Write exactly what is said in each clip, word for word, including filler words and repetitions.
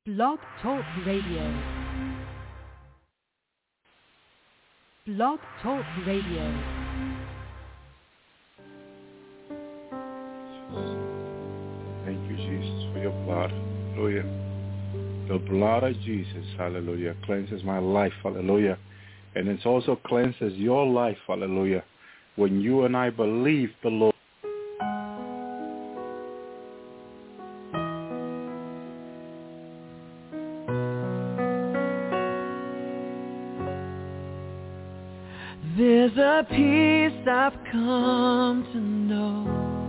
Blog Talk Radio. Blog Talk Radio. Thank you, Jesus, for your blood. Hallelujah. The blood of Jesus, hallelujah, cleanses my life, hallelujah. And it also cleanses your life, hallelujah, when you and I believe the Lord. There's a peace I've come to know,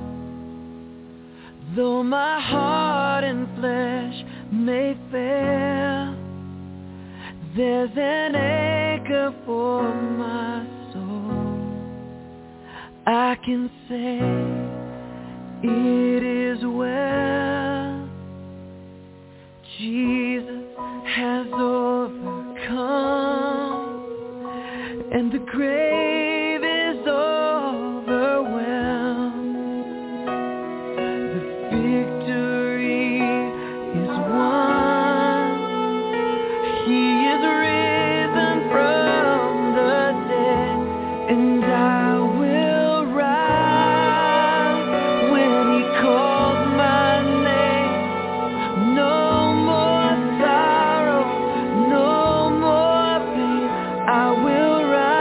though my heart and flesh may fail. There's an anchor for my soul. I can say it is well. Jesus has overcome, and the grave is overwhelmed. The victory is won. He is risen from the dead, and I will rise when he calls my name. No more sorrow, no more pain. I will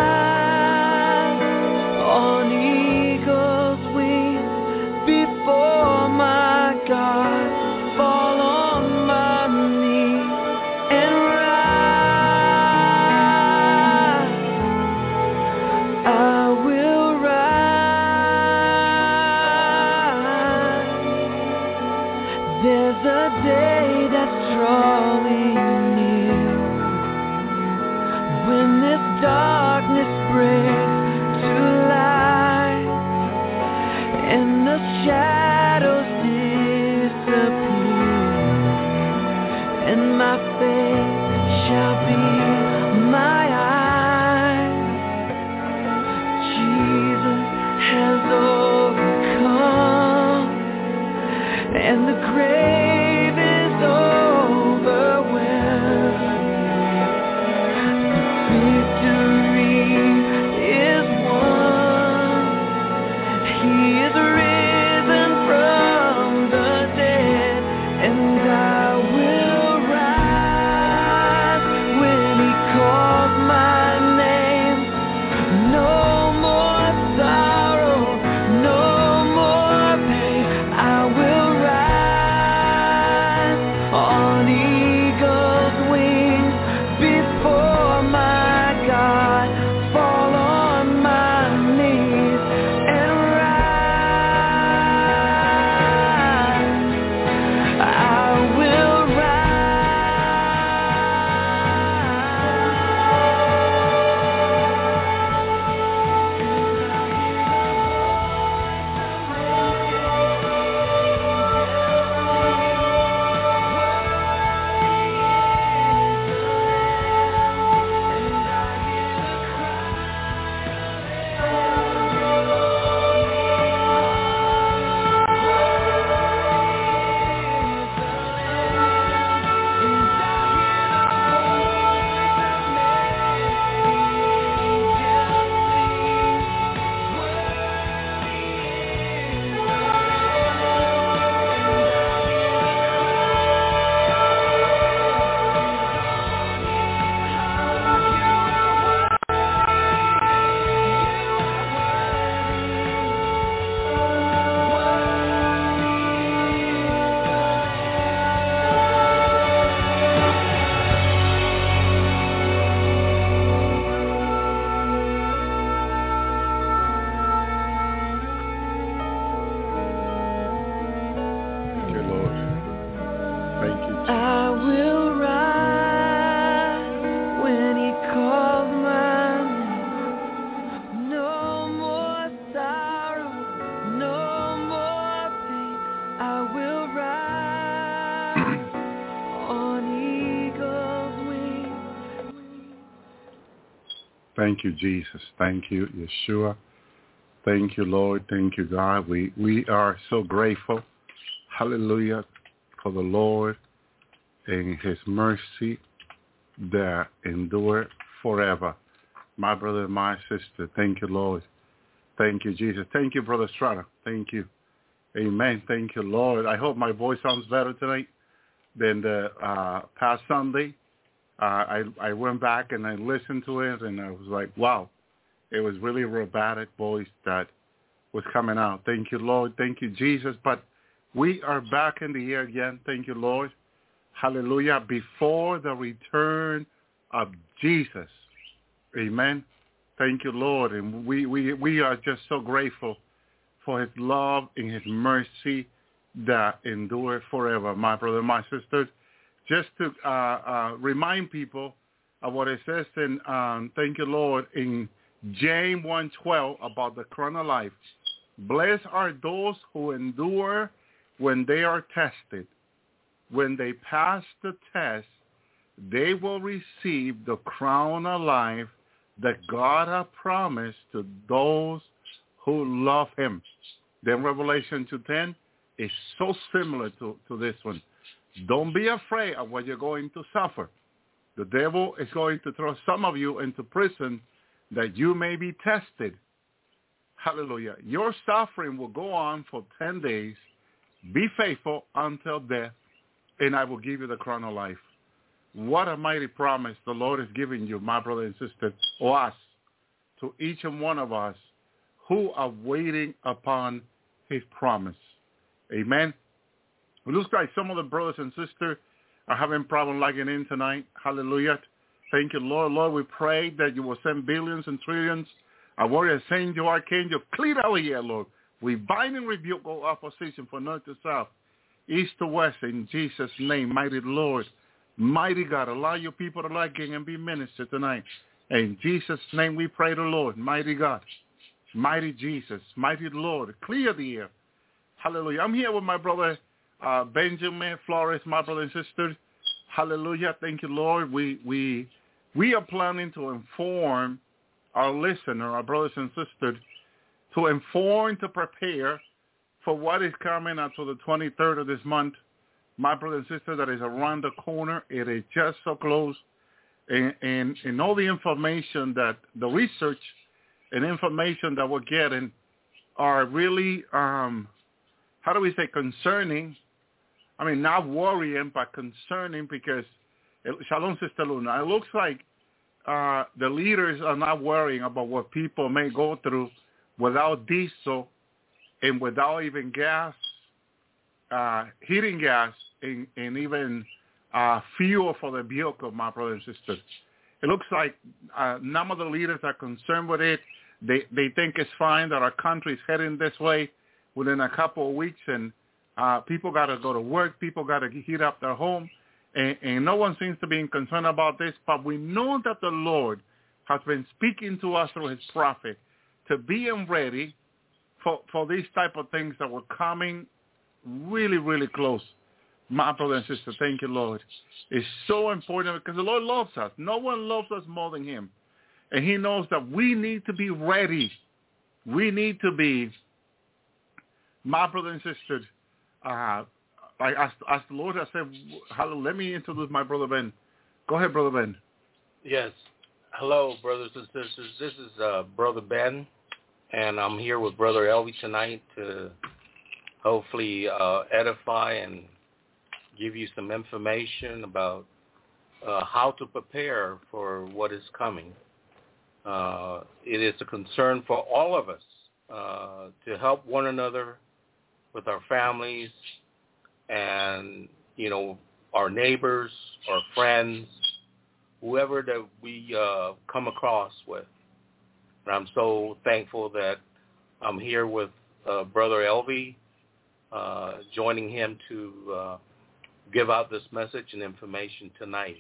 Thank you, Jesus. Thank you, Yeshua. Thank you, Lord. Thank you, God. We we are so grateful, hallelujah, for the Lord and his mercy that endure forever. My brother and my sister, thank you, Lord. Thank you, Jesus. Thank you, Brother Strata. Thank you. Amen. Thank you, Lord. I hope my voice sounds better tonight than the uh, past Sunday. Uh, I, I went back and I listened to it, and I was like, wow, it was really a robotic voice that was coming out. Thank you, Lord. Thank you, Jesus. But we are back in the air again. Thank you, Lord. Hallelujah. Before the return of Jesus. Amen. Thank you, Lord. And we, we, we are just so grateful for his love and his mercy that endure forever. My brother, my sisters, just to uh, uh, remind people of what it says in, um, thank you, Lord, in James one twelve about the crown of life. Blessed are those who endure when they are tested. When they pass the test, they will receive the crown of life that God has promised to those who love him. Then Revelation two ten is so similar to, to this one. Don't be afraid of what you're going to suffer. The devil is going to throw some of you into prison that you may be tested. Hallelujah. Your suffering will go on for ten days. Be faithful until death, and I will give you the crown of life. What a mighty promise the Lord is giving you, my brother and sister, or us, to each and one of us who are waiting upon his promise. Amen. It looks like some of the brothers and sisters are having problems logging in tonight. Hallelujah. Thank you, Lord. Lord, we pray that you will send billions and trillions of warriors, angel, archangel, clear out here, Lord. We bind and rebuke all opposition from north to south, east to west, in Jesus' name, mighty Lord. Mighty God, allow your people to like and be ministered tonight. In Jesus' name we pray the Lord. Mighty God, mighty Jesus, mighty Lord, clear the air. Hallelujah. I'm here with my brother uh, Benjamin Flores, my brother and sister. Hallelujah. Thank you, Lord. We we we are planning to inform our listener, our brothers and sisters, to inform, to prepare for what is coming until the twenty-third of this month. My brother and sister, that is around the corner. It is just so close. And, and, and all the information that, the research and information that we're getting are really, um, how do we say, concerning. I mean, not worrying, but concerning, because, it, Shalom, Sister Luna, it looks like uh, the leaders are not worrying about what people may go through without diesel and without even gas, uh, heating gas, and, and even uh, fuel for the vehicle, my brothers and sisters. It looks like uh, none of the leaders are concerned with it. They they think it's fine that our country is heading this way within a couple of weeks, and uh, people got to go to work. People got to heat up their home, and, and no one seems to be concerned about this. But we know that the Lord has been speaking to us through his prophet to be ready for, for these type of things that were coming really, really close. My brother and sister, thank you, Lord. It's so important because the Lord loves us. No one loves us more than him. And he knows that we need to be ready. We need to be, my brother and sister, uh, I, as, as the Lord has said, hello, let me introduce my brother Ben. Go ahead, Brother Ben. Yes. Hello, brothers and sisters. This is uh, Brother Ben, and I'm here with Brother Elvie tonight to hopefully uh, edify and give you some information about uh, how to prepare for what is coming. Uh, it is a concern for all of us uh, to help one another with our families and, you know, our neighbors, our friends, whoever that we uh, come across with. And I'm so thankful that I'm here with uh, Brother Elvie, uh, joining him to uh, give out this message and information tonight.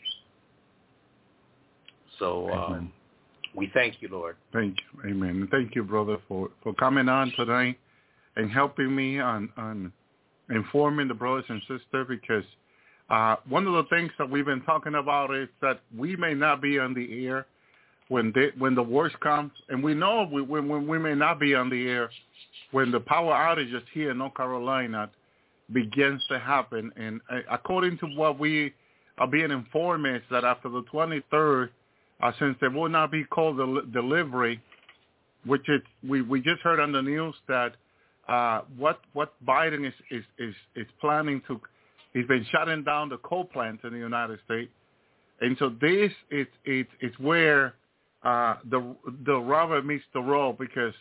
So um, we thank you, Lord. Thank you. Amen. Thank you, brother, for, for coming on tonight and helping me on, on informing the brothers and sisters, because uh, one of the things that we've been talking about is that we may not be on the air when they, when the worst comes, and we know we, when, when we may not be on the air when the power outages here in North Carolina begins to happen. And uh, according to what we are being informed is that after the twenty-third, uh, since there will not be coal del- delivery, which is we, we just heard on the news that uh, what what Biden is, is, is, is planning to, he's been shutting down the coal plants in the United States. And so this is it's it's where uh, the the rubber meets the road, because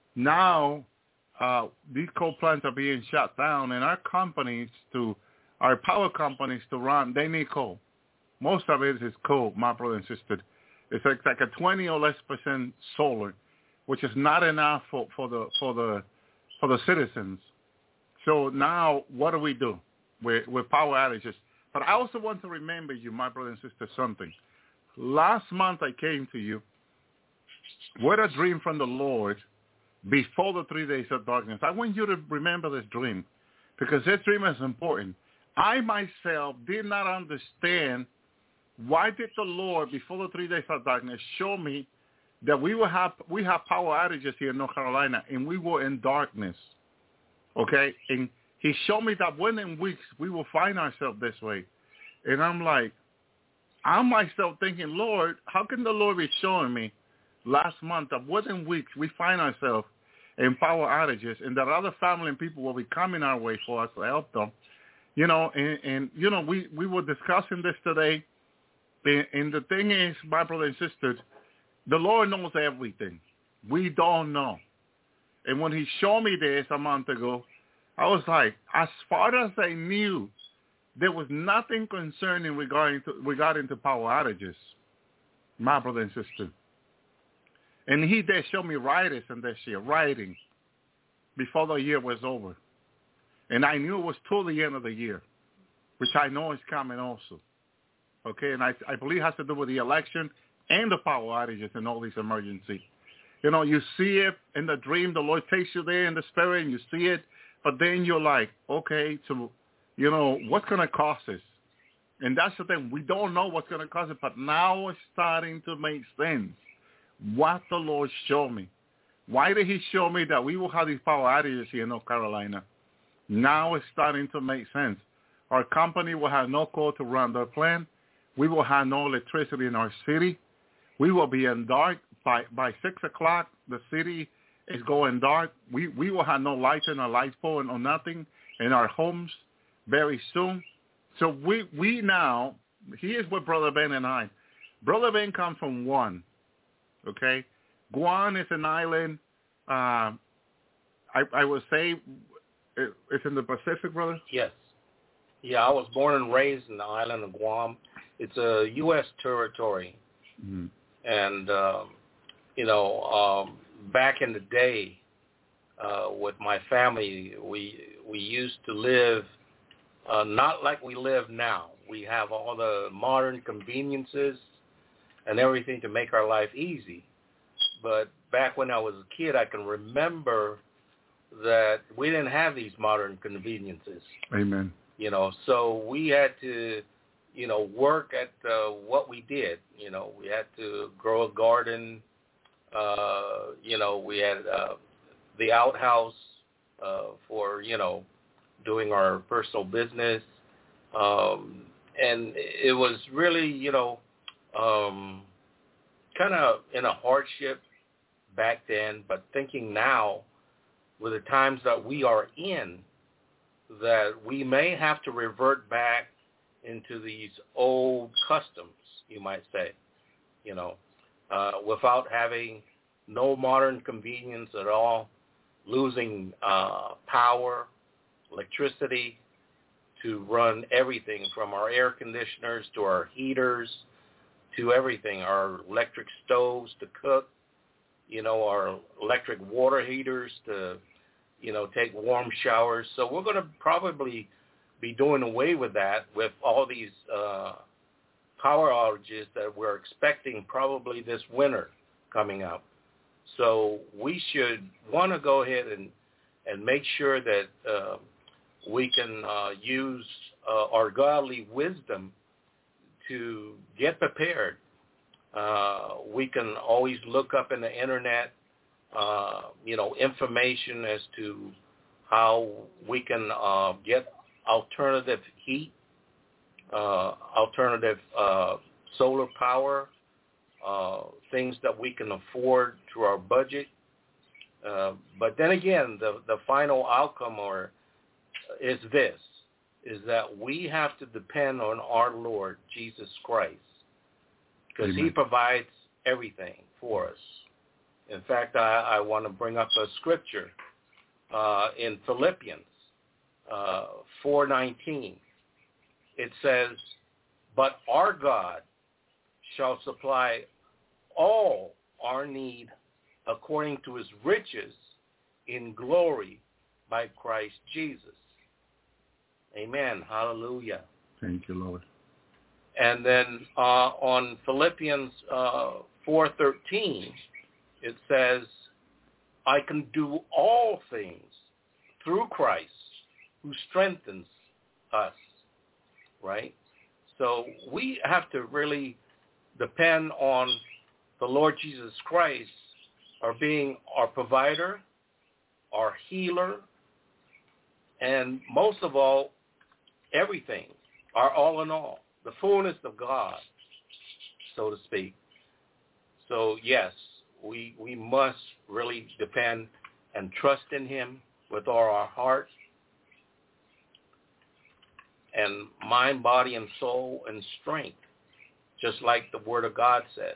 now uh, these coal plants are being shut down, and our companies to our power companies to run, they need coal. Most of it is coal, my brother and sister. It's like, like a twenty or less percent solar, which is not enough for, for the for the for the citizens. So now what do we do with, with power outages? But I also want to remember you, my brother and sister, something. Last month I came to you with a dream from the Lord before the three days of darkness. I want you to remember this dream, because this dream is important. I myself did not understand why did the Lord, before the three days of darkness, show me that we will have we have power outages here in North Carolina, and we were in darkness. Okay? And he showed me that within weeks we will find ourselves this way. And I'm like, I'm myself thinking, Lord, how can the Lord be showing me last month that within weeks we find ourselves in power outages, and that other family and people will be coming our way for us to help them? You know, and, and you know, we, we were discussing this today, and, and the thing is, my brothers and sisters, the Lord knows everything. We don't know. And when he showed me this a month ago, I was like, as far as I knew, there was nothing concerning regarding to, regarding to power outages, my brother and sister. And he did show me writers in this year, writing, before the year was over. And I knew it was till the end of the year, which I know is coming also. Okay, and I, I believe it has to do with the election and the power outages and all these emergencies. You know, you see it in the dream, the Lord takes you there in the spirit, and you see it, but then you're like, okay, so, you know, what's going to cause this? And that's the thing. We don't know what's going to cause it, but now it's starting to make sense what the Lord showed me. Why did he show me that we will have these power outages here in North Carolina? Now it's starting to make sense. Our company will have no coal to run their plant. We will have no electricity in our city. We will be in dark. By by six o'clock, the city is going dark. We we will have no lights in our light pole or nothing in our homes very soon. So we, we now, here's what Brother Ben and I, Brother Ben comes from Guam, okay? Guam is an island, uh, I, I would say, it's in the Pacific, brother? Yes. Yeah, I was born and raised in the island of Guam. It's a U S territory. Mm-hmm. And, um, you know, um, back in the day uh, with my family, we we used to live uh, not like we live now. We have all the modern conveniences and everything to make our life easy. But back when I was a kid, I can remember that we didn't have these modern conveniences. Amen. You know, so we had to, you know, work at uh, what we did. You know, we had to grow a garden. Uh, you know, we had uh, the outhouse uh, for, you know, doing our personal business. Um, and it was really, you know, um, kind of in a hardship back then. But thinking now, with the times that we are in, that we may have to revert back into these old customs, you might say, you know, uh, without having no modern convenience at all, losing uh, power, electricity to run everything from our air conditioners to our heaters to everything, our electric stoves to cook, you know, our electric water heaters to, you know, take warm showers. So we're going to probably be doing away with that with all these uh, power outages that we're expecting probably this winter coming up. So we should want to go ahead and, and make sure that uh, we can uh, use uh, our godly wisdom to get prepared. Uh, we can always look up in the internet, uh, you know, information as to how we can uh, get alternative heat uh, alternative uh, solar power, uh, things that we can afford through our budget. Uh, but then again, the, the final outcome or is this, is that we have to depend on our Lord Jesus Christ because he provides everything for us. In fact, I, I want to bring up a scripture uh, in Philippians uh, four nineteen. It says, but our God shall supply all our need according to his riches in glory by Christ Jesus. Amen. Hallelujah. Thank you, Lord. And then uh, on Philippians uh, four thirteen, it says, I can do all things through Christ who strengthens us, right? So we have to really depend on the Lord Jesus Christ, our being our provider, our healer, and most of all, everything, our all in all, the fullness of God, so to speak. So yes, we we must really depend and trust in him with all our heart and mind, body, and soul and strength, just like the Word of God says.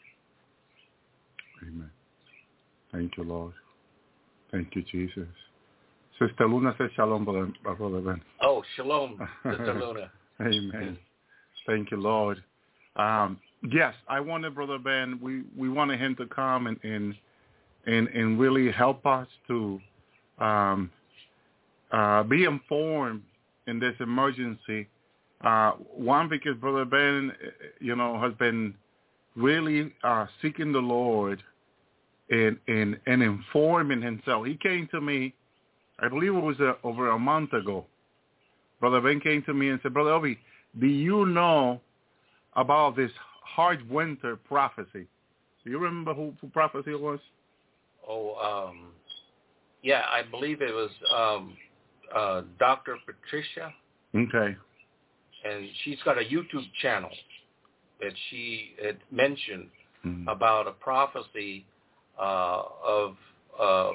Amen. Thank you, Lord. Thank you, Jesus. Sister Luna says shalom, Brother, Brother Ben. Oh, shalom, Sister Luna. Amen. Thank you, Lord. Um, yes, I wanted Brother Ben, we, we wanted him to come and, and, and, and really help us to um, uh, be informed in this emergency. Uh, one, because Brother Ben, you know, has been really uh, seeking the Lord and, and, and informing himself. He came to me, I believe it was uh, over a month ago. Brother Ben came to me and said, Brother Obi, do you know about this hard winter prophecy? Do you remember who, who prophecy it was? Oh, um, yeah, I believe it was um, uh, Doctor Patricia. Okay. And she's got a YouTube channel that she had mentioned mm-hmm. about a prophecy uh, of uh,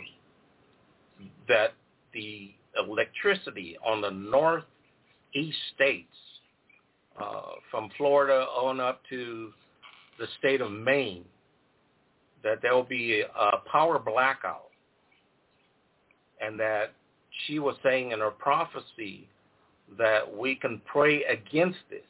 that the electricity on the northeast states, uh, from Florida on up to the state of Maine, that there will be a power blackout, and that she was saying in her prophecy that we can pray against this.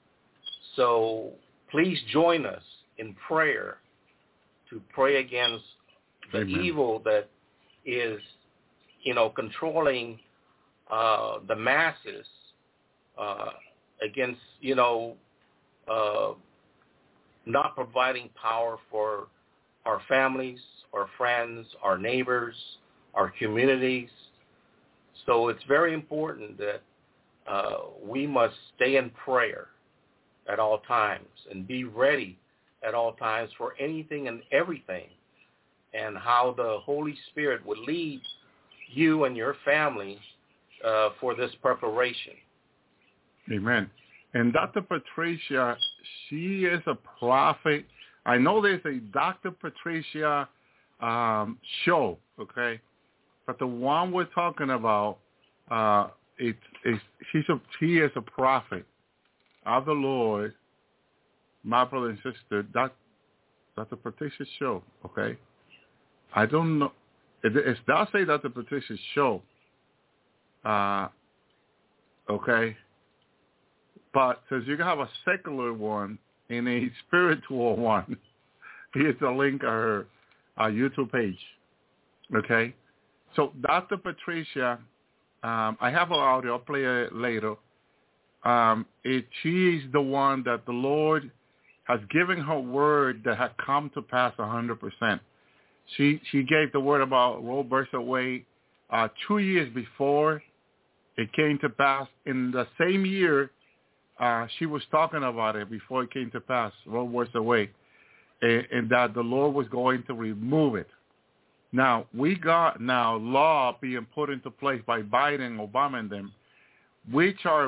So please join us in prayer to pray against the Amen. evil that is, you know, controlling uh, the masses uh, against, you know, uh, not providing power for our families, our friends, our neighbors, our communities. So it's very important that uh, we must stay in prayer at all times and be ready at all times for anything and everything, and how the Holy Spirit would lead you and your family uh, for this preparation. Amen. And Doctor Patricia, she is a prophet. I know there's a Doctor Patricia um, show, okay? But the one we're talking about, uh, it, it's, she's a, she is a prophet of the Lord, my brother and sister. That, Doctor Patricia's show, okay? I don't know. It, it's does say Doctor Patricia's show, uh, okay? But since you can have a secular one and a spiritual one, here's a link on her uh, YouTube page. Okay? So Doctor Patricia, um, I have her audio. I'll play it later. Um, it, she is the one that the Lord has given her word that had come to pass one hundred percent. She she gave the word about Roe versus Wade uh, two years before it came to pass. In the same year, Uh, she was talking about it before it came to pass, Roe versus Wade, and, and that the Lord was going to remove it. Now, we got now law being put into place by Biden, Obama, and them, which are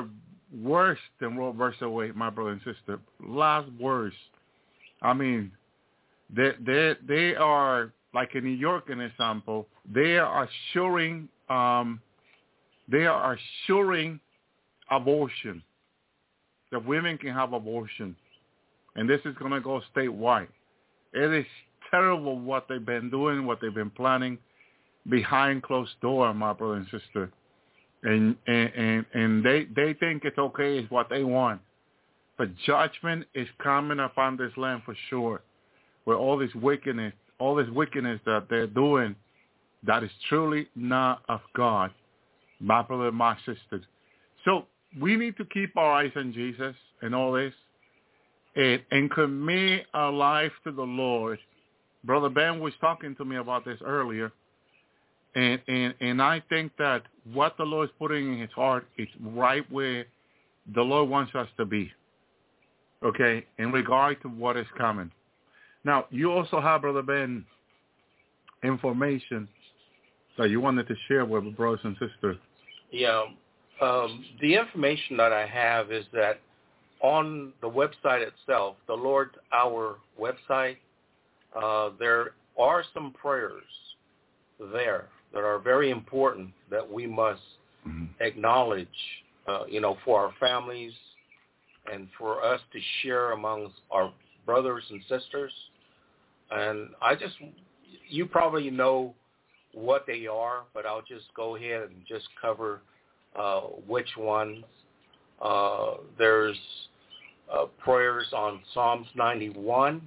worse than Roe versus Wade, my brother and sister. Lots worse. I mean, they they they are, like in New York, an example. They are assuring um, they are assuring abortion, that women can have abortion, and this is going to go statewide. It is terrible what they've been doing, what they've been planning behind closed door, my brother and sister. And and, and, and they, they think it's okay, it's what they want. But judgment is coming upon this land for sure, where all this wickedness, all this wickedness that they're doing, that is truly not of God, my brother and my sisters. So we need to keep our eyes on Jesus and all this, and, and commit our life to the Lord. Brother Ben was talking to me about this earlier, and, and, and I think that what the Lord is putting in his heart is right where the Lord wants us to be, okay, in regard to what is coming. Now, you also have, Brother Ben, information that you wanted to share with the brothers and sisters. Yeah. Um, the information that I have is that on the website itself, the Lord's Hour website, uh, there are some prayers there that are very important that we must mm-hmm. acknowledge, uh, you know, for our families and for us to share amongst our brothers and sisters. And I just, you probably know what they are, but I'll just go ahead and just cover uh, which ones. Uh, there's uh, prayers on Psalms ninety-one.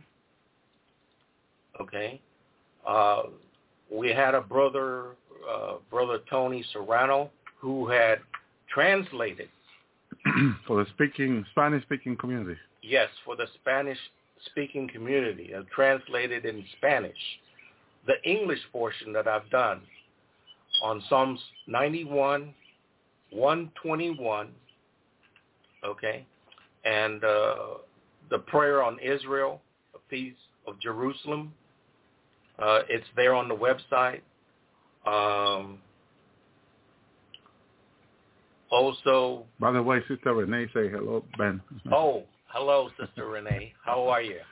Okay. Uh, we had a brother, uh, Brother Tony Serrano, who had translated. For the speaking, Spanish-speaking community. Yes, for the Spanish-speaking community, uh, translated in Spanish. The English portion that I've done on Psalms ninety-one, one twenty-one, okay, and uh, the prayer on Israel, the peace of Jerusalem. Uh, it's there on the website. Um, also, by the way, Sister Renee, say hello, Ben. Oh, hello, Sister Renee. How are you?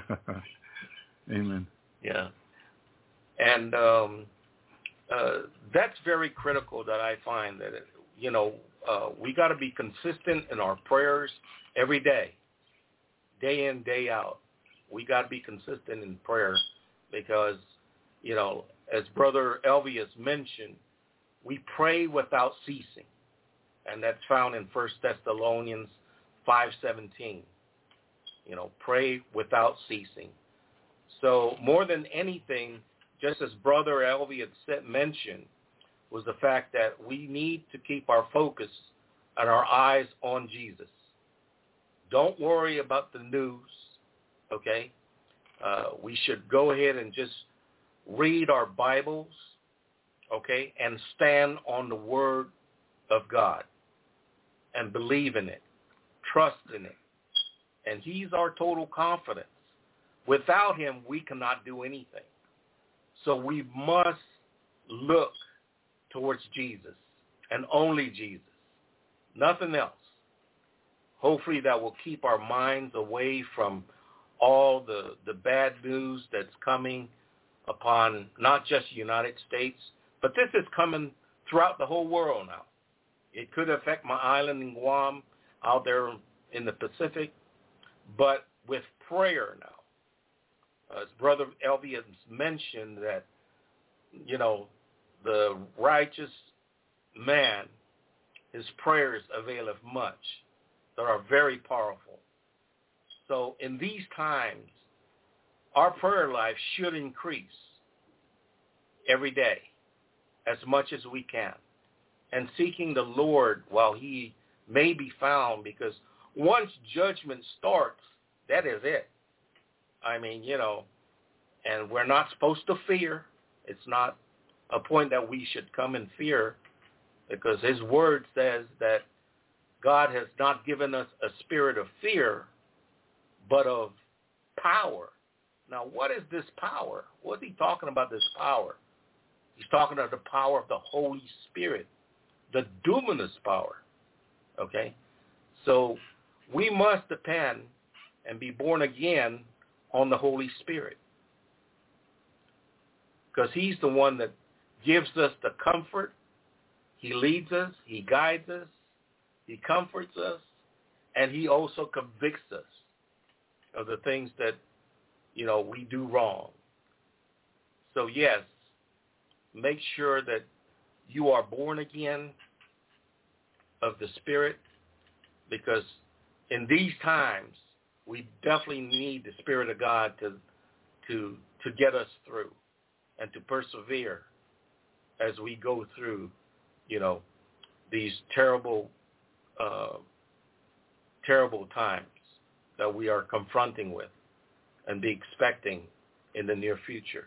Amen. Yeah. And um, uh, that's very critical that I find that, it, you know, uh, we got to be consistent in our prayers every day, day in, day out. We got to be consistent in prayer because, you know, as Brother Elvius mentioned, we pray without ceasing. And that's found in First Thessalonians five seventeen. You know, pray without ceasing. So more than anything, just as Brother Elvius said, mentioned, was the fact that we need to keep our focus and our eyes on Jesus. Don't worry about the news, okay? Uh, we should go ahead and just read our Bibles, okay, and stand on the Word of God and believe in it, trust in it. And he's our total confidence. Without him, we cannot do anything. So we must look towards Jesus and only Jesus, nothing else. Hopefully that will keep our minds away from all the, the bad news that's coming upon not just the United States, but this is coming throughout the whole world now. It could affect my island in Guam out there in the Pacific, but with prayer now. As Brother Elvius mentioned that, you know, the righteous man, his prayers availeth much. They are very powerful. So in these times, our prayer life should increase every day as much as we can. And seeking the Lord while he may be found, because once judgment starts, that is it. I mean, you know, and we're not supposed to fear. It's not a point that we should come in fear, because his word says that God has not given us a spirit of fear, but of power. Now, what is this power? What's he talking about, this power? He's talking about the power of the Holy Spirit, the dunamis power, okay? So we must depend and be born again on the Holy Spirit, because he's the one that gives us the comfort. He leads us, he guides us, he comforts us, and he also convicts us of the things that, you know, we do wrong. So yes, make sure that you are born again of the Spirit, because in these times, we definitely need the Spirit of God to to to get us through and to persevere as we go through, you know, these terrible, uh, terrible times that we are confronting with and be expecting in the near future.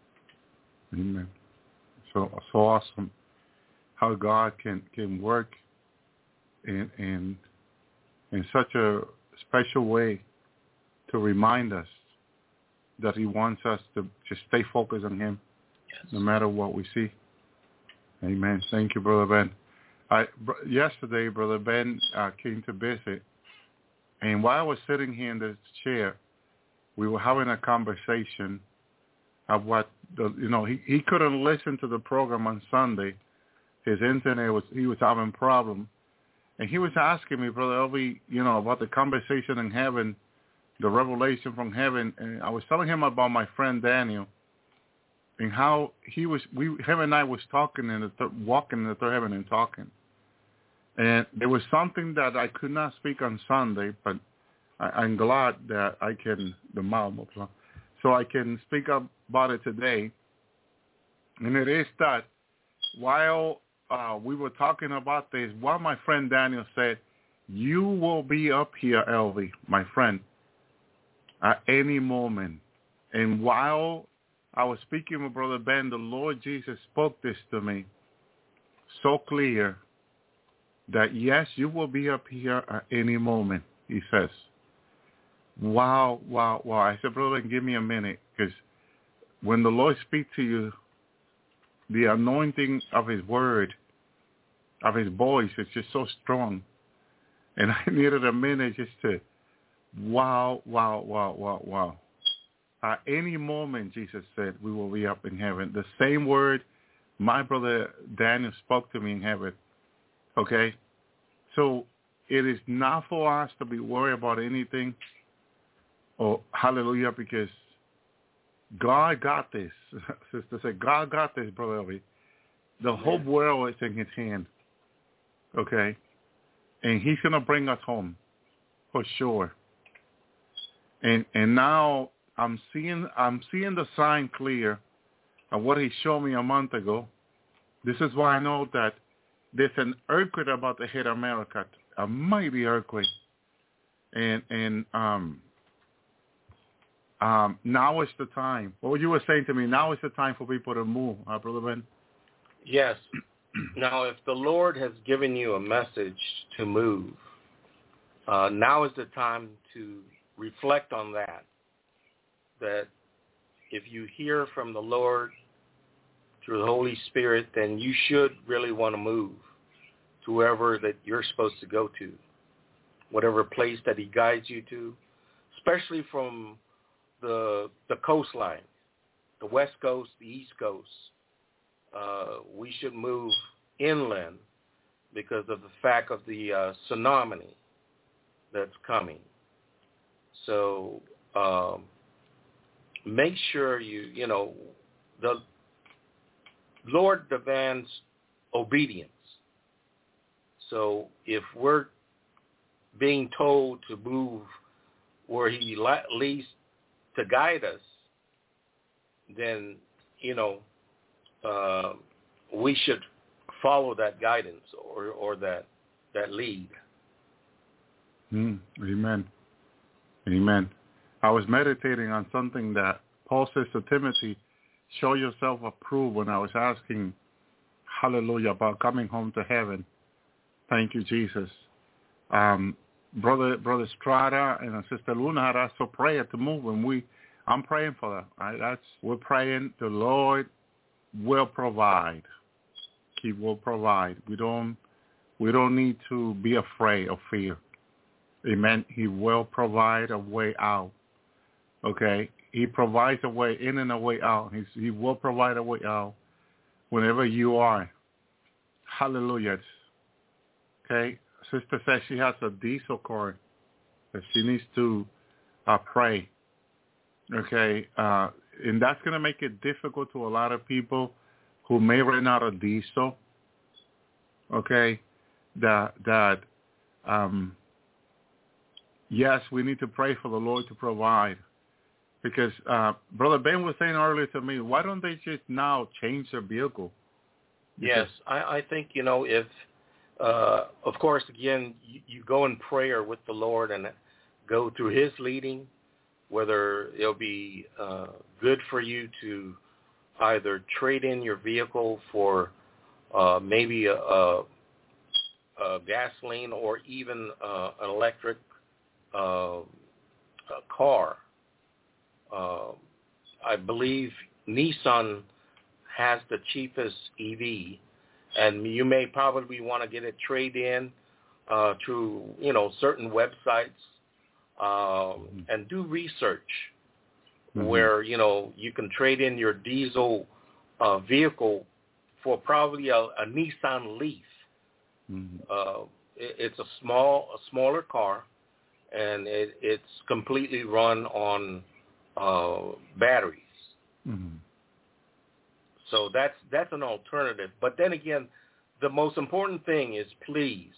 Amen. So so awesome how God can, can work in in in such a special way to remind us that he wants us to just stay focused on him, yes, no matter what we see. Amen. Thank you, Brother Ben. I, br- yesterday, Brother Ben uh, came to visit, and while I was sitting here in this chair, we were having a conversation of what, the, you know, he, he couldn't listen to the program on Sunday. His internet was, he was having problems. And he was asking me, Brother Elvi, you know, about the conversation in heaven, the revelation from heaven. And I was telling him about my friend Daniel and how he was, we, him and I was talking in the, th- walking in the third heaven and talking. And there was something that I could not speak on Sunday, but I, I'm glad that I can, the mouth, so I can speak up about it today. And it is that while uh, we were talking about this, while my friend Daniel said, you will be up here, Elvi, my friend, at any moment. And while I was speaking with Brother Ben, the Lord Jesus spoke this to me so clear that, yes, you will be up here at any moment, he says. Wow, wow, wow. I said, Brother, give me a minute, because when the Lord speaks to you, the anointing of his word, of his voice, is just so strong. And I needed a minute just to, wow, wow, wow, wow, wow. At any moment, Jesus said, we will be up in heaven. The same word my brother Daniel spoke to me in heaven. Okay? So it is not for us to be worried about anything. Oh, hallelujah, because God got this. Sister said, God got this, Brother Elvi. The whole world is in his hand. Okay? And he's going to bring us home for sure. And and now I'm seeing I'm seeing the sign clear of what he showed me a month ago. This is why I know that there's an earthquake about to hit America, a mighty earthquake. And and um um now is the time. What you were saying to me, now is the time for people to move, uh, Brother Ben. Yes. Now, if the Lord has given you a message to move, uh, now is the time to reflect on that, that if you hear from the Lord through the Holy Spirit, then you should really want to move to wherever that you're supposed to go to, whatever place that he guides you to, especially from the the coastline, the West Coast, the East Coast. Uh, we should move inland because of the fact of the uh, tsunami that's coming. So um, make sure you, you know, the Lord demands obedience. So if we're being told to move where he leads to guide us, then, you know, uh, we should follow that guidance or, or that that lead. Mm, amen. Amen. I was meditating on something that Paul says to Timothy, show yourself approved, when I was asking, hallelujah, about coming home to heaven. Thank you, Jesus. Um, brother Brother Strada and Sister Luna had asked for prayer to move, and we, I'm praying for that. Right? That's, we're praying the Lord will provide. He will provide. We don't we don't need to be afraid or fear. Amen. He will provide a way out. Okay? He provides a way in and a way out. He's, he will provide a way out whenever you are. Hallelujah. Okay? Sister says she has a diesel car that she needs to uh, pray. Okay? Uh, and that's going to make it difficult to a lot of people who may run out of diesel. Okay? That, that um, yes, we need to pray for the Lord to provide. Because uh, Brother Ben was saying earlier to me, why don't they just now change their vehicle? Because yes, I, I think, you know, if, uh, of course, again, you, you go in prayer with the Lord and go through his leading, whether it'll be uh, good for you to either trade in your vehicle for uh, maybe a, a, a gasoline or even uh, an electric uh, a car. Uh, I believe Nissan has the cheapest E V, and you may probably want to get a trade-in uh, through, you know, certain websites um, mm-hmm. and do research mm-hmm. where, you know, you can trade in your diesel uh, vehicle for probably a, a Nissan Leaf. Mm-hmm. Uh, it, it's a small, a smaller car, and it, it's completely run on uh, batteries. Mm-hmm. So that's that's an alternative. But then again, the most important thing is please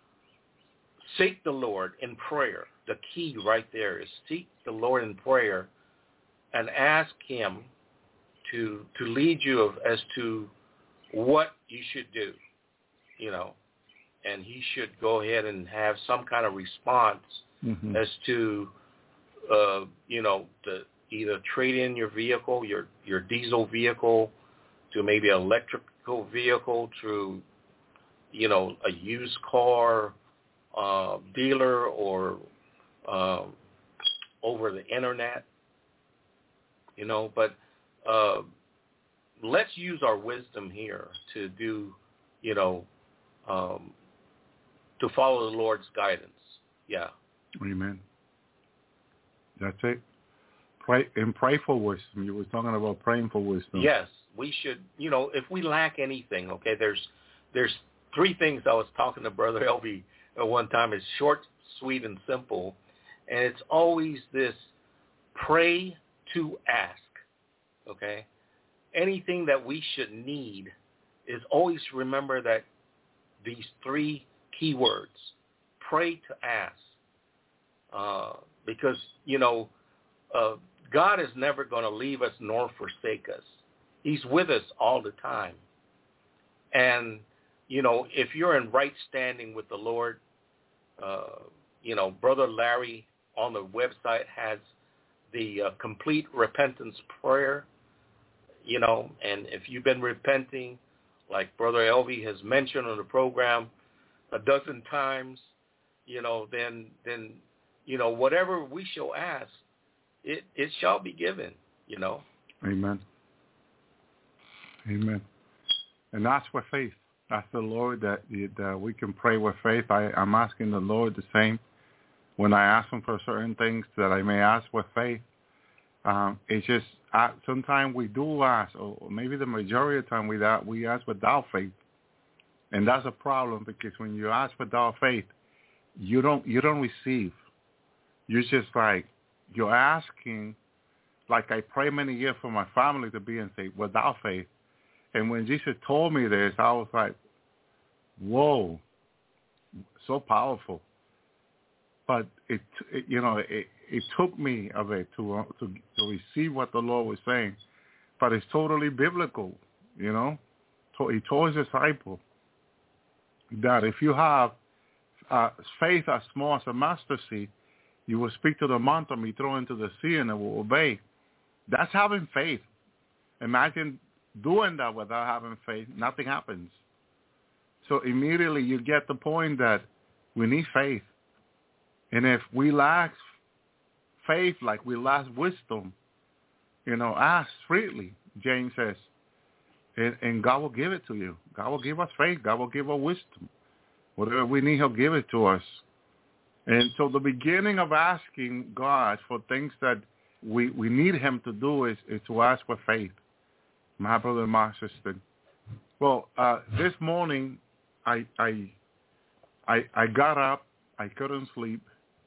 seek the Lord in prayer. The key right there is seek the Lord in prayer and ask him to to lead you of, as to what you should do, you know, and he should go ahead and have some kind of response mm-hmm. as to, uh, you know, the, either trade in your vehicle, your, your diesel vehicle, to maybe an electrical vehicle, to, you know, a used car uh, dealer or uh, over the internet, you know. But uh, let's use our wisdom here to do, you know, um, to follow the Lord's guidance. Yeah. Amen. That's it. Pray and pray for wisdom. You were talking about praying for wisdom. Yes. We should, you know, if we lack anything, okay, there's there's three things I was talking to Brother Elby at one time. It's short, sweet, and simple. And it's always this pray to ask, okay? Anything that we should need is always remember that these three key words, pray to ask. Uh, because, you know, uh, God is never going to leave us nor forsake us. He's with us all the time. And, you know, if you're in right standing with the Lord, uh, you know, Brother Larry on the website has the uh, complete repentance prayer, you know, and if you've been repenting, like Brother Elvie has mentioned on the program a dozen times, you know, then, then you know, whatever we shall ask, it, it shall be given, you know. Amen. Amen. And that's with faith. That's the Lord that, that we can pray with faith. I, I'm asking the Lord the same. When I ask him for certain things that I may ask with faith, um, it's just I, sometimes we do ask, or maybe the majority of the time we, we ask without faith. And that's a problem because when you ask without faith, you don't you don't receive. You're just like, you're asking, like I pray many years for my family to be in faith without faith. And when Jesus told me this, I was like, whoa, so powerful. But it, it you know, it, it took me a bit to, uh, to to receive what the Lord was saying. But it's totally biblical, you know. So he told his disciples that if you have uh, faith as small as a mustard seed, you will speak to the mountain, be thrown into the sea, and it will obey. That's having faith. Imagine doing that without having faith. Nothing happens. So immediately you get the point that we need faith. And if we lack faith like we lack wisdom, you know, ask freely, James says, and, and God will give it to you. God will give us faith. God will give us wisdom. Whatever we need, he'll give it to us. And so the beginning of asking God for things that we, we need him to do is, is to ask for faith, my brother and my sister. Well, uh, this morning I, I I I got up. I couldn't sleep,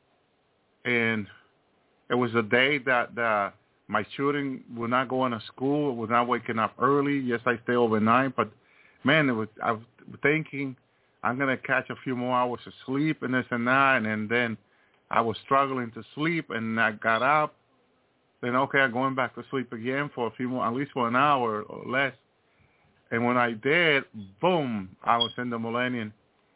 and it was a day that uh, my children were not going to school, was not waking up early. Yes, I stay overnight, but man, it was. I was thinking I'm gonna catch a few more hours of sleep and this and that, and, and then I was struggling to sleep, and I got up. Then okay, I'm going back to sleep again for a few more, at least for an hour or less. And when I did, boom, I was in the millennium.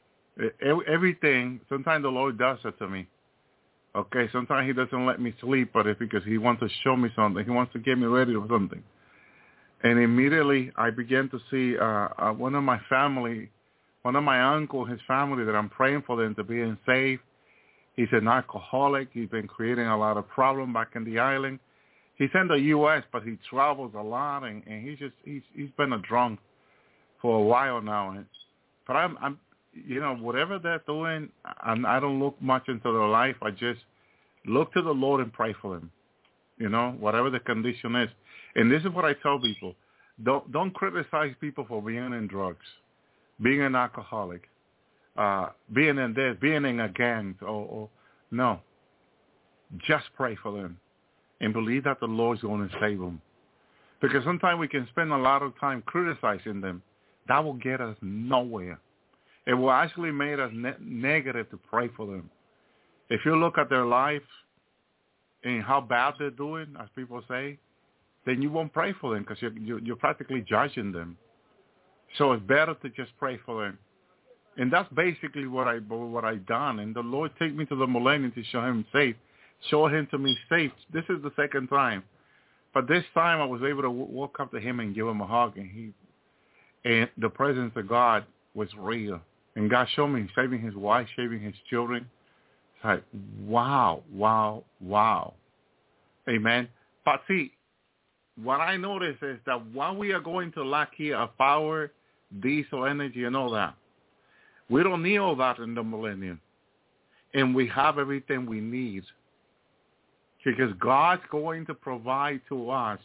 Everything, sometimes the Lord does it to me. Okay, sometimes he doesn't let me sleep, but it's because he wants to show me something. He wants to get me ready for something. And immediately I began to see uh, uh, one of my family, one of my uncle, his family that I'm praying for them to be saved. He's an alcoholic. He's been creating a lot of problems back in the island. He's in the U S, but he travels a lot, and, and he's just he's he's been a drunk for a while now. And, but I'm I'm you know whatever they're doing, I'm, I don't look much into their life. I just look to the Lord and pray for them. You know, whatever the condition is. And this is what I tell people: don't don't criticize people for being in drugs, being an alcoholic, uh, being in this, being in a gang. Or, or no, just pray for them. And believe that the Lord's going to save them. Because sometimes we can spend a lot of time criticizing them. That will get us nowhere. It will actually make us ne- negative to pray for them. If you look at their life and how bad they're doing, as people say, then you won't pray for them because you're, you're, you're practically judging them. So it's better to just pray for them. And that's basically what, I, what I've done. And the Lord take me to the millennium to show him safe. Show him to me safe. This is the second time. But this time I was able to w- walk up to him and give him a hug. And he, and the presence of God was real. And God showed me saving his wife, saving his children. It's like, wow, wow, wow. Amen. But see, what I notice is that while we are going to lack here of power, diesel energy, and all that, we don't need all that in the millennium. And we have everything we need. Because God's going to provide to us,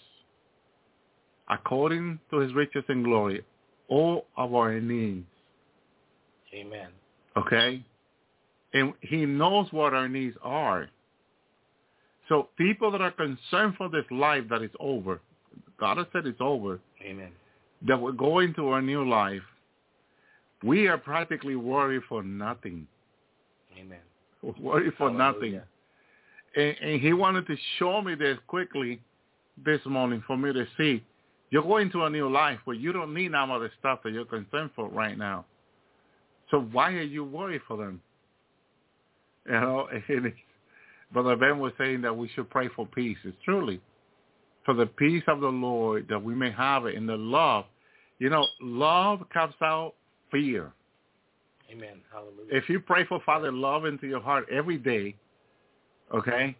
according to his riches and glory, all of our needs. Amen. Okay? And he knows what our needs are. So people that are concerned for this life that is over, God has said it's over. Amen. That we're going to our new life, we are practically worried for nothing. Amen. We're worried for Hallelujah. nothing. And, and he wanted to show me this quickly this morning for me to see. You're going to a new life where you don't need none of the stuff that you're concerned for right now. So why are you worried for them? You know, and it's, Brother Ben was saying that we should pray for peace. It's truly for the peace of the Lord that we may have it in the love. You know, love casts out fear. Amen. Hallelujah. If you pray for Father love into your heart every day, okay?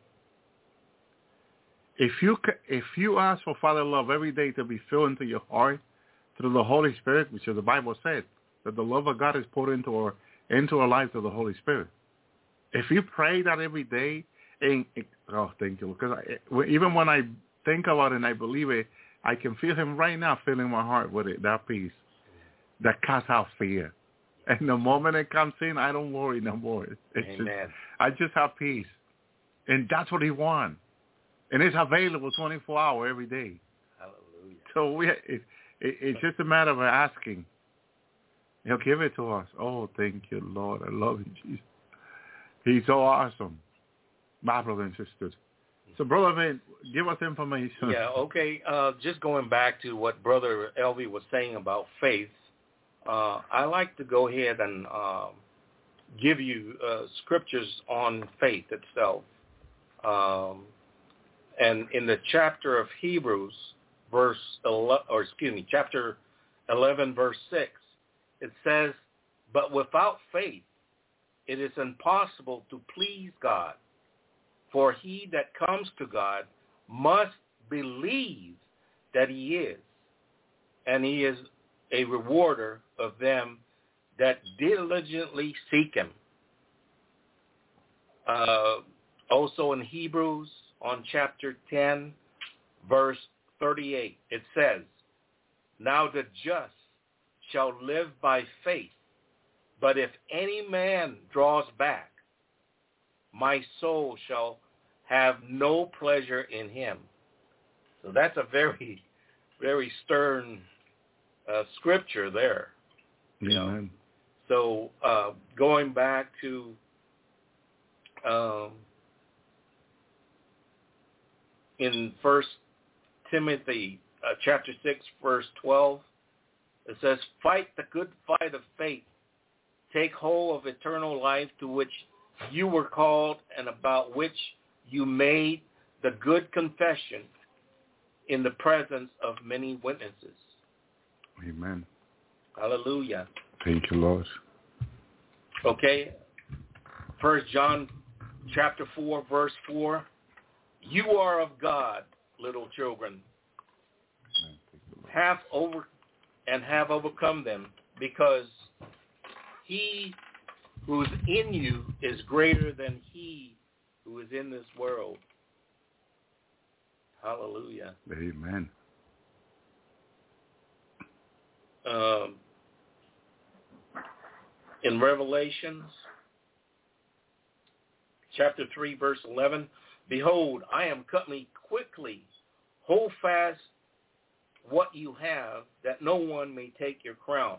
If you if you ask for Father love every day to be filled into your heart through the Holy Spirit, which the Bible said that the love of God is poured into our into our life through the Holy Spirit. If you pray that every day, and oh, thank you, because I, even when I think about it and I believe it, I can feel Him right now filling my heart with it. That peace that casts out fear. And the moment it comes in, I don't worry no more. It's Amen. Just, I just have peace. And that's what He wants. And it's available twenty-four hours every day. Hallelujah. So we, it, it, it's just a matter of asking. He'll give it to us. Oh, thank you, Lord. I love you, Jesus. He's so awesome. My brothers and sisters. So, Brother Vin, give us information. Yeah, okay. Uh, just going back to what Brother Elvie was saying about faith, uh, I like to go ahead and uh, give you uh, scriptures on faith itself. Um, and in the chapter of Hebrews, verse eleven, or excuse me, chapter eleven, verse six, it says, "But without faith, it is impossible to please God. For he that comes to God must believe that he is, and he is a rewarder of them that diligently seek him." Uh, also in Hebrews on chapter ten, verse thirty-eight, it says, now the just shall live by faith, but if any man draws back, my soul shall have no pleasure in him. So that's a very, very stern uh, scripture there. You Amen. know? So uh, going back to um, in First Timothy uh, chapter six, verse twelve, it says, fight the good fight of faith. Take hold of eternal life to which you were called and about which you made the good confession in the presence of many witnesses. Amen. Hallelujah. Thank you, Lord. Okay. First John chapter four, verse four. You are of God, little children. Have over and have overcome them, because he who is in you is greater than he who is in this world. Hallelujah. Amen. Um, in Revelations chapter three, verse eleven, behold, I am coming quickly. Hold fast what you have, that no one may take your crown.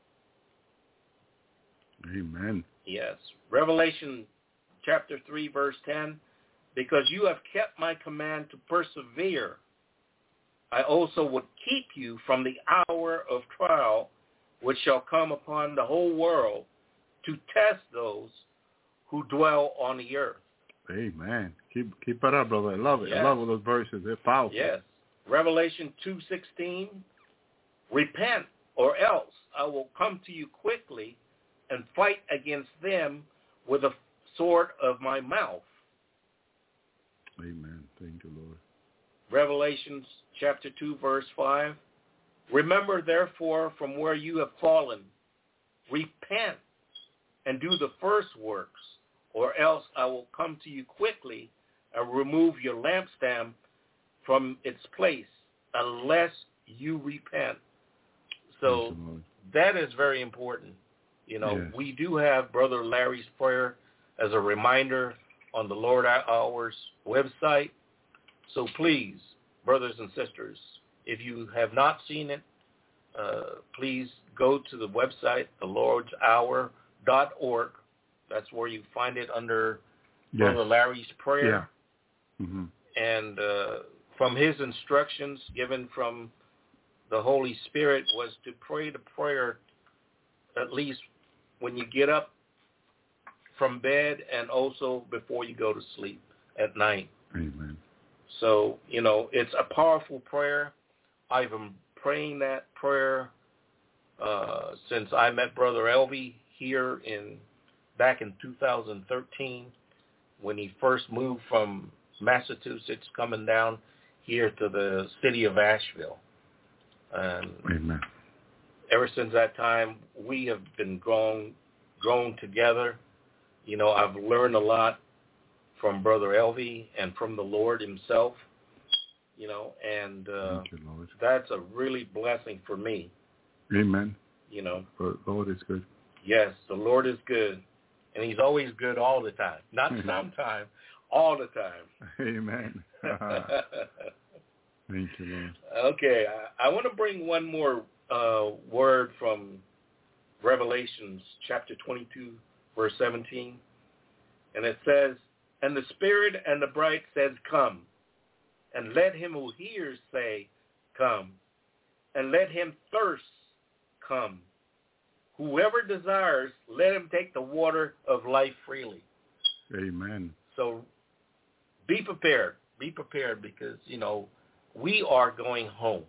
Amen. Yes. Revelation chapter three, verse ten, because you have kept my command to persevere, I also would keep you from the hour of trial which shall come upon the whole world to test those who dwell on the earth. Amen. Keep keep it up, brother. I love it. Yes. I love all those verses. They're powerful. Yes. Revelation two sixteen, repent, or else I will come to you quickly and fight against them with the sword of my mouth. Amen. Thank you, Lord. Revelation chapter two, verse five, remember therefore from where you have fallen, repent and do the first works, or else I will come to you quickly and remove your lampstand from its place, unless you repent. So that is very important. You know, yes. We do have Brother Larry's prayer as a reminder on the Lord Hours website. So please, brothers and sisters, if you have not seen it, uh, please go to the website, the lords hour dot org. That's where you find it under yes. Brother Larry's prayer. Yeah. Mm-hmm. And uh, from his instructions given from the Holy Spirit was to pray the prayer at least when you get up from bed and also before you go to sleep at night. Amen. So, you know, it's a powerful prayer. I've been praying that prayer uh, since I met Brother Elvie here in back in two thousand thirteen when he first moved from Massachusetts coming down here to the city of Asheville. And Amen. Ever since that time, we have been grown, grown together. You know, I've learned a lot from Brother Elvie and from the Lord himself, you know, and uh, Thank you, Lord. That's a really blessing for me. Amen. You know. The Lord is good. Yes, the Lord is good, and he's always good all the time. Not sometime, all the time. Amen. Thank you, Lord. Okay, I, I want to bring one more uh, word from Revelations chapter twenty-two, verse seventeen, and it says, and the Spirit and the bride says, come, and let him who hears say, come, and let him thirst come. Whoever desires, let him take the water of life freely. Amen. So be prepared. Be prepared because, you know, we are going home.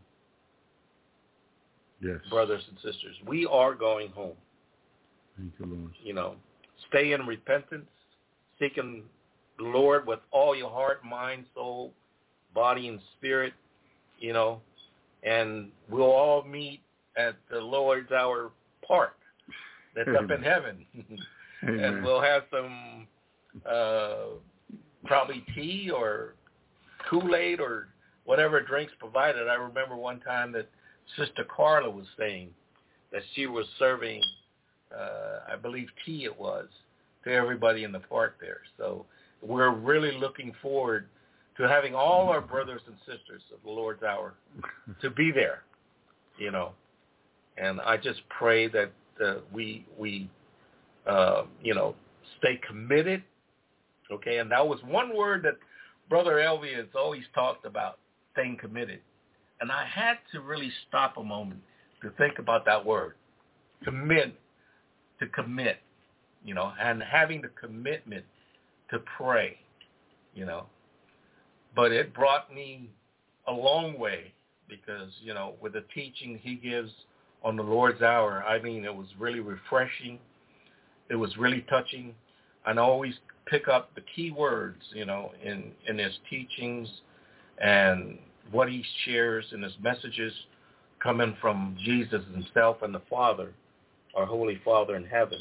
Yes. Brothers and sisters, we are going home. Thank you, Lord. You know, stay in repentance, seeking the Lord with all your heart, mind, soul, body, and spirit, you know, and we'll all meet at the Lord's Hour Park that's Amen. up in heaven. And we'll have some uh, probably tea or Kool-Aid or whatever drinks provided. I remember one time that Sister Carla was saying that she was serving, uh, I believe tea it was, to everybody in the park there. So we're really looking forward to having all our brothers and sisters of the Lord's Hour to be there, you know. And I just pray that uh, we, we uh, you know, stay committed, okay? And that was one word that Brother Elvi has always talked about, staying committed. And I had to really stop a moment to think about that word, commit, to commit, you know, and having the commitment to pray, you know. But it brought me a long way because, you know, with the teaching he gives on the Lord's Hour, I mean, it was really refreshing. It was really touching. And I always pick up the key words, you know, in, in his teachings and what he shares in his messages coming from Jesus himself and the Father, our Holy Father in heaven.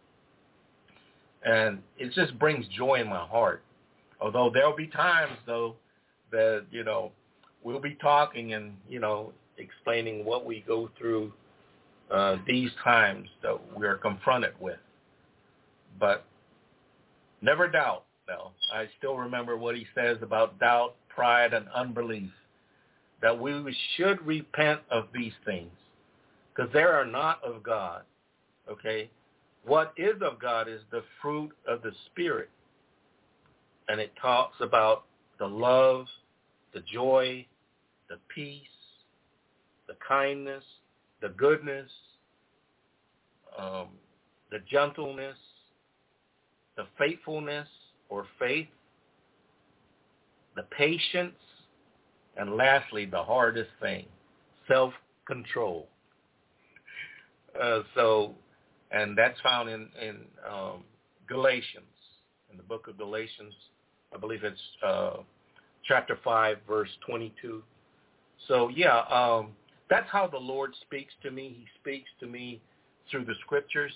And it just brings joy in my heart. Although there'll be times, though, that, you know, we'll be talking and, you know, explaining what we go through uh, these times that we're confronted with. But never doubt, though. I still remember what he says about doubt, pride, and unbelief, that we should repent of these things because they are not of God, okay? What is of God is the fruit of the Spirit. And it talks about the love, the joy, the peace, the kindness, the goodness, um, the gentleness, the faithfulness or faith, the patience, and lastly, the hardest thing, self-control. Uh, so, and that's found in, in um, Galatians, in the book of Galatians. I believe it's uh, chapter five, verse twenty-two. So, yeah, um, that's how the Lord speaks to me. He speaks to me through the scriptures.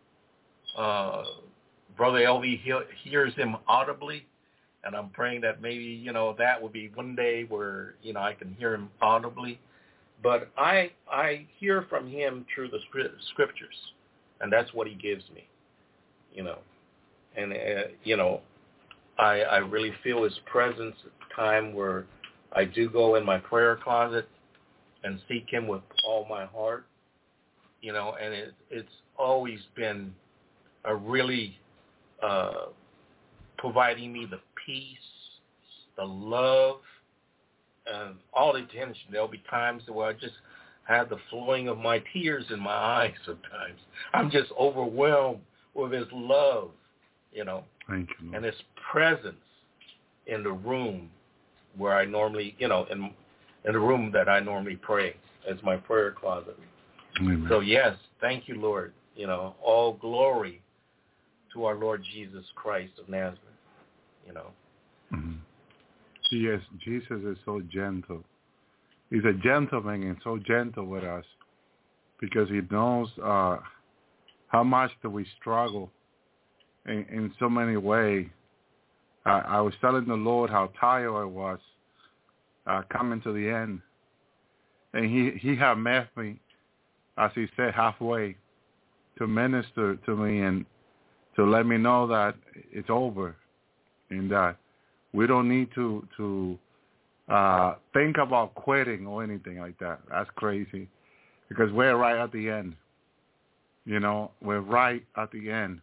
Uh, Brother Elvi he- hears him audibly, and I'm praying that maybe, you know, that will be one day where, you know, I can hear him audibly. But I I hear from him through the scriptures, and that's what he gives me, you know. And, uh, you know, I, I really feel his presence at the time where I do go in my prayer closet and seek him with all my heart, you know, and it, it's always been a really uh, providing me the peace, the love, and all the attention. There'll be times where I just have the flowing of my tears in my eyes sometimes. I'm just overwhelmed with his love, you know, Thank you, and his presence in the room where I normally, you know, in, in the room that I normally pray as my prayer closet. Amen. So, yes, thank you, Lord. You know, all glory to our Lord Jesus Christ of Nazareth, you know. Mm-hmm. Yes, Jesus is so gentle. He's a gentleman and so gentle with us because he knows uh, how much that we struggle in, in so many ways. Uh, I was telling the Lord how tired I was uh, coming to the end. And he, he had met me, as he said, halfway to minister to me and to let me know that it's over and that we don't need to, to uh, think about quitting or anything like that. That's crazy because we're right at the end. You know, we're right at the end.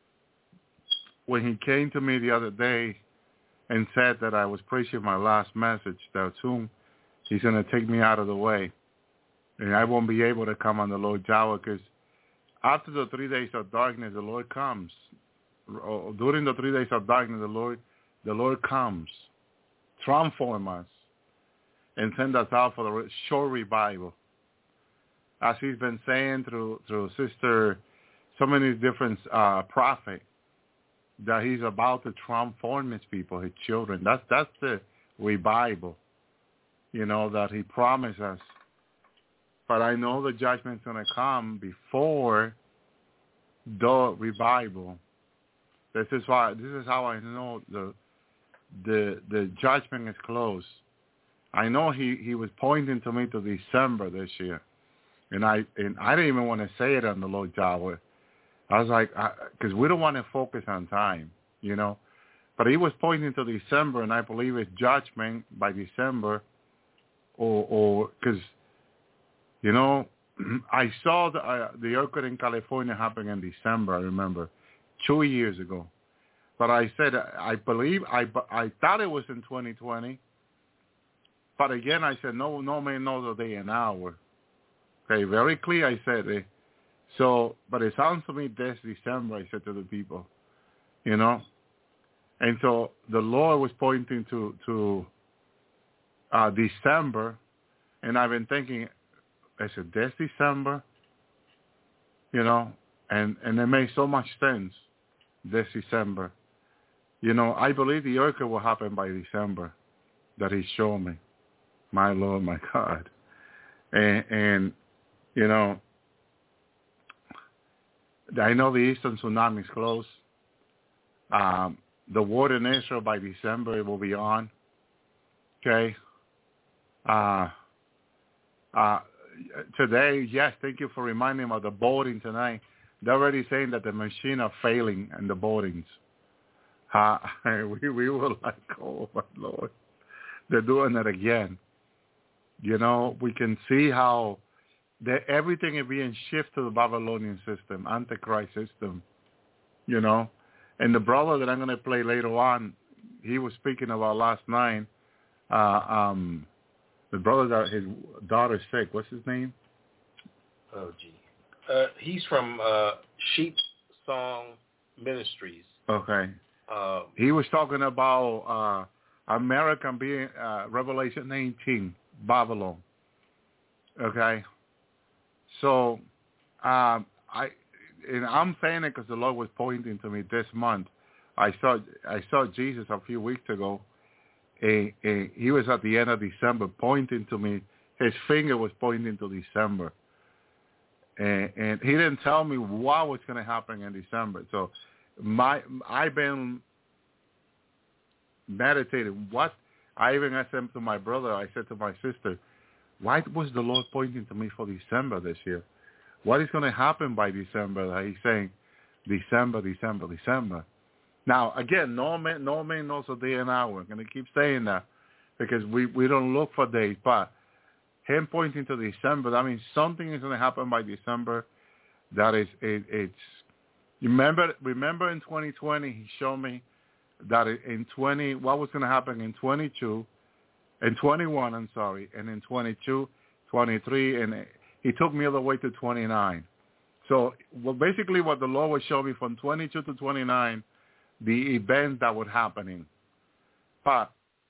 When he came to me the other day and said that I was preaching my last message, that soon he's going to take me out of the way and I won't be able to come on the Lord's hour because after the three days of darkness, the Lord comes. During the three days of darkness, the Lord, the Lord comes, transform us, and send us out for the short revival. As he's been saying through through Sister, so many different uh, prophets, that he's about to transform his people, his children. That's that's the revival, you know, that he promised us. But I know the judgment's going to come before the revival. This is why. This is how I know the the the judgment is close. I know he, he was pointing to me to December this year, and I and I didn't even want to say it on the Lord Yahweh. I was like, because we don't want to focus on time, you know. But he was pointing to December, and I believe it's judgment by December, or or because, you know, I saw the uh, the earthquake in California happen in December. I remember, two years ago. But I said I believe I I thought it was in twenty twenty. But again, I said no no man knows the day and hour. Okay, very clear. I said it. So, but it sounds to me this December. I said to the people, you know. And so the Lord was pointing to to uh, December, and I've been thinking, I said, this December, you know, and, and it made so much sense, this December. You know, I believe the earthquake will happen by December, that he showed me, my Lord, my God. And, and you know, I know the Eastern tsunami is close. Um, The war in Israel by December will be on. Okay. Uh, uh, today, yes, thank you for reminding me of the boating tonight. They're already saying that the machine are failing in the boatings. Uh, we, we were like, oh, my Lord. They're doing it again. You know, we can see how everything is being shifted to the Babylonian system, Antichrist system, you know. And the brother that I'm going to play later on, he was speaking about last night. Uh, um, the brother that his daughter's sick. What's his name? Oh, gee. Uh, he's from uh, Sheep Song Ministries. Okay. Uh, he was talking about uh, America being uh, Revelation nineteen, Babylon. Okay. So um, I. And I'm saying it because the Lord was pointing to me this month. I saw I saw Jesus a few weeks ago, and, and he was at the end of December pointing to me. His finger was pointing to December, and, and he didn't tell me what was going to happen in December. So, my I've been meditating. What I even asked him to my brother. I said to my sister, "Why was the Lord pointing to me for December this year? What is going to happen by December?" He's saying, December, December, December. Now, again, no man, no man knows a day and hour. I'm going to keep saying that because we, we don't look for days. But him pointing to December, that means something is going to happen by December. That is, it, it's, remember, remember in twenty twenty, he showed me that in twenty, what was going to happen in twenty-two, in twenty-one, I'm sorry, and in twenty-two, twenty-three, and he took me all the way to twenty-nine. So well, basically what the Lord would show me from twenty-two to twenty-nine, the events that were happening. But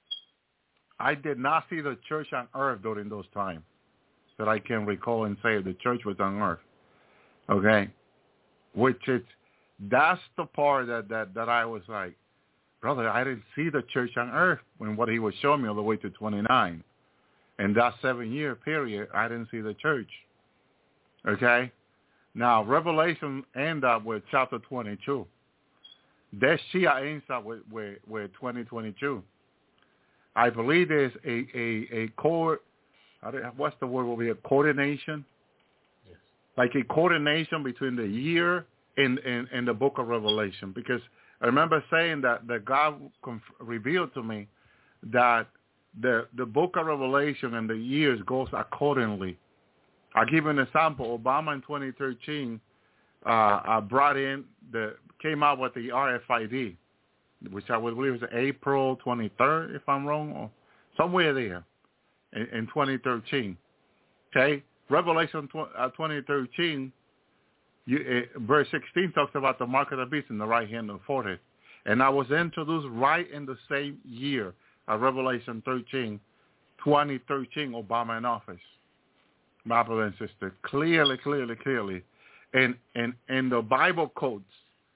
I did not see the church on earth during those times that I can recall and say the church was on earth. Okay? Which is, that's the part that, that, that I was like, brother, I didn't see the church on earth when what he was showing me all the way to twenty-nine. In that seven-year period, I didn't see the church. Okay? Now, Revelation ends up with chapter twenty-two. That Shia ends up with, with, with twenty twenty-two. I believe there's a, a, a core, what's the word, will be a coordination? Yes. Like a coordination between the year and, and, and the book of Revelation. Because I remember saying that, that God conf- revealed to me that the the book of Revelation and the years goes accordingly. I'll give you an example. Obama in twenty thirteen uh, uh, brought in the came out with the R F I D, which I would believe was April twenty-third, if I'm wrong, or somewhere there in, in twenty thirteen. Okay, Revelation tw- uh, twenty thirteen, you, uh, verse sixteen talks about the mark of the beast in the right hand and forehead, and I was introduced right in the same year. Uh, Revelation thirteen, twenty thirteen, Obama in office. My brother and sister, clearly, clearly, clearly. And and, and the Bible quotes,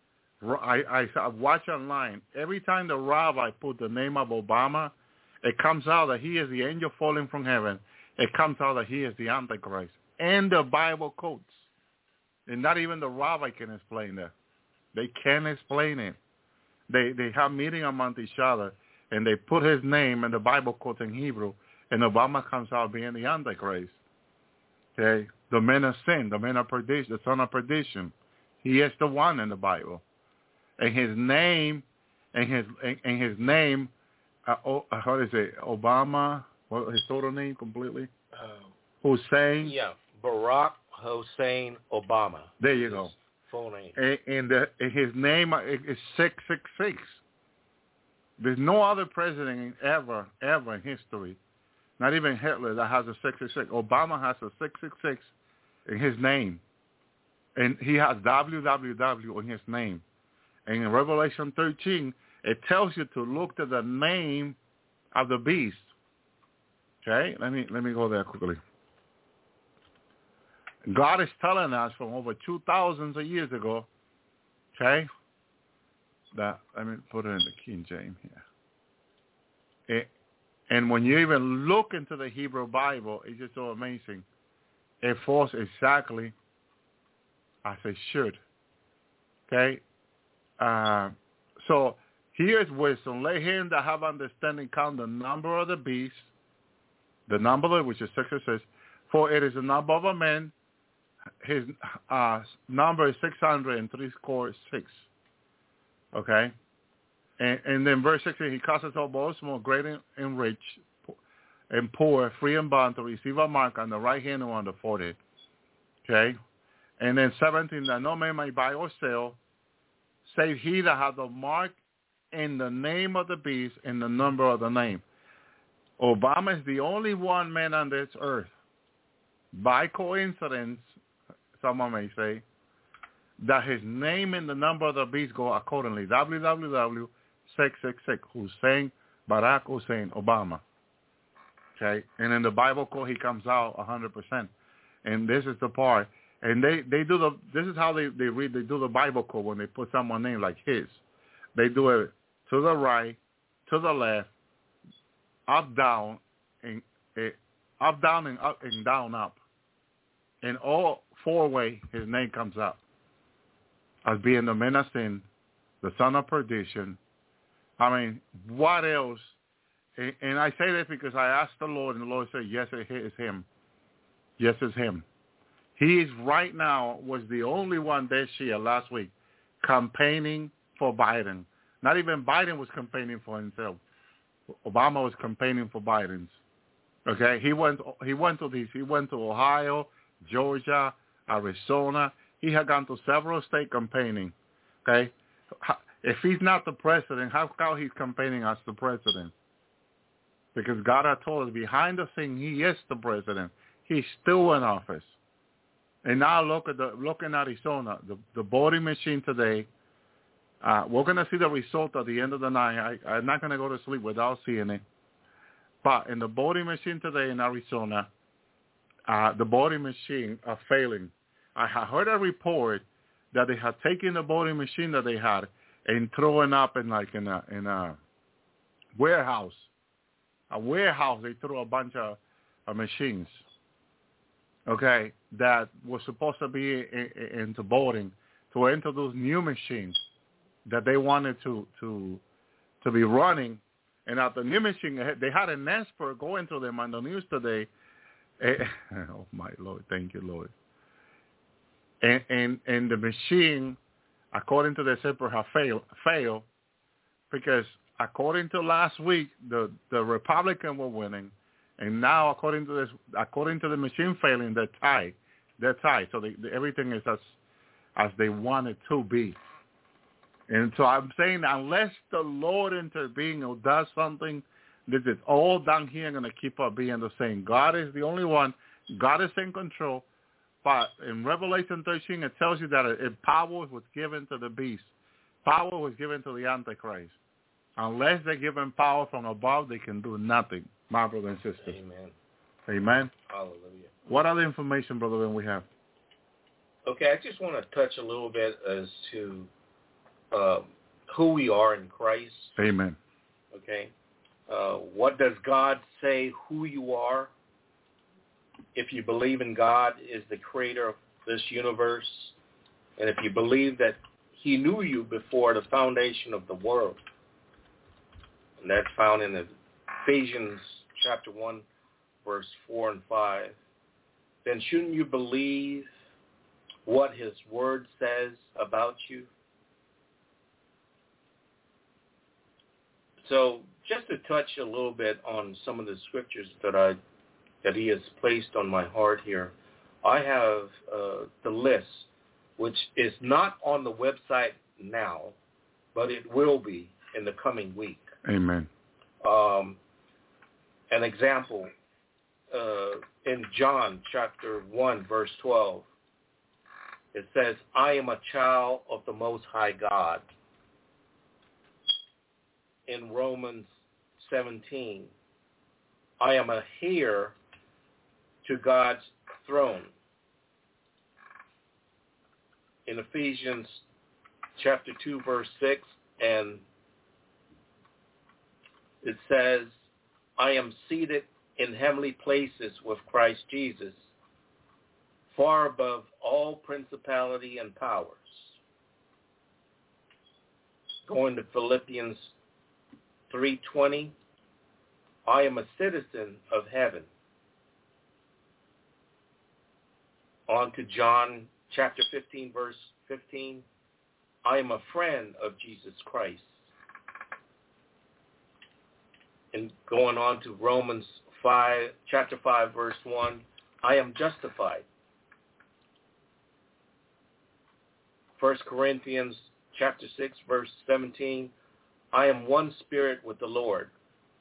I, I, I watch online, every time the rabbi put the name of Obama, it comes out that he is the angel falling from heaven. It comes out that he is the Antichrist. And the Bible quotes. And not even the rabbi can explain that. They can't explain it. they, they have meeting among each other, and they put his name in the Bible quote in Hebrew, and Obama comes out being the Antichrist. Okay? The man of sin, the man of perdition, the son of perdition. He is the one in the Bible. And his name, and his and his name, uh, oh, how is it? Obama, what his total name completely? Uh, Hussein. Yeah, Barack Hussein Obama. There you go. Full name. And, and, the, and his name is six six six. There's no other president ever, ever in history, not even Hitler, that has a six six six. Obama has a six six six in his name. And he has W W W in his name. And in Revelation thirteen, it tells you to look to the name of the beast. Okay? Let me let me go there quickly. God is telling us from over two thousand of years ago, okay, that, let me put it in the King James here. It, and when you even look into the Hebrew Bible, it's just so amazing. It falls exactly as it should. Okay? Uh, so here is wisdom. Let him that have understanding count the number of the beast, the number which is six six, for it is the number of a man. His uh, number is six hundred and three score six. Okay? And, and then verse sixteen, he causes all both small, great and, and rich, and poor, free and bond to receive a mark on the right hand and on the forehead. Okay? And then seventeen, that no man may buy or sell, save he that hath the mark in the name of the beast and the number of the name. Obama is the only one man on this earth, by coincidence, someone may say, that his name and the number of the beast go accordingly. W W W six six six, Hussein Barack Hussein Obama. Okay? And in the Bible code, he comes out one hundred percent. And this is the part. And they, they do the, this is how they, they read, they do the Bible code when they put someone's name like his. They do it to the right, to the left, up, down, and eh, up, down, and up, and down, up. In all four ways, his name comes up as being the man of sin, the son of perdition. I mean, what else? And, and I say this because I asked the Lord, and the Lord said, yes, it is him. Yes, it's him. He is right now, was the only one this year, last week, campaigning for Biden. Not even Biden was campaigning for himself. Obama was campaigning for Biden's. Okay, he went. He went to these. He went to Ohio, Georgia, Arizona. He had gone to several states campaigning. Okay, if he's not the president, how come he's campaigning as the president? Because God had told us behind the scene, he is the president. He's still in office. And now look at the look in Arizona, the the voting machine today. Uh, we're going to see the result at the end of the night. I, I'm not going to go to sleep without seeing it. But in the voting machine today in Arizona, uh, the voting machine are failing. I have heard a report that they had taken the voting machine that they had and thrown up in like in a in a warehouse. A warehouse, they threw a bunch of, of machines. Okay, that was supposed to be in, in, into voting to introduce new machines that they wanted to to to be running. And at the new machine, they had an expert go into them on the news today. Oh, my Lord. Thank you, Lord. And and, and the machine, according to the expert, have failed, failed because according to last week, the, the Republicans were winning. And now, according to this, according to the machine failing, they're tied. They're tied. So they, everything is as as they want it to be. And so I'm saying unless the Lord intervenes or does something, this is all down here going to keep up being the same. God is the only one. God is in control. But in Revelation thirteen, it tells you that it, power was given to the beast. Power was given to the Antichrist. Unless they're given power from above, they can do nothing, my brothers and sisters. Amen. Amen. Hallelujah. What other information, Brother Ben, we have? Okay, I just want to touch a little bit as to uh, who we are in Christ. Amen. Okay. Uh, what does God say who you are? If you believe in God is the creator of this universe, and if you believe that he knew you before the foundation of the world. And that's found in Ephesians chapter one, verse four and five. Then shouldn't you believe what his word says about you? So just to touch a little bit on some of the scriptures that I that he has placed on my heart here, I have uh, the list, which is not on the website now, but it will be in the coming week. Amen. Um, an example, uh, in John chapter one, verse twelve, it says, I am a child of the Most High God. In Romans seventeen, I am a heir to God's throne. In Ephesians chapter two, verse six, and it says, I am seated in heavenly places with Christ Jesus, far above all principality and powers. Going to Philippians three twenty, I am a citizen of heaven. On to John chapter fifteen, verse fifteen, I am a friend of Jesus Christ. And going on to Romans five, chapter five, verse one, I am justified. First Corinthians chapter six, verse seventeen, I am one spirit with the Lord.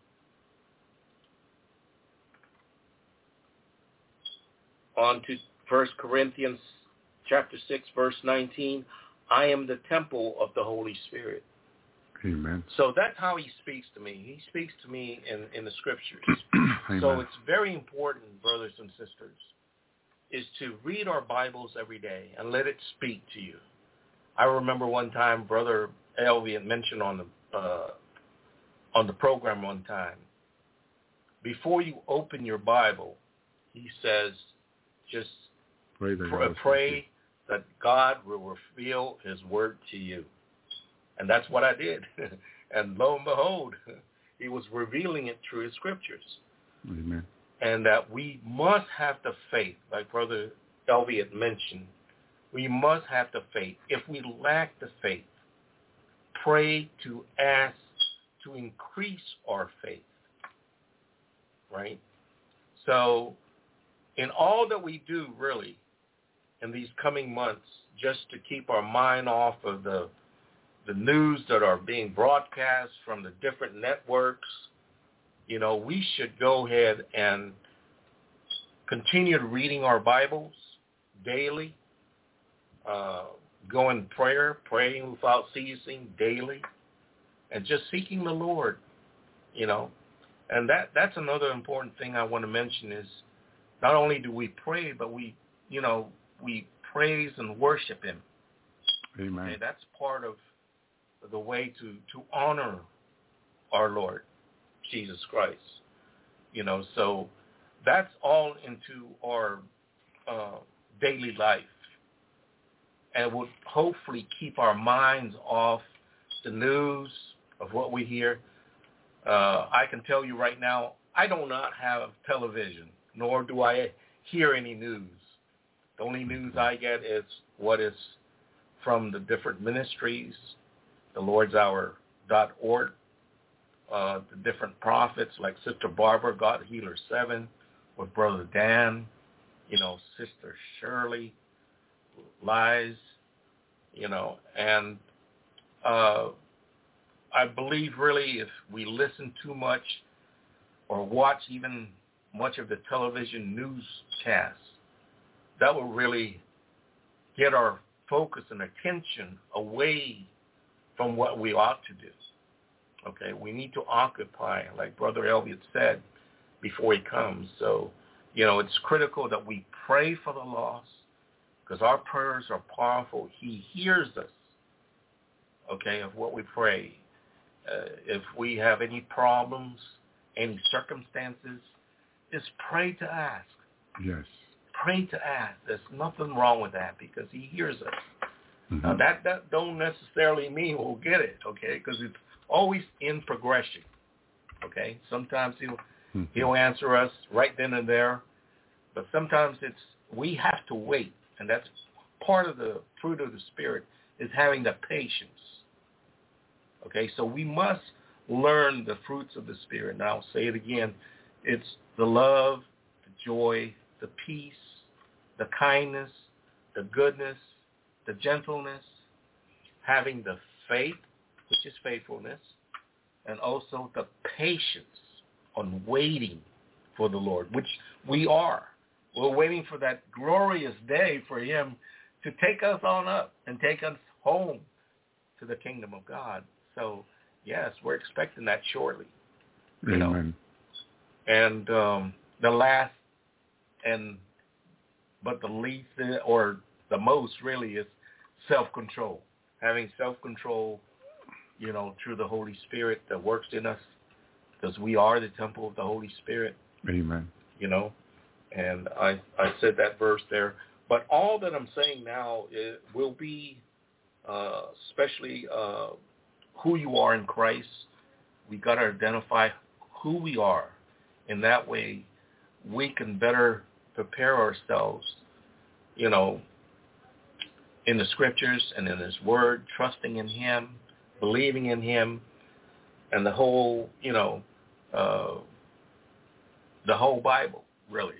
On to First Corinthians chapter six, verse nineteen, I am the temple of the Holy Spirit. Amen. So that's how he speaks to me. He speaks to me in, in the scriptures. So it's very important, brothers and sisters, is to read our Bibles every day and let it speak to you. I remember one time Brother Elvie had mentioned on the uh, on the program one time, before you open your Bible, he says, just pray that, pr- pray that God will reveal his word to you. And that's what I did. And lo and behold, he was revealing it through his scriptures. Amen. And that we must have the faith, like Brother Elvie had mentioned, we must have the faith. If we lack the faith, pray to ask to increase our faith, right? So in all that we do, really, in these coming months, just to keep our mind off of the the news that are being broadcast from the different networks, you know, we should go ahead and continue reading our Bibles daily, uh, go in prayer, praying without ceasing daily, and just seeking the Lord, you know. And that that's another important thing I want to mention is not only do we pray, but we, you know, we praise and worship him. Amen. Okay, that's part of the way to, to honor our Lord Jesus Christ. You know, so that's all into our uh, daily life, and would hopefully keep our minds off the news of what we hear. Uh, I can tell you right now, I do not have television, nor do I hear any news. The only news I get is what is from the different ministries, the Lord's Hour dot org, uh, the different prophets like Sister Barbara, God Healer seven, with Brother Dan, you know, Sister Shirley, Lies, you know, and uh, I believe really if we listen too much or watch even much of the television newscasts, that will really get our focus and attention away from what we ought to do. Okay, we need to occupy, like Brother Elvie said, before he comes. So, you know, it's critical that we pray for the lost, because our prayers are powerful. He hears us, okay, of what we pray. Uh, if we have any problems, any circumstances, just pray to ask. Yes. Pray to ask. There's nothing wrong with that because he hears us. Mm-hmm. Now, that, that don't necessarily mean we'll get it, okay, because it's always in progression, okay? Sometimes he'll, mm-hmm. he'll answer us right then and there, but sometimes it's we have to wait, and that's part of the fruit of the Spirit is having the patience, okay? So we must learn the fruits of the Spirit. And I'll say it again. It's the love, the joy, the peace, the kindness, the goodness, the gentleness, having the faith, which is faithfulness, and also the patience on waiting for the Lord, which we are. We're waiting for that glorious day for him to take us on up and take us home to the kingdom of God. So, yes, we're expecting that shortly. You Amen. know? And um, the last and but the least or the most really is self-control. Having self-control, you know, through the Holy Spirit that works in us, because we are the temple of the Holy Spirit. Amen. You know, and I I said that verse there. But all that I'm saying now is, will be, uh, especially uh, who you are in Christ. We got to identify who we are. In that way, we can better prepare ourselves, you know, in the Scriptures and in His Word, trusting in Him, believing in Him, and the whole, you know, uh, the whole Bible, really.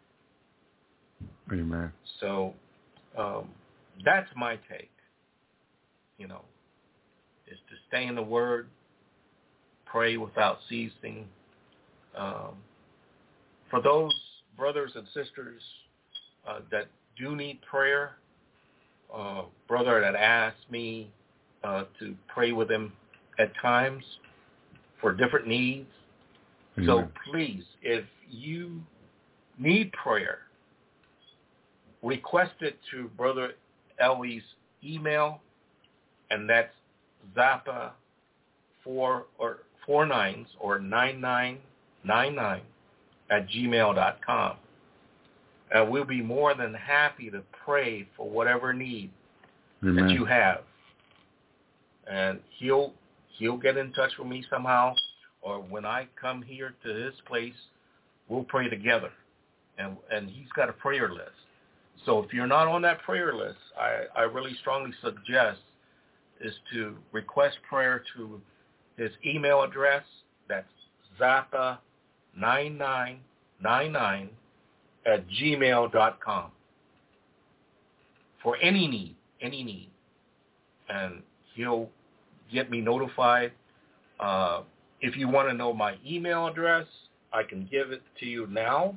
Amen. So um, that's my take, you know, is to stay in the Word, pray without ceasing. Um, for those brothers and sisters uh, that do need prayer, uh, brother that asked me uh, to pray with them at times for different needs. Amen. So please, if you need prayer, request it to Brother Elwie's email, and that's Zappa four or four nines or nine nine nine nine at gmail dot com. And we'll be more than happy to pray for whatever need Amen. That you have. And he'll he'll get in touch with me somehow, or when I come here to his place, we'll pray together. And and he's got a prayer list. So if you're not on that prayer list, I, I really strongly suggest is to request prayer to his email address. That's Zappa nine nine nine nine at gmail dot com for any need, any need. And he'll get me notified. Uh, if you want to know my email address, I can give it to you now.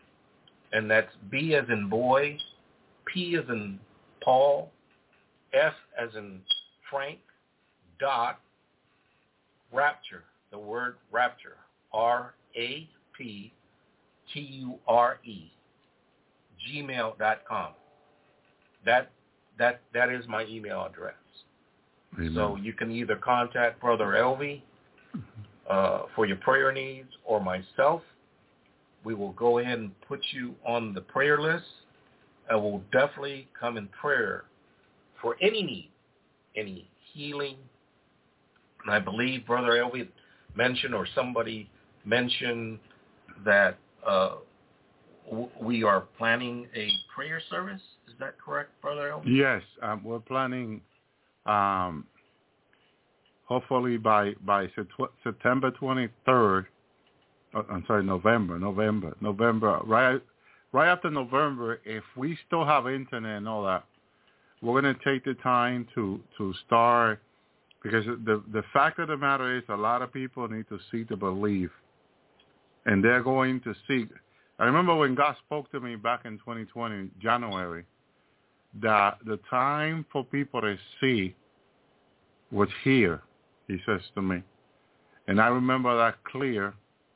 And that's B as in boy, P as in Paul, F as in Frank, dot, rapture, the word rapture, R A P T U R E, gmail dot com. That that that is my email address. Amen. So you can either contact Brother Elvie uh, for your prayer needs or myself. We will go ahead and put you on the prayer list, and we'll definitely come in prayer for any need, any healing. And I believe Brother Elvie mentioned, or somebody mentioned, that uh, w- we are planning a prayer service. Is that correct, Brother Elvie? Yes, um, we're planning, um, hopefully by by September twenty-third. Oh, I'm sorry, November, November, November. Right, right after November, if we still have internet and all that, we're going to take the time to to start, because the the fact of the matter is, a lot of people need to see to believe, and they're going to seek. I remember when God spoke to me back in twenty twenty, January, that the time for people to see was here. He says to me, and I remember that clear.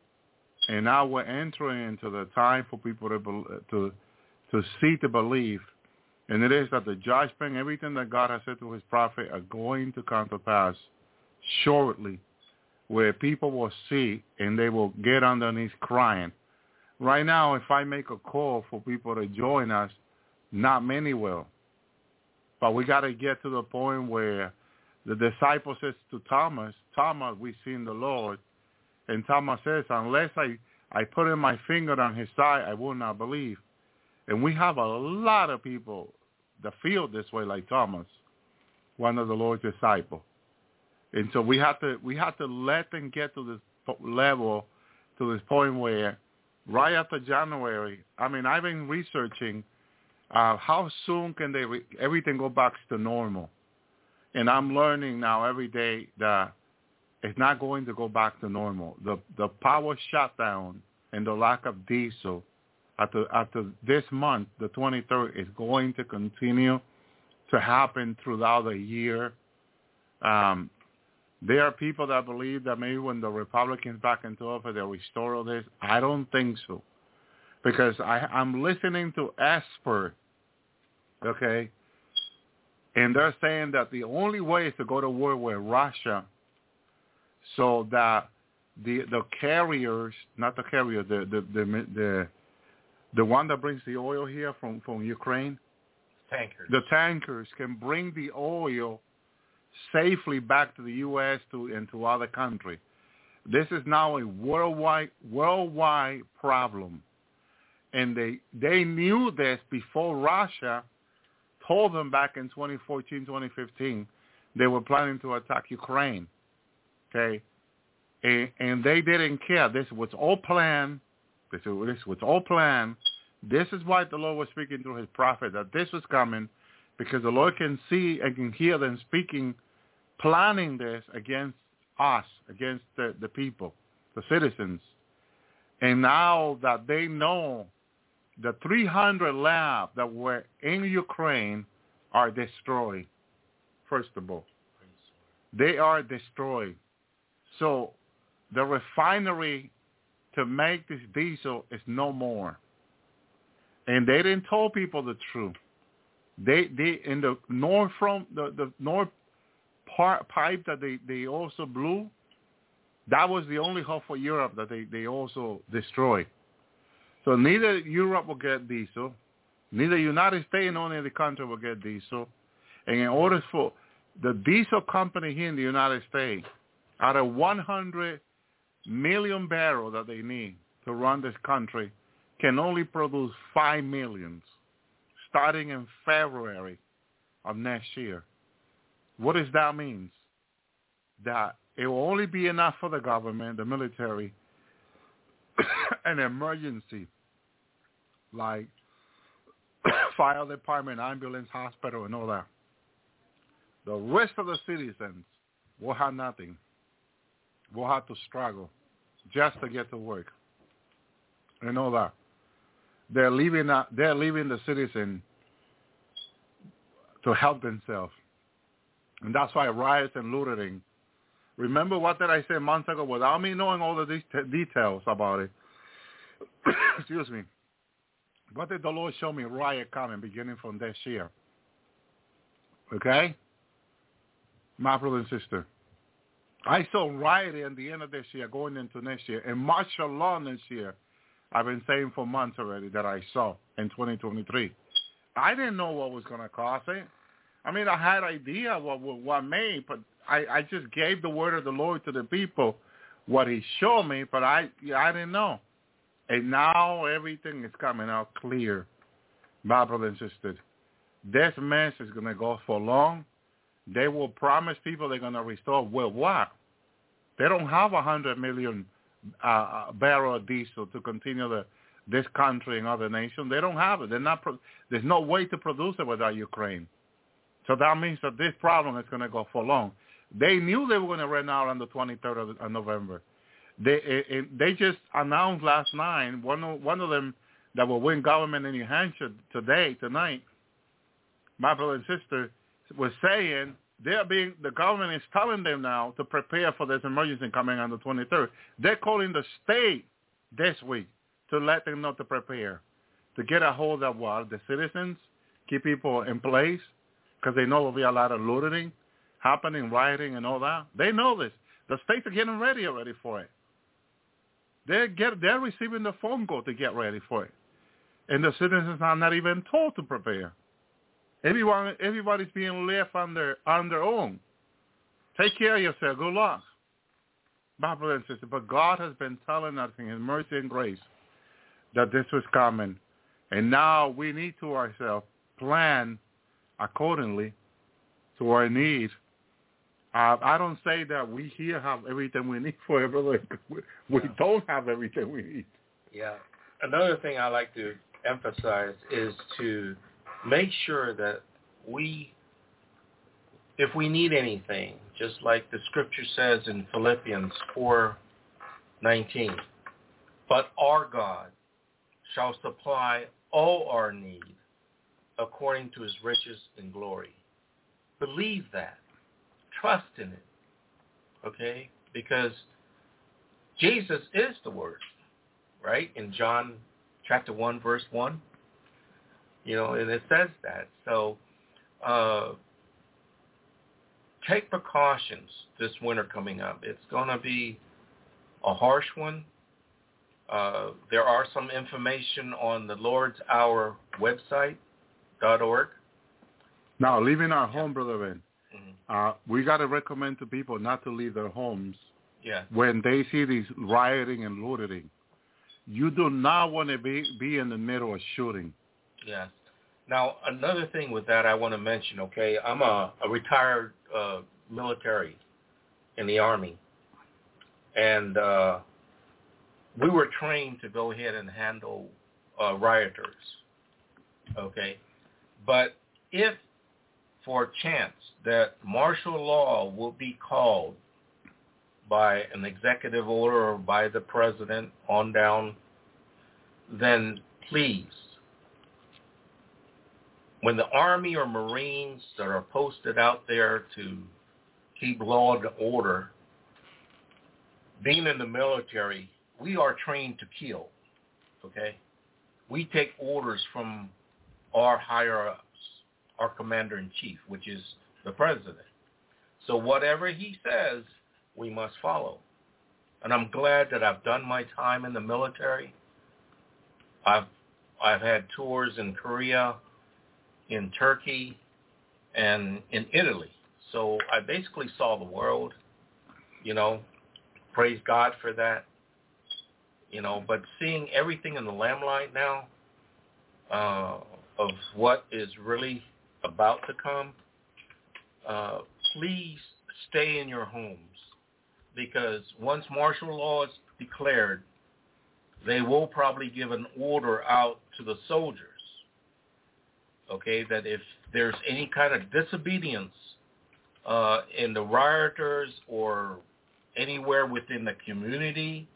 And now we're entering into the time for people to to to see, to believe. And it is that the judgment, everything that God has said to his prophet, are going to come to pass shortly, where people will see and they will get on their knees crying. Right now, if I make a call for people to join us, not many will. But we got to get to the point where the disciple says to Thomas, Thomas, we've seen the Lord. And Thomas says, unless I, I put in my finger on his side, I will not believe. And we have a lot of people that feel this way like Thomas, one of the Lord's disciples. And so we have to we have to let them get to this level, to this point where right after January, I mean, I've been researching uh, how soon can they re- everything go back to normal. And I'm learning now every day that it's not going to go back to normal. The the power shutdown and the lack of diesel after after this month, the twenty-third, is going to continue to happen throughout the year. Um, there are people that believe that maybe when the Republicans back into office, they'll restore all this. I don't think so, because I, I'm listening to experts, okay, and they're saying that the only way is to go to war with Russia, so that the the carriers, not the carrier, the the the the, the one that brings the oil here from, from Ukraine, tankers. The tankers can bring the oil safely back to the U S to and to other countries. This is now a worldwide worldwide problem, and they they knew this before Russia told them back in twenty fourteen, twenty fifteen. They were planning to attack Ukraine. Okay, and, and they didn't care. This was all planned. This, this was all planned. This is why the Lord was speaking through his prophet, that this was coming, because the Lord can see and can hear them speaking, planning this against us, against the, the people, the citizens. And now that they know the three hundred labs that were in Ukraine are destroyed, first of all. They are destroyed. So the refinery to make this diesel is no more. And they didn't tell people the truth. They they in the north from the, the north part pipe that they, they also blew, that was the only hope for Europe that they, they also destroyed. So neither Europe will get diesel, neither United States nor any other country will get diesel. And in order for the diesel company here in the United States, out of one hundred million barrels that they need to run this country, can only produce five million starting in February of next year. What does that mean? That it will only be enough for the government, the military, an emergency, like fire department, ambulance, hospital, and all that. The rest of the citizens will have nothing. Will have to struggle just to get to work and all that. They're leaving. Uh, they're leaving the citizen to help themselves, and that's why riots and looting. Remember what did I say months ago? Without me knowing all the de- details about it, excuse me. What did the Lord show me? Riot coming beginning from this year. Okay, my brother and sister. I saw riot at the end of this year, going into next year, and martial law next year. I've been saying for months already that I saw in twenty twenty-three. I didn't know what was going to cause it. I mean, I had idea what what made, but I, I just gave the word of the Lord to the people, what he showed me, but I I didn't know. And now everything is coming out clear, my brothers and sisters. This mess is going to go for long. They will promise people they're going to restore. Well, what? They don't have a hundred million uh, barrel of diesel to continue the, this country and other nations. They don't have it. They're not. Pro- There's no way to produce it without Ukraine. So that means that this problem is going to go for long. They knew they were going to run out on the twenty-third of, of November. They it, it, they just announced last night. One of, one of them that will win government in New Hampshire today, tonight. My brother and sister was saying they're being the government is telling them now to prepare for this emergency coming on the twenty-third. They're calling the state this week to let them know to prepare, to get a hold of what the citizens, keep people in place, because they know there'll be a lot of looting happening, rioting, and all that. They know this. The states are getting ready already for it. They get they're receiving the phone call to get ready for it, and the citizens are not even told to prepare. Everyone, everybody's being left on their on their own. Take care of yourself. Good luck, my brother and sister. But God has been telling us in His mercy and grace that this was coming, and now we need to ourselves plan accordingly to our needs. Uh, I don't say that we here have everything we need for it, brother. We, we yeah. don't have everything we need. Yeah. Another thing I like to emphasize is to make sure that we, if we need anything, just like the scripture says in Philippians four nineteen, but our God shall supply all our need according to His riches and glory. Believe that. Trust in it. Okay? Because Jesus is the Word, right? In John chapter one, verse one. You know, and it says that. So uh, take precautions this winter coming up. It's going to be a harsh one. Uh, there are some information on the Lord's Hour website dot org. Now, leaving our home, Brother Ben, mm-hmm. uh, we got to recommend to people not to leave their homes yeah. when they see these rioting and looting. You do not want to be, be in the middle of shooting. Yes. Now, another thing with that I want to mention, okay, I'm a, a retired uh, military in the Army, and uh, we were trained to go ahead and handle uh, rioters, okay? But if, for chance, that martial law will be called by an executive order or by the president on down, then please, when the Army or Marines that are posted out there to keep law and order, being in the military, we are trained to kill, okay? We take orders from our higher-ups, our commander-in-chief, which is the president. So whatever he says, we must follow. And I'm glad that I've done my time in the military. I've I've had tours in Korea, in Turkey, and in Italy. So I basically saw the world, you know, praise God for that, you know, but seeing everything in the limelight now uh, of what is really about to come, uh, please stay in your homes, because once martial law is declared, they will probably give an order out to the soldiers, okay, that if there's any kind of disobedience uh, in the rioters or anywhere within the community,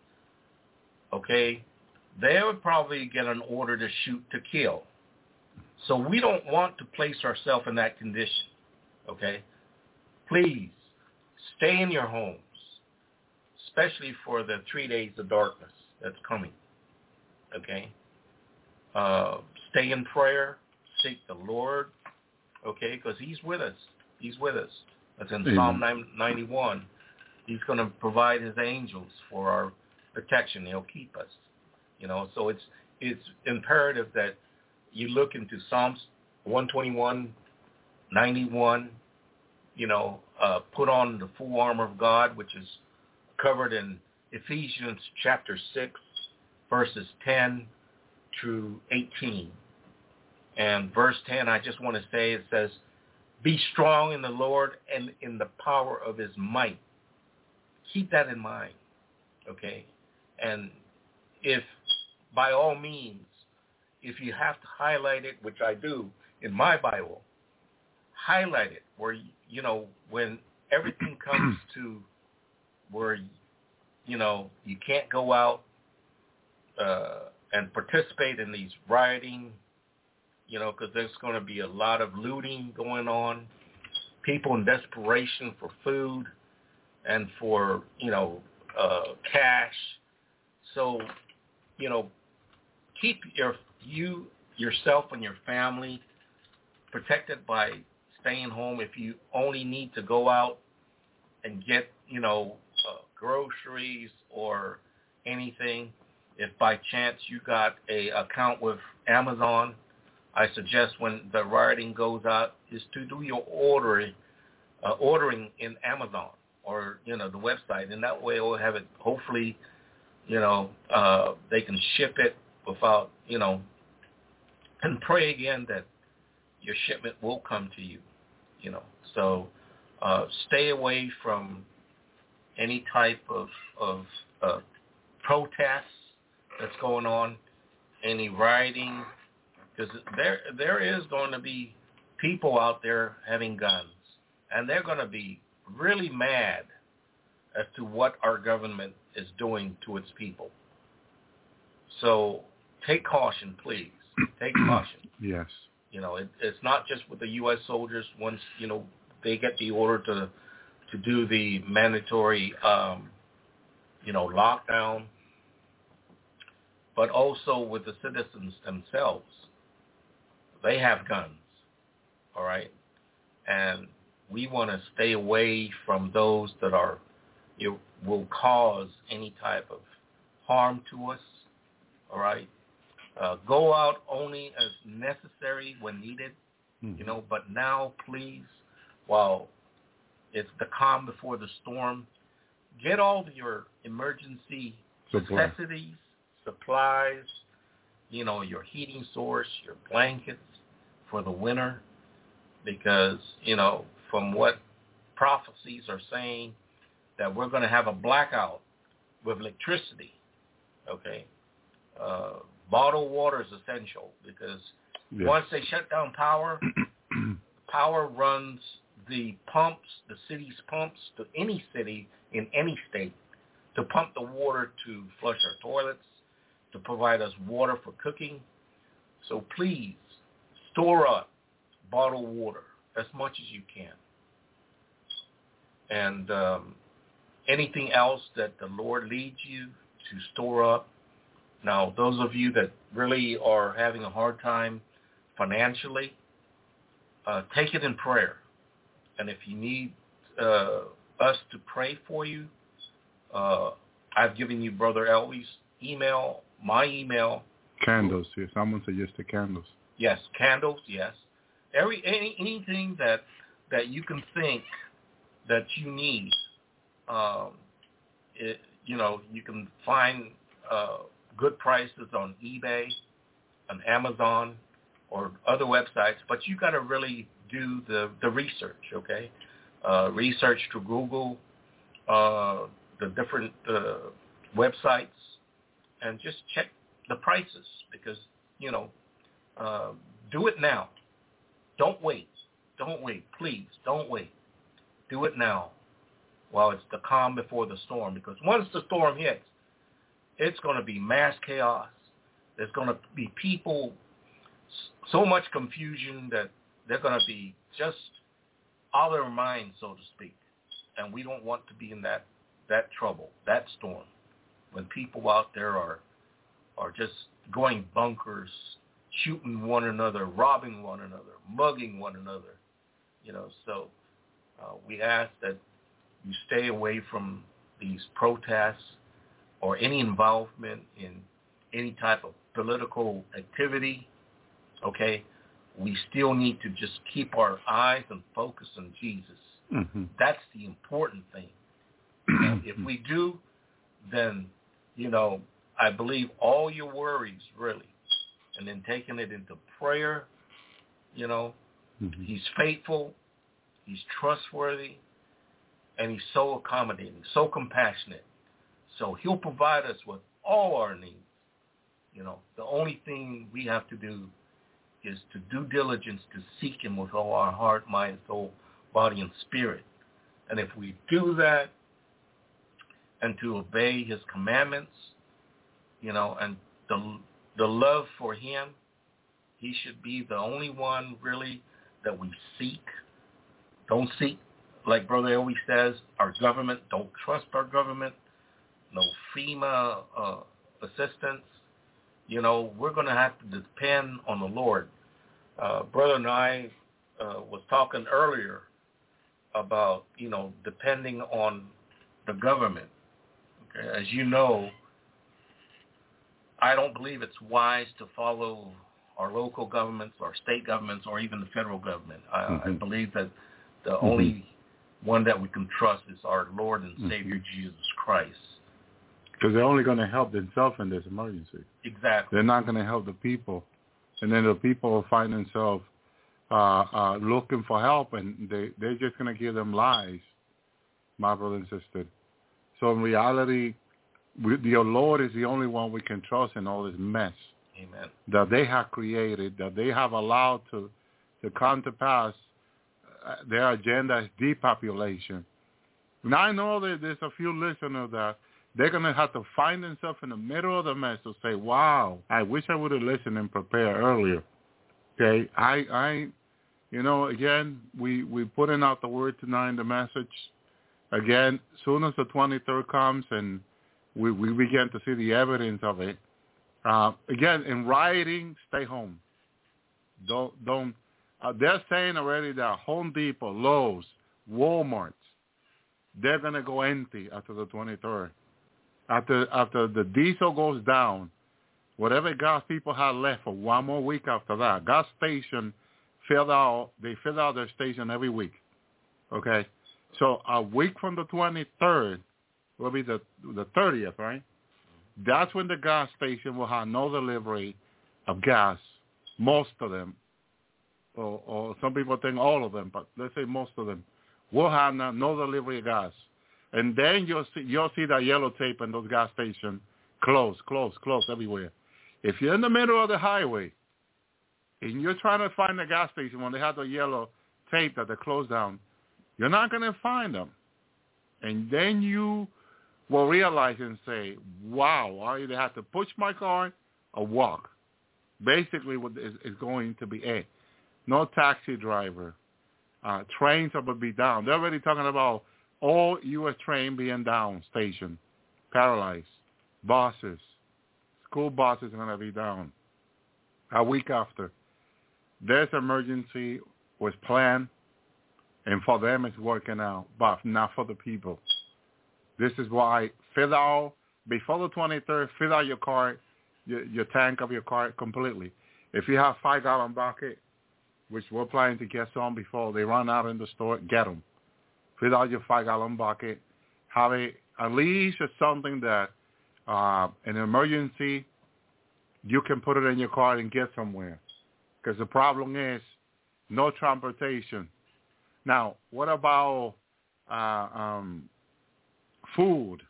okay, they would probably get an order to shoot to kill. So we don't want to place ourselves in that condition, okay? Please stay in your homes, especially for the three days of darkness that's coming, okay? Uh, stay in prayer, seek the Lord, okay, because He's with us. He's with us. That's in Psalm ninety-one. He's going to provide His angels for our protection. He'll keep us, you know. So it's it's imperative that you look into Psalms one twenty-one, ninety-one, you know, uh, put on the full armor of God, which is covered in Ephesians chapter six, verses ten through eighteen. And verse ten, I just want to say, it says, be strong in the Lord and in the power of His might. Keep that in mind, okay? And if, by all means, if you have to highlight it, which I do in my Bible, highlight it where, you know, when everything comes to where, you know, you can't go out uh, and participate in these rioting, you know, because there's going to be a lot of looting going on, people in desperation for food and for, you know, uh, cash. So, you know, keep your you, yourself and your family protected by staying home. If you only need to go out and get, you know, uh, groceries or anything, if by chance you got a account with Amazon, I suggest when the writing goes out is to do your ordering, uh, ordering in Amazon or, you know, the website. And that way it will have it, hopefully, you know, uh, they can ship it without, you know, and pray again that your shipment will come to you, you know. So uh, stay away from any type of, of uh, protests that's going on, any rioting, because there there is going to be people out there having guns, and they're going to be really mad as to what our government is doing to its people. So take caution, please. Take caution. Yes. You know, it, it's not just with the U S soldiers. Once, you know, they get the order to to do the mandatory, um, you know, lockdown, but also with the citizens themselves. They have guns, all right? And we want to stay away from those that are, you know, will cause any type of harm to us, all right? Uh, go out only as necessary when needed, mm-hmm. you know, but now, please, while it's the calm before the storm, get all of your emergency Supply. necessities, supplies, you know, your heating source, your blankets for the winter, because, you know, from what prophecies are saying, that we're going to have a blackout with electricity, okay? Uh, bottled water is essential because yes. once they shut down power, power runs the pumps, the city's pumps, to any city in any state to pump the water to flush our toilets, to provide us water for cooking. So please store up bottled water as much as you can. And um, anything else that the Lord leads you to store up. Now, those of you that really are having a hard time financially, uh, take it in prayer. And if you need uh, us to pray for you, uh, I've given you Brother Elwie's email, my email. Candles, yes. Someone suggested candles. Yes, candles, yes. Every any, anything that that you can think that you need, um, it, you know, you can find uh, good prices on eBay, on Amazon, or other websites, but you got to really do the, the research, okay? Uh, research to Google, uh, the different uh, websites, and just check the prices because, you know, uh, do it now. Don't wait. Don't wait. Please, don't wait. Do it now while it's the calm before the storm, because once the storm hits, it's going to be mass chaos. There's going to be people, so much confusion that they're going to be just out of their minds, so to speak. And we don't want to be in that, that trouble, that storm, when people out there are are just going bunkers, shooting one another, robbing one another, mugging one another. You know, so uh, we ask that you stay away from these protests or any involvement in any type of political activity, okay? We still need to just keep our eyes and focus on Jesus. Mm-hmm. That's the important thing. And if we do, then, you know, I believe all your worries, really, and then taking it into prayer, you know, mm-hmm. He's faithful, He's trustworthy, and He's so accommodating, so compassionate. So He'll provide us with all our needs. You know, the only thing we have to do is to do diligence to seek Him with all our heart, mind, soul, body, and spirit. And if we do that and to obey His commandments, you know, and the the love for Him, He should be the only one really that we seek. Don't seek, like Brother Elwie says, our government. Don't trust our government. No FEMA uh, assistance. You know, we're going to have to depend on the Lord. Uh, Brother and I uh, was talking earlier about, you know, depending on the government. Okay? As you know, I don't believe it's wise to follow our local governments, our state governments, or even the federal government. I, mm-hmm. I believe that the mm-hmm. only one that we can trust is our Lord and Savior mm-hmm. Jesus Christ. Because they're only going to help themselves in this emergency. Exactly. They're not going to help the people. And then the people will find themselves uh, uh, looking for help, and they, they're just going to give them lies, my brother and sister. So in reality, we, your Lord is the only one we can trust in all this mess. Amen. That they have created, that they have allowed to, to come to pass. Uh, their agenda is depopulation. Now I know that there's a few listeners that they're going to have to find themselves in the middle of the mess to say, wow, I wish I would have listened and prepared earlier. Okay, I, I, you know, again, we, we putting out the word tonight, the message. Again, soon as the twenty-third comes and we, we begin to see the evidence of it, uh, again, in rioting, stay home. Don't, don't, uh, they're saying already that Home Depot, Lowe's, Walmart, they're going to go empty after the twenty-third. After after the diesel goes down, whatever gas people have left for one more week after that, gas station fill out, they fill out their station every week. Okay? So a week from the twenty-third will be the the thirtieth, right? That's when the gas station will have no delivery of gas, most of them. Or, or some people think all of them, but let's say most of them will have no, no delivery of gas. And then you'll see, you'll see that yellow tape in those gas stations close, close, close everywhere. If you're in the middle of the highway and you're trying to find a gas station when they have the yellow tape that they close down, you're not going to find them. And then you will realize and say, wow, I either have to push my car or walk. Basically what is, is going to be it. No taxi driver. Uh, trains are going to be down. They're already talking about all U S train being down, station, paralyzed. Buses, school buses are going to be down. A week after, this emergency was planned, and for them it's working out, but not for the people. This is why fill out, before the twenty-third, fill out your car, your, your tank of your car completely. If you have five-gallon bucket, which we're planning to get some before they run out in the store, get them. Fill out your five-gallon bucket. Have a, at least something that, uh, an emergency, you can put it in your car and get somewhere. Because the problem is no transportation. Now, what about uh, um, food?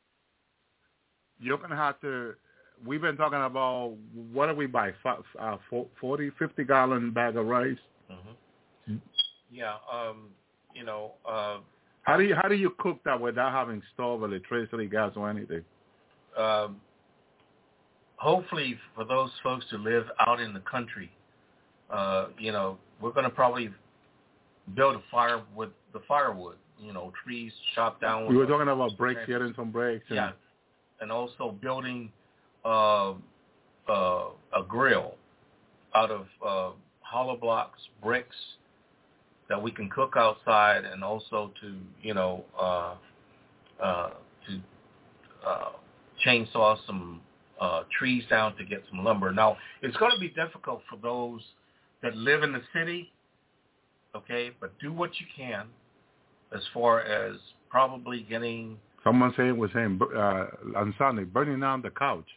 You're going to have to, we've been talking about, what do we buy, uh, forty, fifty-gallon bag of rice? Mm-hmm. Yeah, um, you know. Uh, how do you how do you cook that without having stove, electricity, gas, or anything? Um, hopefully, for those folks who live out in the country, uh, you know, we're going to probably build a fire with the firewood. You know, trees chopped down. We were talking about bricks, getting some bricks. And yeah, and also building uh, uh, a grill out of uh, hollow blocks, bricks, that we can cook outside, and also to, you know, uh, uh, to uh, chainsaw some uh, trees down to get some lumber. Now, it's going to be difficult for those that live in the city, okay, but do what you can as far as probably getting... Someone saying was saying uh, on Sunday, burning down the couch.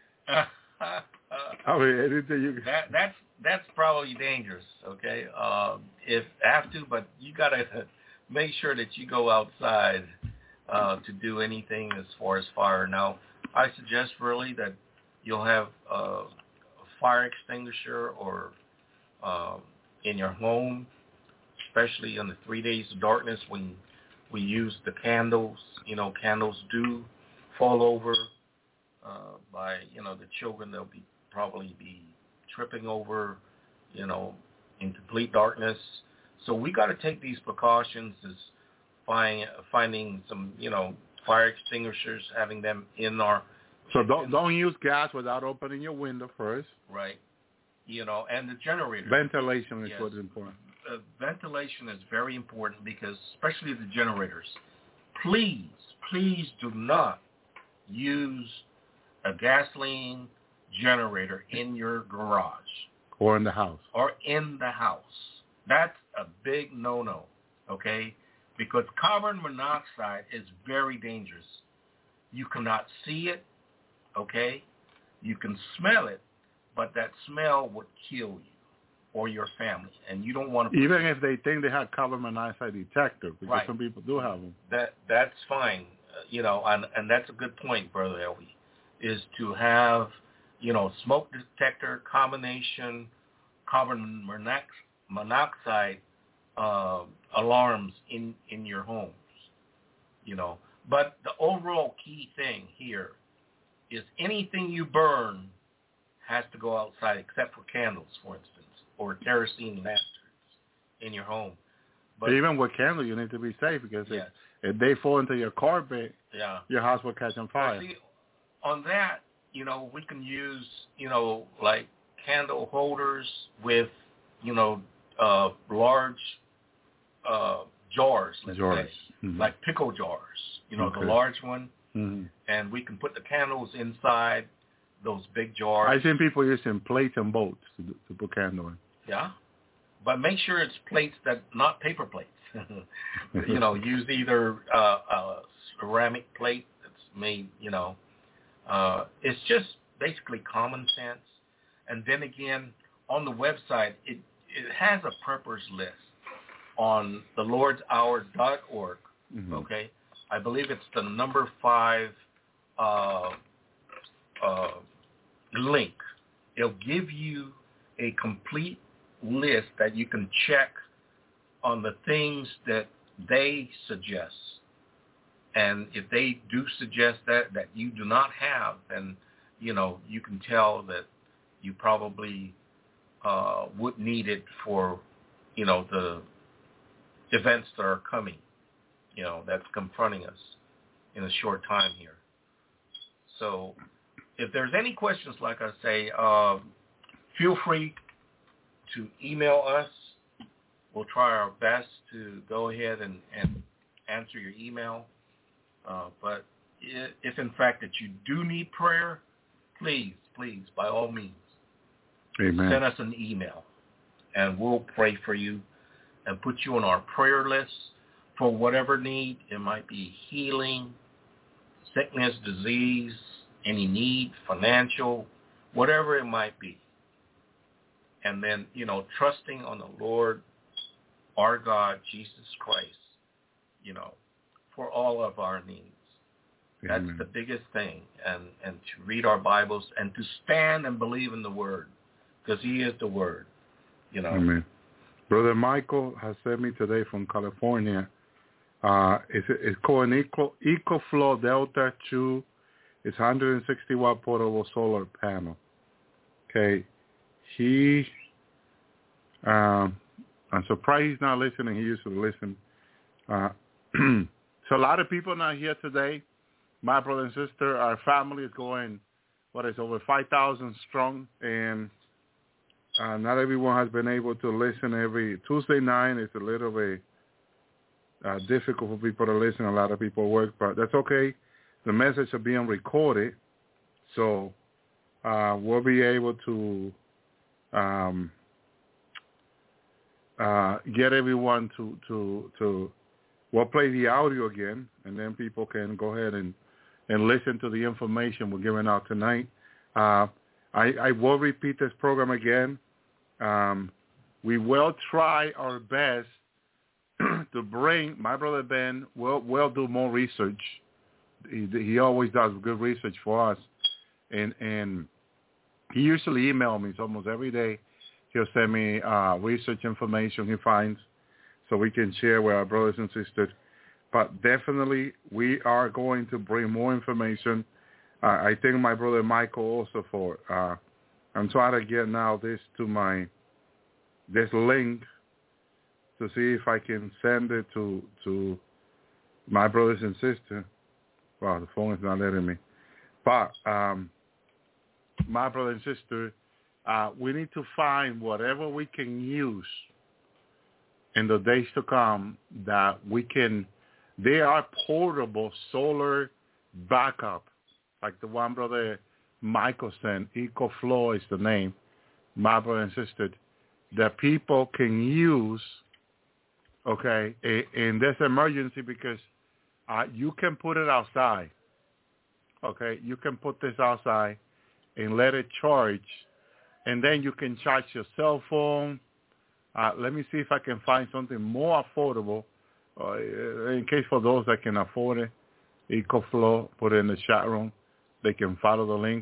I mean, anything you... that, that's that's probably dangerous, okay? Uh, if have to, but you got to make sure that you go outside uh, to do anything as far as fire. Now, I suggest really that you'll have uh, a fire extinguisher or uh, in your home, especially in the three days of darkness when we use the candles. You know, candles do fall over uh, by, you know, the children. They'll be probably be tripping over, you know, in complete darkness. So we got to take these precautions as find, finding some, you know, fire extinguishers, having them in our... So don't don't use gas without opening your window first. Right. You know, and the generator. Ventilation is yes. what's important. Uh, ventilation is very important because, especially the generators, please, please do not use a gasoline generator in your garage. Or in the house. Or in the house. That's a big no-no, okay? Because carbon monoxide is very dangerous. You cannot see it, okay? You can smell it, but that smell would kill you or your family, and you don't want to... Even if they think they have carbon monoxide detector, because right. some people do have them. That That's fine, uh, you know, and, and that's a good point, Brother Elvie, is to have, you know, smoke detector, combination, carbon monoxide uh, alarms in, in your homes, you know. But the overall key thing here is anything you burn has to go outside except for candles, for instance, or kerosene lanterns in your home. But even with candles, you need to be safe because yes. if, if they fall into your carpet, yeah. your house will catch on fire. See, on that, you know, we can use, you know, like candle holders with, you know, uh, large uh, jars, let's jars. say, Mm-hmm. like pickle jars, you know, okay. the large one. Mm-hmm. And we can put the candles inside those big jars. I've seen people using plates and boats to, to put candle in. Yeah, but make sure it's plates that, not paper plates. You know, use either uh, a ceramic plate that's made, you know. Uh, it's just basically common sense. And then again, on the website, it, it has a preppers list on the lords hour dot org, mm-hmm. okay? I believe it's the number five uh, uh, link. It'll give you a complete list that you can check on the things that they suggest. And if they do suggest that, that you do not have, then, you know, you can tell that you probably uh, would need it for, you know, the events that are coming, you know, that's confronting us in a short time here. So if there's any questions, like I say, uh, feel free to email us. We'll try our best to go ahead and, and answer your email. Uh, but if, in fact, that you do need prayer, please, please, by all means, Amen. Send us an email, and we'll pray for you and put you on our prayer list for whatever need. It might be healing, sickness, disease, any need, financial, whatever it might be. And then, you know, trusting on the Lord, our God, Jesus Christ, you know, for all of our needs. That's Amen. the biggest thing, and, and to read our Bibles and to stand and believe in the Word, because He is the Word, you know. Amen. Brother Michael has sent me today from California. Uh, it's, it's called an Eco, EcoFlow Delta two. It's one hundred sixty watt portable solar panel. Okay. He, um, I'm surprised he's not listening. He used to listen. Uh, so a lot of people not here today. My brother and sister, our family is going, what is over five thousand strong, and uh, not everyone has been able to listen every Tuesday night. It's a little bit uh, difficult for people to listen. A lot of people work, but that's okay. The message is being recorded, so uh, we'll be able to um, uh, get everyone to, to, to, we'll play the audio again, and then people can go ahead and and listen to the information we're giving out tonight. Uh, I, I will repeat this program again. Um, we will try our best to bring, my brother Ben will will do more research. He, he always does good research for us. And, and he usually emails me, so almost every day he'll send me uh, research information he finds so we can share with our brothers and sisters. But definitely, we are going to bring more information. Uh, I thank my brother Michael also for. Uh, I'm trying to get now this to my this link to see if I can send it to to my brothers and sisters. Wow, the phone is not letting me. But um, my brother and sister, uh, we need to find whatever we can use in the days to come that we can. They are portable solar backup, like the one brother Michael sent. EcoFlow is the name. my brother and sister, that people can use, okay, in this emergency because uh, you can put it outside, okay? You can put this outside and let it charge, and then you can charge your cell phone. Uh, let me see if I can find something more affordable uh, in case for those that can afford it. EcoFlow, put it in the chat room. They can follow the link.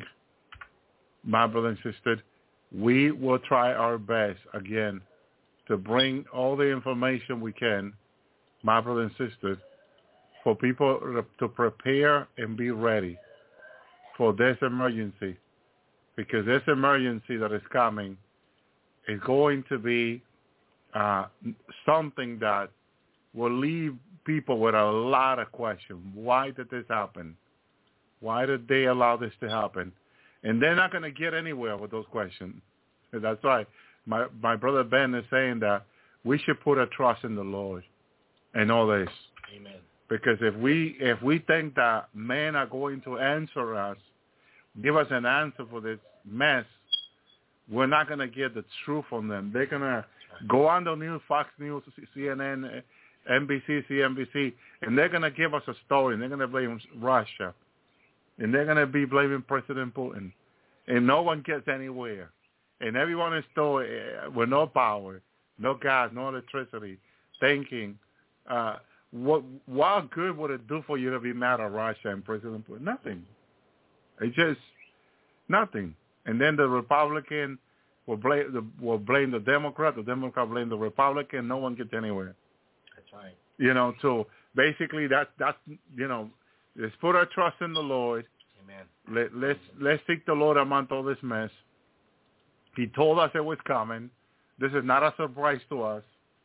My brother and sister, we will try our best, again, to bring all the information we can, my brother and sister, for people to prepare and be ready for this emergency. Because this emergency that is coming is going to be uh, something that will leave people with a lot of questions. Why did this happen? Why did they allow this to happen? And they're not going to get anywhere with those questions. That's why my my brother Ben is saying that we should put our trust in the Lord and all this. Amen. Because if we if we think that men are going to answer us, give us an answer for this mess, we're not going to get the truth from them. They're going to go on the news, Fox News, C N N, N B C, C N B C, and they're going to give us a story, and they're going to blame Russia, and they're going to be blaming President Putin, and no one gets anywhere. And everyone is still uh, with no power, no gas, no electricity, thinking, uh, what what good would it do for you to be mad at Russia and President Putin? Nothing. It's just nothing. And then the Republican will blame the, will blame the Democrat, the Democrat blame the Republican. No one gets anywhere. That's right. You know, so basically that's, that's you know, let's put our trust in the Lord. Amen. Let, let's, let's seek the Lord among all this mess. He told us it was coming. This is not a surprise to us.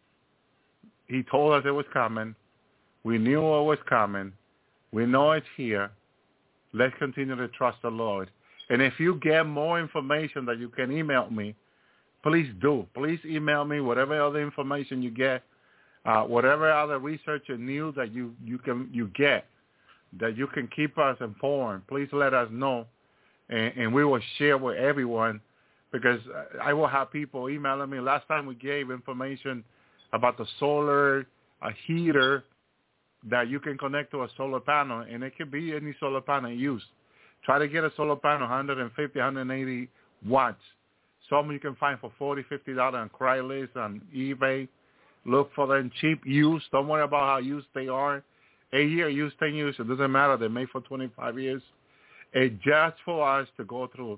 He told us it was coming. We knew it was coming. We know it's here. Let's continue to trust the Lord. And if you get more information that you can email me, please do. Please email me whatever other information you get, uh, whatever other research and news that you, you can you get, that you can keep us informed. Please let us know, and, and we will share with everyone. Because I will have people emailing me. Last time we gave information about the solar a heater that you can connect to a solar panel, and it could be any solar panel used. Try to get a solar panel, one fifty, one eighty watts. Some you can find for forty dollars, fifty dollars on Craigslist, on eBay. Look for them cheap, used. Don't worry about how used they are. Eight year used, ten years, it doesn't matter. They're made for twenty-five years. It's just for us to go through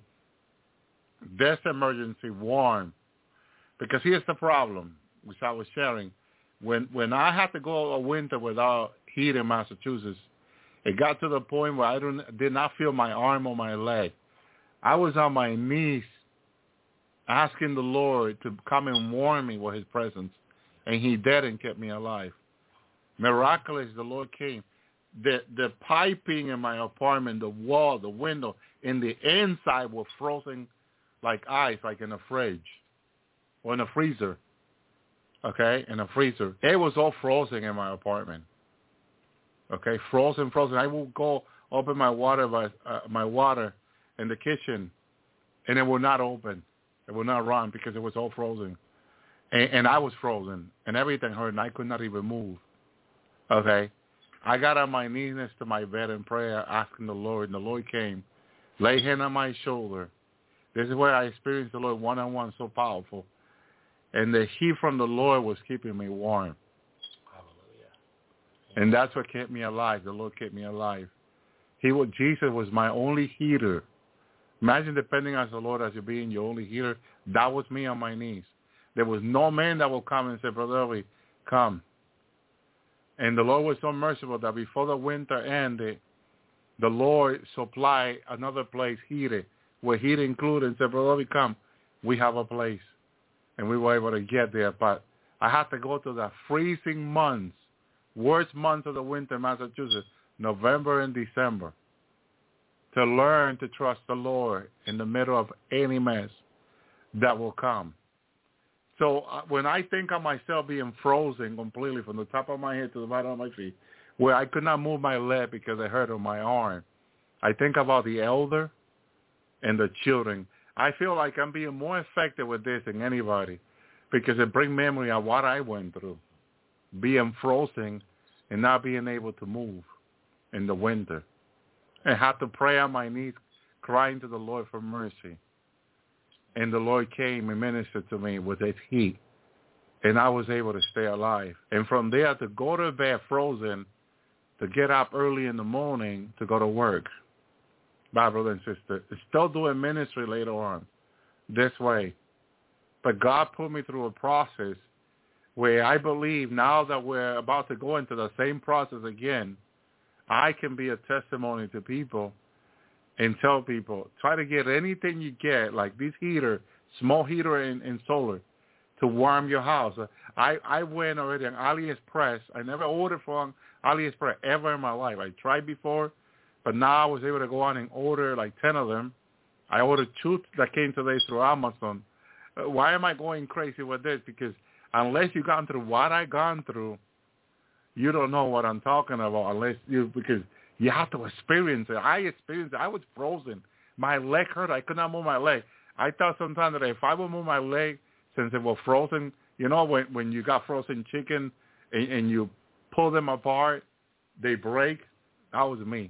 this emergency warm. Because here's the problem, which I was sharing. When when I had to go a winter without heat in Massachusetts, it got to the point where I don't, did not feel my arm or my leg. I was on my knees asking the Lord to come and warm me with his presence, and he did and kept me alive. Miraculous, the Lord came. The the piping in my apartment, the wall, the window, and the inside were frozen like ice, like in a fridge or in a freezer, okay, in a freezer. It was all frozen in my apartment, okay, frozen, frozen. I will go open my water, my, uh, my water in the kitchen, and it will not open. It will not run because it was all frozen. And, and I was frozen, and everything hurt, and I could not even move, okay. I got on my knees next to my bed in prayer, asking the Lord, and the Lord came, lay hand on my shoulder. This is where I experienced the Lord one-on-one, so powerful. And the heat from the Lord was keeping me warm. Hallelujah. And that's what kept me alive. The Lord kept me alive. He was, Jesus was my only heater. Imagine depending on the Lord as you being your only heater. That was me on my knees. There was no man that would come and say, Brother Elvi, come. And the Lord was so merciful that before the winter ended, the Lord supplied another place heated, where heat included, and said, Brother Elvi, come. We have a place. And we were able to get there. But I had to go to the freezing months, worst months of the winter in Massachusetts, November and December, to learn to trust the Lord in the middle of any mess that will come. So uh, when I think of myself being frozen completely from the top of my head to the bottom of my feet, where I could not move my leg because I hurt on my arm, I think about the elder and the children. I feel like I'm being more effective with this than anybody because it brings memory of what I went through, being frozen and not being able to move in the winter. And had to pray on my knees, crying to the Lord for mercy. And the Lord came and ministered to me with his heat. And I was able to stay alive. And from there, to go to bed frozen, to get up early in the morning to go to work. My brother and sister, still doing ministry later on this way. But God put me through a process where I believe now that we're about to go into the same process again, I can be a testimony to people and tell people, try to get anything you get, like this heater, small heater in, in solar, to warm your house. I, I went already on AliExpress. I never ordered from AliExpress ever in my life. I tried before, but now I was able to go on and order like ten of them. I ordered two that came today through Amazon. Uh, why am I going crazy with this? Because unless you've gone through what I've gone through, you don't know what I'm talking about unless you, because you have to experience it. I experienced it. I was frozen. My leg hurt. I could not move my leg. I thought sometimes that if I would move my leg, since it was frozen, you know, when when you got frozen chicken and, and you pull them apart, they break. That was me.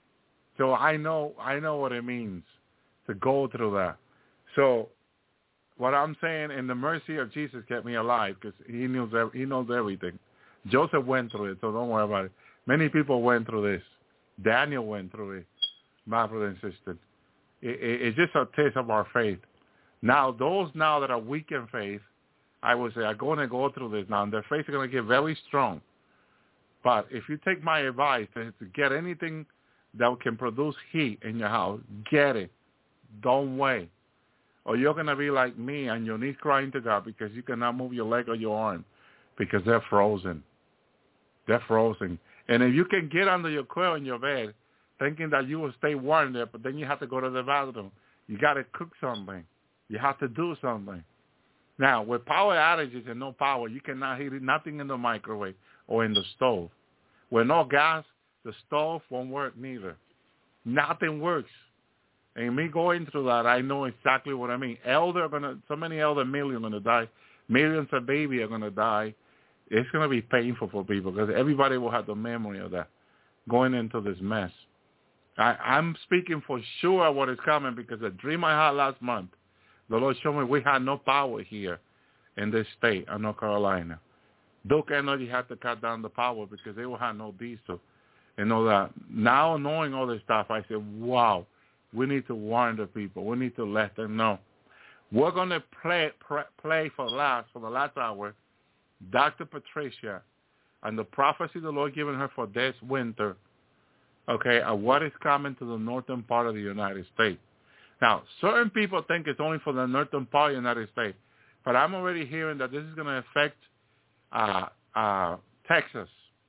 So I know I know what it means to go through that. So what I'm saying, and the mercy of Jesus kept me alive because he knows he knows everything. Joseph went through it, so don't worry about it. Many people went through this. Daniel went through it, my brother and sister. It, it, it's just a taste of our faith. Now, those now that are weak in faith, I would say, are going to go through this now, and their faith is going to get very strong. But if you take my advice to, to get anything that can produce heat in your house, get it. Don't wait. Or you're going to be like me on your knees crying to God because you cannot move your leg or your arm because they're frozen. They're frozen. And if you can get under your quilt in your bed thinking that you will stay warm there, but then you have to go to the bathroom. You got to cook something. You have to do something. Now, with power outages and no power, you cannot heat nothing in the microwave or in the stove. With no gas, the stove won't work neither. Nothing works. And me going through that, I know exactly what I mean. Elder are gonna, so many elder millions are going to die. Millions of babies are going to die. It's going to be painful for people because everybody will have the memory of that going into this mess. I, I'm speaking for sure what is coming because the dream I had last month, the Lord showed me we had no power here in this state of North Carolina. Duke Energy had to cut down the power because they will have no diesel and all that. Now knowing all this stuff, I said, wow, we need to warn the people. We need to let them know. We're going to play, play for last, for the last hour, Doctor Patricia and the prophecy the Lord given her for this winter, okay, of what is coming to the northern part of the United States. Now, certain people think it's only for the northern part of the United States, but I'm already hearing that this is going to affect uh, uh, Texas,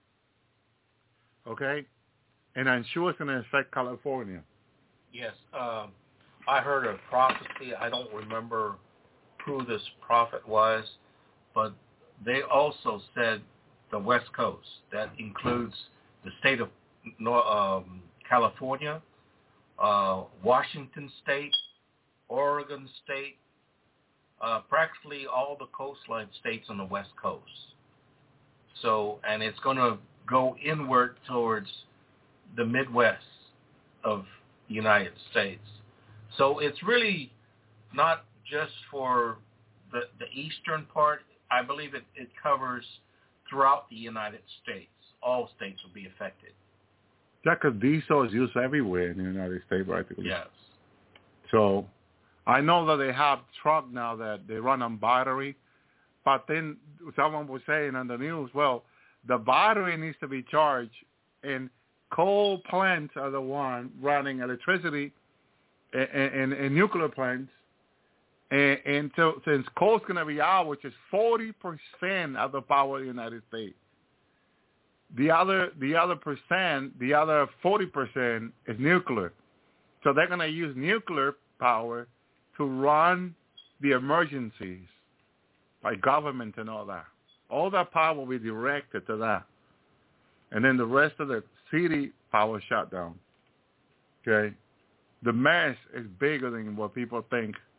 okay, and I'm sure it's going to affect California. Yes, um, I heard a prophecy. I don't remember who this prophet was, but they also said the West Coast. That includes the state of um, California, uh, Washington State, Oregon State, uh, practically all the coastline states on the West Coast. So, and it's going to go inward towards the Midwest of the United States. So it's really not just for the, the eastern part. I believe it, it covers throughout the United States. All states will be affected. Yeah, because diesel is used everywhere in the United States, practically. Yes. So I know that they have trucks now that they run on battery, but then someone was saying on the news, well, the battery needs to be charged, and coal plants are the one running electricity and, and, and nuclear plants. And, and so since coal's going to be out, which is forty percent of the power of the United States, the other the other percent, the other forty percent is nuclear. So they're going to use nuclear power to run the emergencies, like government and all that. All that power will be directed to that. And then the rest of the city power shut down. Okay? The mess is bigger than what people think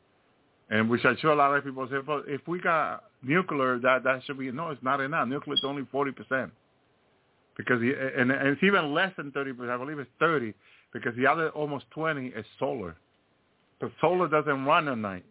And which I'm sure a lot of people say, well, if we got nuclear, that, that should be, no, it's not enough. Nuclear is only forty percent. Because, he, and, and it's even less than thirty percent. I believe it's thirty, because the other almost twenty is solar. But solar doesn't run at night.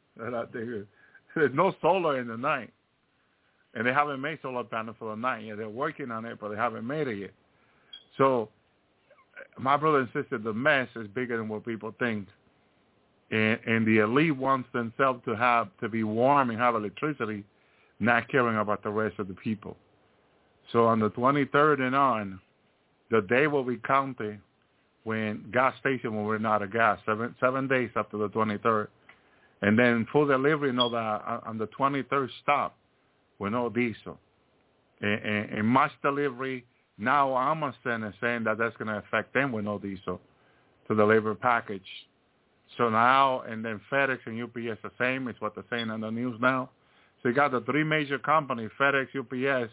There's no solar in the night. And they haven't made solar panels for the night yet. They're working on it, but they haven't made it yet. So, my brother and sister, the mess is bigger than what people think. And, and the elite wants themselves to have to be warm and have electricity, not caring about the rest of the people. So on the twenty-third and on, the day will be counted when gas station when we're not a gas, seven seven days after the twenty-third. And then full delivery, you know, that on the twenty-third stop, with no diesel. And, and, and much delivery, now Amazon is saying that that's going to affect them with no diesel to deliver package. So now, and then FedEx and U P S the same, it's what they're saying on the news now. So you got the three major companies, FedEx, U P S,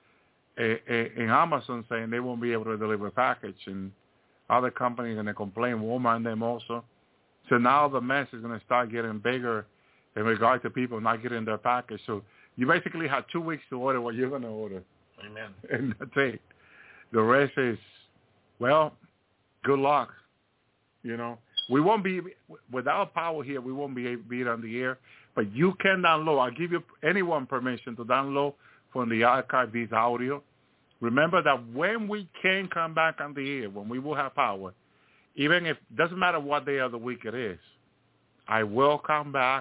and Amazon saying they won't be able to deliver package. And other companies are going to complain, Walmart and them also. So now the mess is going to start getting bigger in regard to people not getting their package. So you basically have two weeks to order what you're going to order. Amen. And that's it. The rest is, well, good luck, you know. We won't be, without power here, we won't be able to be on the air. But you can download. I'll give you anyone permission to download from the archive this audio. Remember that when we can come back on the air, when we will have power, even if, doesn't matter what day of the week it is, I will come back.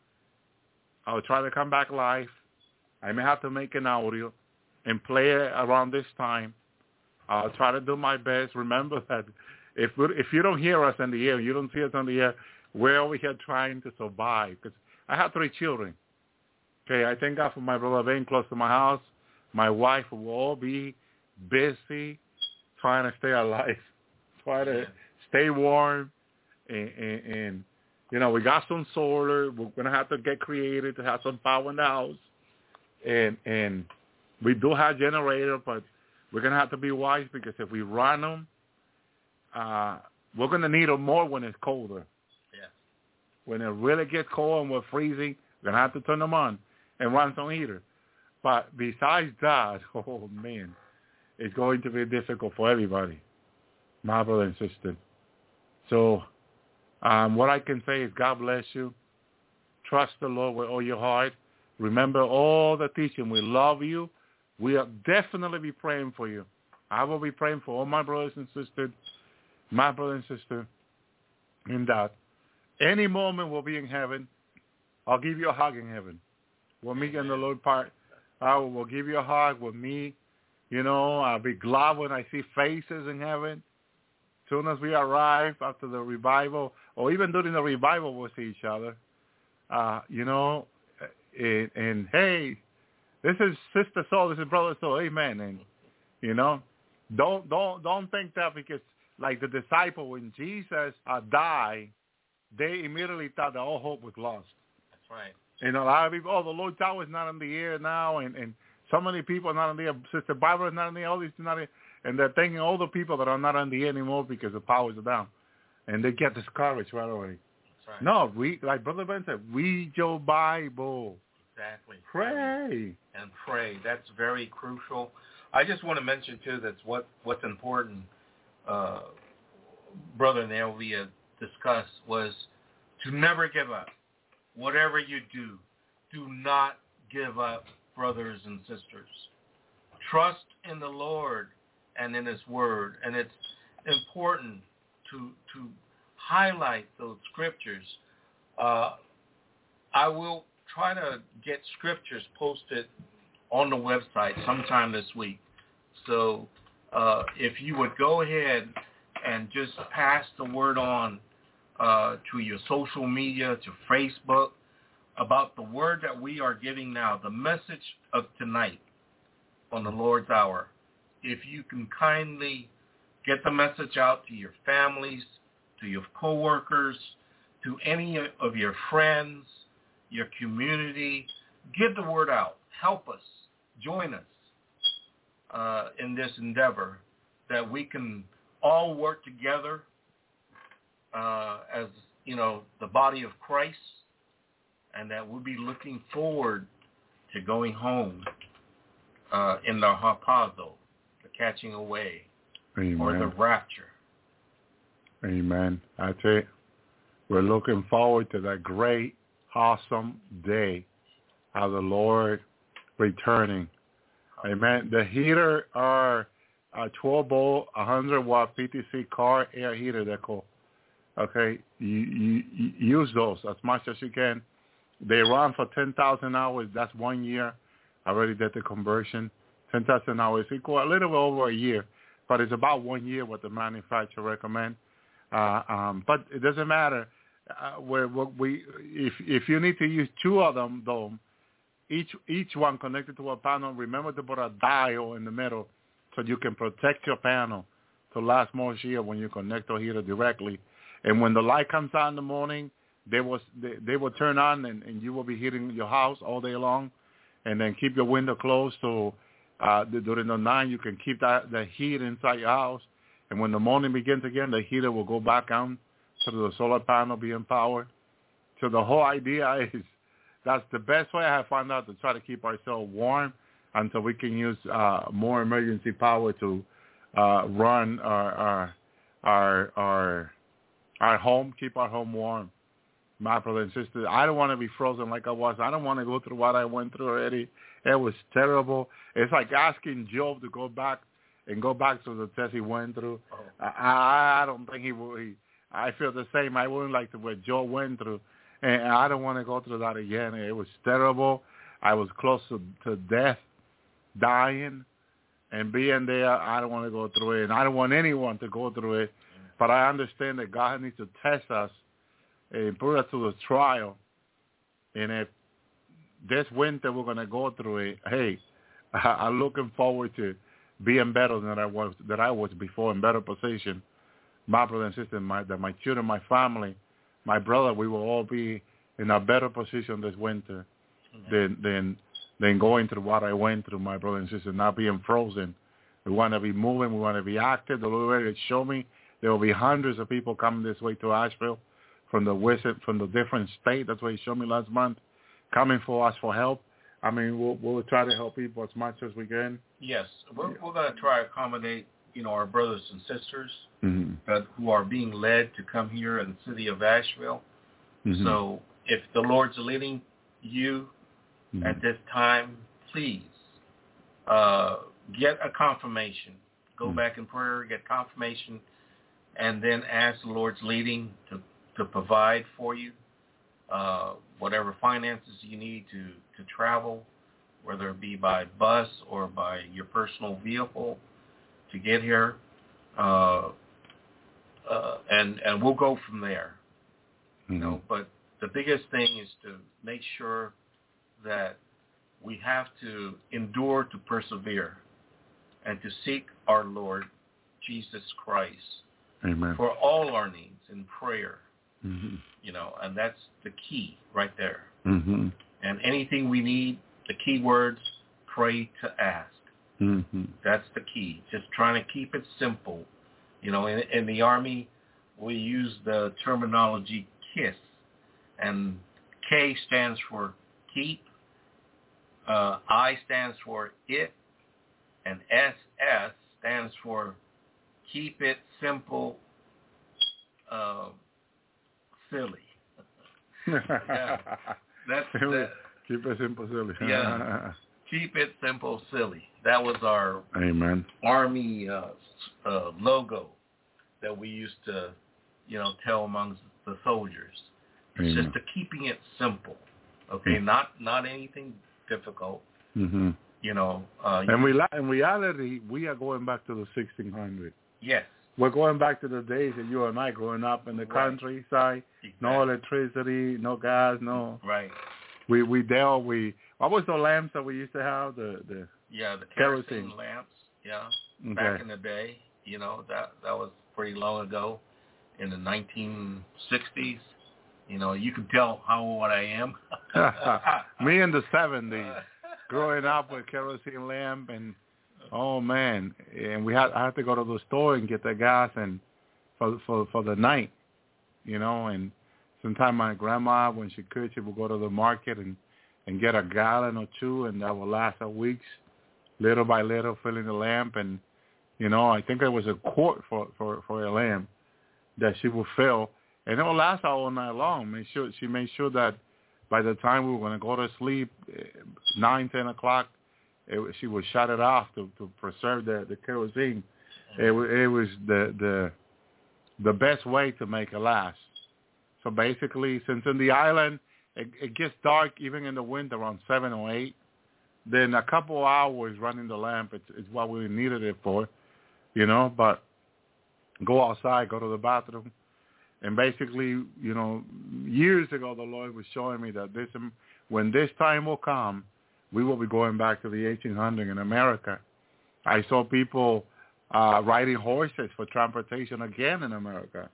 I'll try to come back live. I may have to make an audio and play it around this time. I'll try to do my best. Remember that if we, if you don't hear us on the air, you don't see us on the air, we're over here trying to survive. Because I have three children. Okay, I thank God for my brother being close to my house. My wife will all be busy trying to stay alive, try to stay warm, and, and, and you know, we got some solar. We're gonna have to get creative to have some power in the house, and and we do have generator, but we're gonna have to be wise because if we run them, uh, we're gonna need them more when it's colder. Yeah. When it really gets cold and we're freezing, we're gonna have to turn them on and run some heater. But besides that, oh man, it's going to be difficult for everybody, my brother and sister. So um, what I can say is God bless you. Trust the Lord with all your heart. Remember all the teaching. We love you. We'll definitely be praying for you. I will be praying for all my brothers and sisters, my brother and sister, in that. Any moment we'll be in heaven. I'll give you a hug in heaven. We'll meet in the Lord part. I will give you a hug with me. You know, I'll be glad when I see faces in heaven. As soon as we arrive after the revival, or even during the revival, we'll see each other. Uh, you know, and, and hey, this is Sister Soul, this is Brother Soul, amen. And you know, don't don't don't think that because like the disciple when Jesus uh, died, they immediately thought that all hope was lost. That's right. And a lot of people, oh, the Lord Tower is not on the air now, and, and so many people are not on the air. Sister Barbara is not on the air, all these are not on the air. And they're thanking all the people that are not on the air anymore because the powers are down. And they get discouraged right away. That's right. No, read, like Brother Ben said, read your Bible. Exactly. Pray. And pray. That's very crucial. I just want to mention, too, that's what, what's important, uh, Brother Nelvia discussed, was to never give up. Whatever you do, do not give up, brothers and sisters. Trust in the Lord and in His Word. And it's important to to highlight those scriptures. Uh, I will try to get scriptures posted on the website sometime this week. So uh, if you would go ahead and just pass the word on uh, to your social media, to Facebook, about the word that we are giving now, the message of tonight on the Lord's Hour. If you can kindly get the message out to your families, to your coworkers, to any of your friends, your community, get the word out. Help us. Join us uh, in this endeavor that we can all work together uh, as, you know, the body of Christ and that we'll be looking forward to going home uh, in the harpazo, the catching away, Amen. or the rapture. Amen. That's it. We're looking forward to that great, awesome day of the Lord returning. Amen. The heater are a twelve volt, one hundred watt P T C car air heater, they're called. Okay, you, you, you use those as much as you can. They run for ten thousand hours. That's one year. I already did the conversion. ten thousand hours equal a little bit over a year, but it's about one year what the manufacturer recommend. Uh, um, but it doesn't matter. Uh, where, where we, if if you need to use two of them, though, each each one connected to a panel, remember to put a dial in the middle so you can protect your panel to last more year when you connect the heater directly. And when the light comes on in the morning, they will they, they will turn on, and, and you will be heating your house all day long. And then keep your window closed so uh, during the night you can keep that the heat inside your house. And when the morning begins again, the heater will go back on to the solar panel being powered. So the whole idea is that's the best way I have found out to try to keep ourselves warm until we can use uh, more emergency power to uh, run our our our our our home, keep our home warm. My brother and sister, I don't want to be frozen like I was. I don't want to go through what I went through already. It was terrible. It's like asking Job to go back and go back to the test he went through. Oh. I, I don't think he would. He, I feel the same. I wouldn't like to what Job went through, and I don't want to go through that again. It was terrible. I was close to, to death, dying, and being there. I don't want to go through it, and I don't want anyone to go through it. But I understand that God needs to test us and put us to the trial. And if this winter we're going to go through it, hey, I'm looking forward to being better than I was that I was before, in better position. My brother and sister, my that my children, my family, my brother, we will all be in a better position this winter mm-hmm. than than than going through what I went through, my brother and sister, not being frozen. We want to be moving. We want to be active. The Lord already showed me there will be hundreds of people coming this way to Asheville from the west, from the different state. That's what He showed me last month, coming for us for help. I mean, we'll, we'll try to help people as much as we can. Yes, we're, we're going to try to accommodate, you know, our brothers and sisters mm-hmm. that, who are being led to come here in the city of Asheville. Mm-hmm. So if the Lord's leading you mm-hmm. at this time, please uh, get a confirmation. Go mm-hmm. back in prayer, get confirmation, and then ask the Lord's leading to, to provide for you uh, whatever finances you need to, to travel, whether it be by bus or by your personal vehicle to get here. Uh, uh, and, and we'll go from there. Mm-hmm. You know, but the biggest thing is to make sure that we have to endure to persevere and to seek our Lord Jesus Christ. Amen. For all our needs in prayer, mm-hmm. you know, and that's the key right there. Mm-hmm. And anything we need, the key words, pray to ask. Mm-hmm. That's the key. Just trying to keep it simple. You know, in, in the Army, we use the terminology KISS, and K stands for keep, uh, I stands for it, and S S stands for keep it simple, uh, silly. yeah, that's that. Keep it simple, silly. yeah, keep it simple, silly. That was our Amen. Army uh, uh, logo that we used to, you know, tell amongst the soldiers. It's Amen. just the keeping it simple, okay? Mm-hmm. Not not anything difficult. Mm-hmm. You know. Uh, and we in reality, we are going back to the sixteen hundreds. Yes. We're going back to the days that you and I growing up in the right. countryside. Exactly. No electricity, no gas, no. Right. We we dealt we what was the lamps that we used to have the the yeah the kerosene, kerosene. lamps yeah okay. back in the day, you know, that that was pretty long ago in the nineteen sixties. You know, you can tell how old I am. Me in the seventies, growing up with kerosene lamp, and oh man, and we had I had to go to the store and get the gas and for for for the night, you know, and sometimes my grandma, when she could, she would go to the market and, and get a gallon or two, and that would last her weeks, little by little, filling the lamp. And, you know, I think it was a quart for, for, for a lamp that she would fill, and it would last her all night long. Make sure, she made sure that by the time we were going to go to sleep, nine, ten o'clock, it, she would shut it off to, to preserve the, the kerosene. It, it was the, the the best way to make it last. So basically, since in the island, it, it gets dark even in the winter around seven or eight, then a couple hours running the lamp is, is what we needed it for, you know, but go outside, go to the bathroom. And basically, you know, years ago, the Lord was showing me that this, when this time will come, we will be going back to the eighteen hundreds in America. I saw people uh, riding horses for transportation again in America.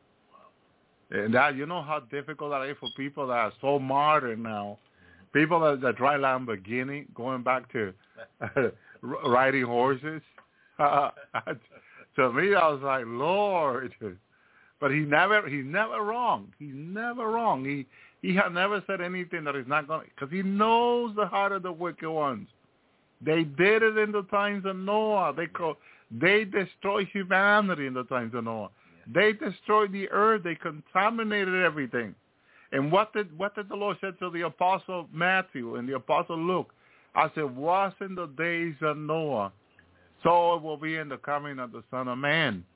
And that, you know how difficult that is for people that are so modern now. People that, that drive Lamborghini, going back to uh, riding horses. Uh, to me, I was like, Lord. But he never, he's never wrong. He's never wrong. He he had never said anything that is not going to, because he knows the heart of the wicked ones. They did it in the times of Noah. They call, they destroyed humanity in the times of Noah. Yeah. They destroyed the earth. They contaminated everything. And what did what did the Lord say to the Apostle Matthew and the Apostle Luke? I said, was in the days of Noah, so it will be in the coming of the Son of Man.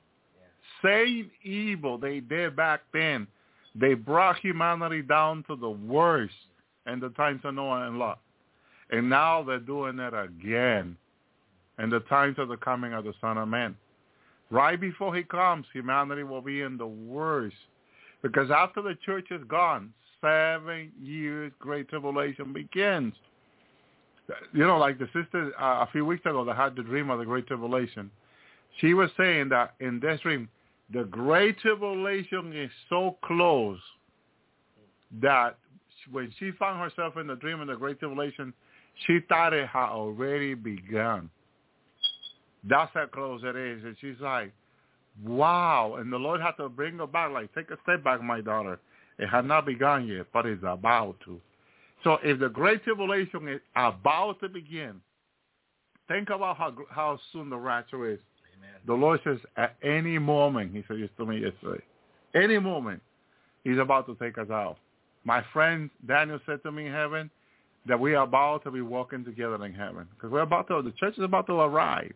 Same evil they did back then. They brought humanity down to the worst in the times of Noah and Lot. And now they're doing it again in the times of the coming of the Son of Man. Right before he comes, humanity will be in the worst. Because after the church is gone, seven years great tribulation begins. You know, like the sister uh, a few weeks ago that had the dream of the great tribulation, she was saying that in this dream, the great tribulation is so close that when she found herself in the dream of the great tribulation, she thought it had already begun. That's how close it is. And she's like, wow. And the Lord had to bring her back, like, take a step back, my daughter. It had not begun yet, but it's about to. So if the great tribulation is about to begin, think about how how soon the rapture is. The Lord says, at any moment, he said this to me yesterday, any moment, he's about to take us out. My friend Daniel said to me in heaven that we are about to be walking together in heaven because we're about to, the church is about to arrive.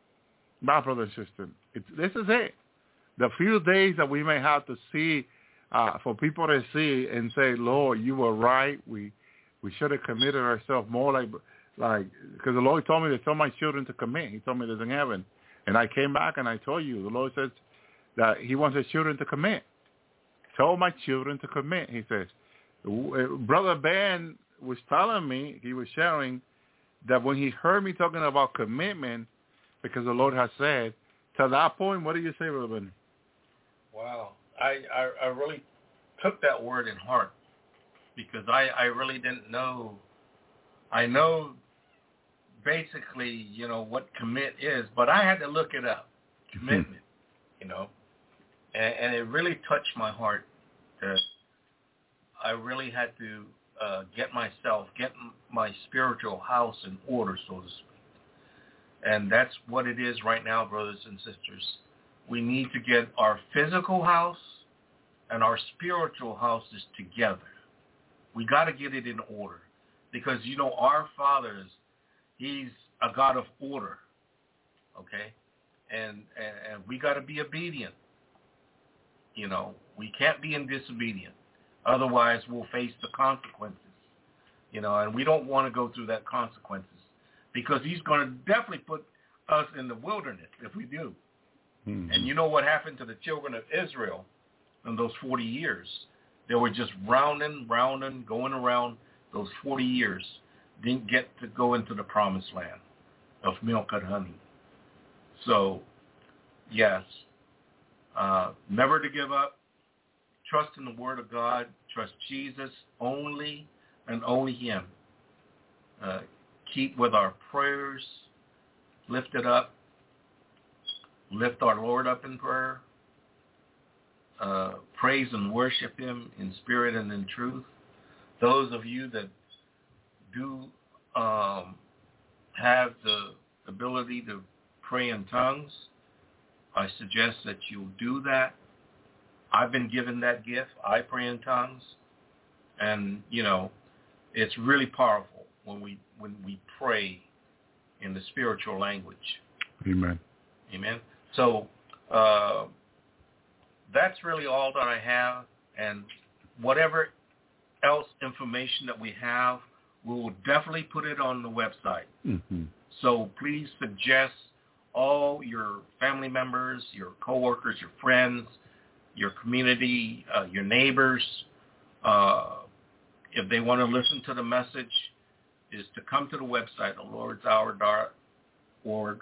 My brother and sister, it's, this is it. The few days that we may have to see, uh, for people to see and say, Lord, you were right. We we should have committed ourselves more like, like, because the Lord told me to tell my children to commit. He told me this in heaven. And I came back and I told you, the Lord says that he wants his children to commit. Tell my children to commit, he says. Brother Ben was telling me, he was sharing, that when he heard me talking about commitment, because the Lord has said, to that point, what do you say, Brother Ben? Wow. I, I, I really took that word in heart because I, I really didn't know. I know basically, you know, what commit is, but I had to look it up, commitment, mm-hmm. you know, and, and it really touched my heart that I really had to uh, get myself, get my spiritual house in order, so to speak. And that's what it is right now, brothers and sisters. We need to get our physical house and our spiritual houses together. We got to get it in order because, you know, our fathers, he's a God of order, okay? And, and, and we got to be obedient. You know, we can't be in disobedience. Otherwise, we'll face the consequences, you know, and we don't want to go through that consequences because he's going to definitely put us in the wilderness if we do. Mm-hmm. And you know what happened to the children of Israel in those forty years? They were just rounding, rounding, going around those forty years. Didn't get to go into the promised land of milk and honey. So, yes, uh, never to give up. Trust in the Word of God. Trust Jesus only and only him. Uh, keep with our prayers lifted up. Lift our Lord up in prayer. uh, praise and worship him in spirit and in truth. Those of you that do um, have the ability to pray in tongues, I suggest that you do that. I've been given that gift. I pray in tongues. And, you know, it's really powerful when we when we pray in the spiritual language. Amen. Amen. So uh, that's really all that I have. And whatever else information that we have, we will definitely put it on the website. Mm-hmm. So please suggest all your family members, your coworkers, your friends, your community, uh, your neighbors, uh, if they want to listen to the message, is to come to the website, the lords hour dot org,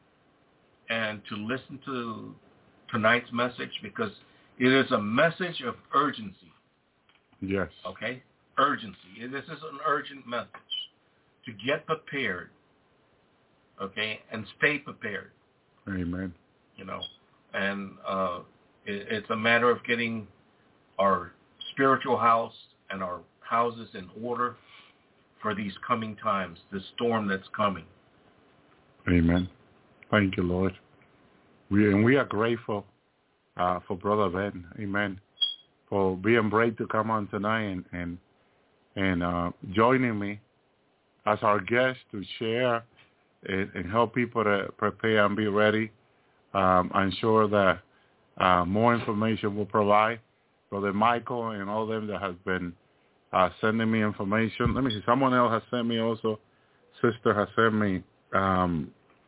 and to listen to tonight's message, because it is a message of urgency. Yes. Okay? Urgency. This is an urgent message to get prepared, okay, and stay prepared. Amen. You know, and uh, it, it's a matter of getting our spiritual house and our houses in order for these coming times, the storm that's coming. Amen. Thank you, Lord. We and we are grateful uh, for Brother Ben. Amen. For being brave to come on tonight and and, and uh, joining me as our guest to share and, and help people to prepare and be ready. Um, I'm sure that uh, more information will provide. Brother Michael and all them that has been uh, sending me information. Let me see. Someone else has sent me also. Sister has sent me um,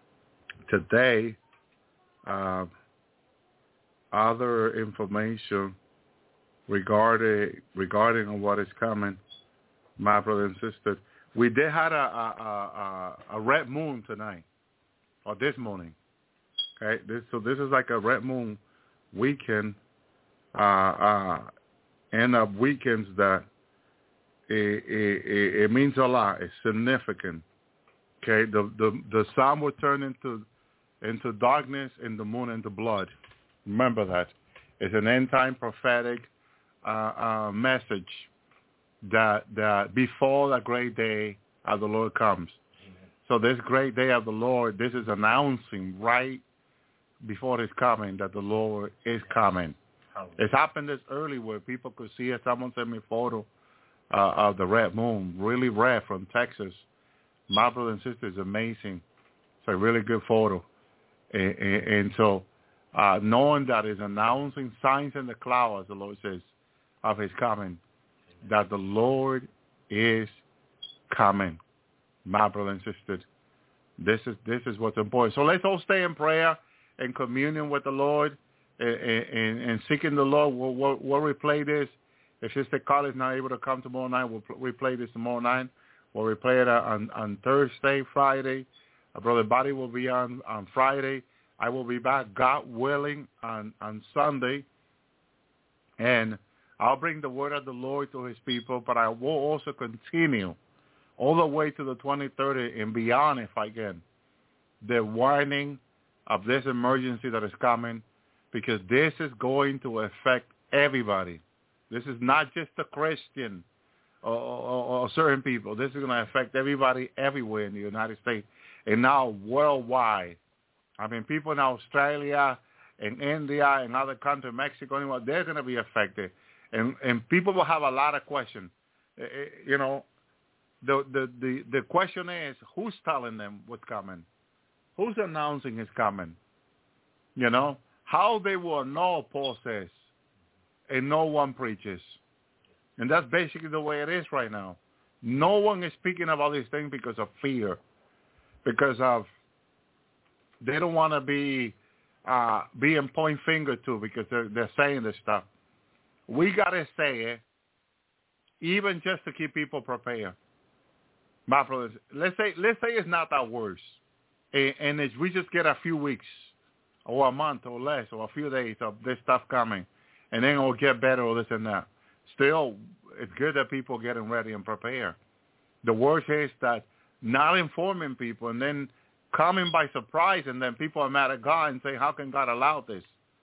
today uh, other information regarding regarding what is coming. My brother and sister, we did have a a, a, a red moon tonight or this morning. Okay, this, so this is like a red moon weekend. Uh, uh, end of weekends that it, it, it means a lot. It's significant. Okay, the the the sun will turn into into darkness and the moon into blood. Remember that. It's an end time prophetic uh, uh, message that that before the great day of the Lord comes. Amen. So this great day of the Lord, this is announcing right before His coming that the Lord is coming. It's happened this early where people could see it. Someone sent me a photo uh, of the red moon, really red from Texas. My brother and sister is amazing. It's a really good photo. And, and, and so uh, knowing that is announcing signs in the cloud, as the Lord says, of His coming, that the Lord is coming. My brother and sister, this is this is what's important. So let's all stay in prayer and communion with the Lord. And, and, and seeking the Lord, we'll, we'll, we'll replay this. If Sister Carl is not able to come tomorrow night, we'll replay this tomorrow night. We'll replay it on, on Thursday, Friday. Our Brother Buddy will be on, on Friday. I will be back, God willing, on, on Sunday. And I'll bring the word of the Lord to His people, but I will also continue all the way to the twenty-third and beyond, if I can, the warning of this emergency that is coming, because this is going to affect everybody. This is not just a Christian or, or, or certain people. This is going to affect everybody everywhere in the United States and now worldwide. I mean, people in Australia, in India, and other countries, Mexico, anywhere, they're going to be affected. And and people will have a lot of questions. You know, the, the, the, the question is, who's telling them what's coming? Who's announcing it's coming? You know? How they will know, Paul says, and no one preaches. And that's basically the way it is right now. No one is speaking about these things because of fear, because of they don't want to be uh, being point finger to because they're, they're saying this stuff. We got to say it, even just to keep people prepared. My brothers, let's say let's say it's not that worse, and, and it's, we just get a few weeks or a month or less or a few days of this stuff coming, and then it'll get better or this and that. Still, it's good that people are getting ready and prepared. The worst is that not informing people and then coming by surprise, and then people are mad at God and say, how can God allow this?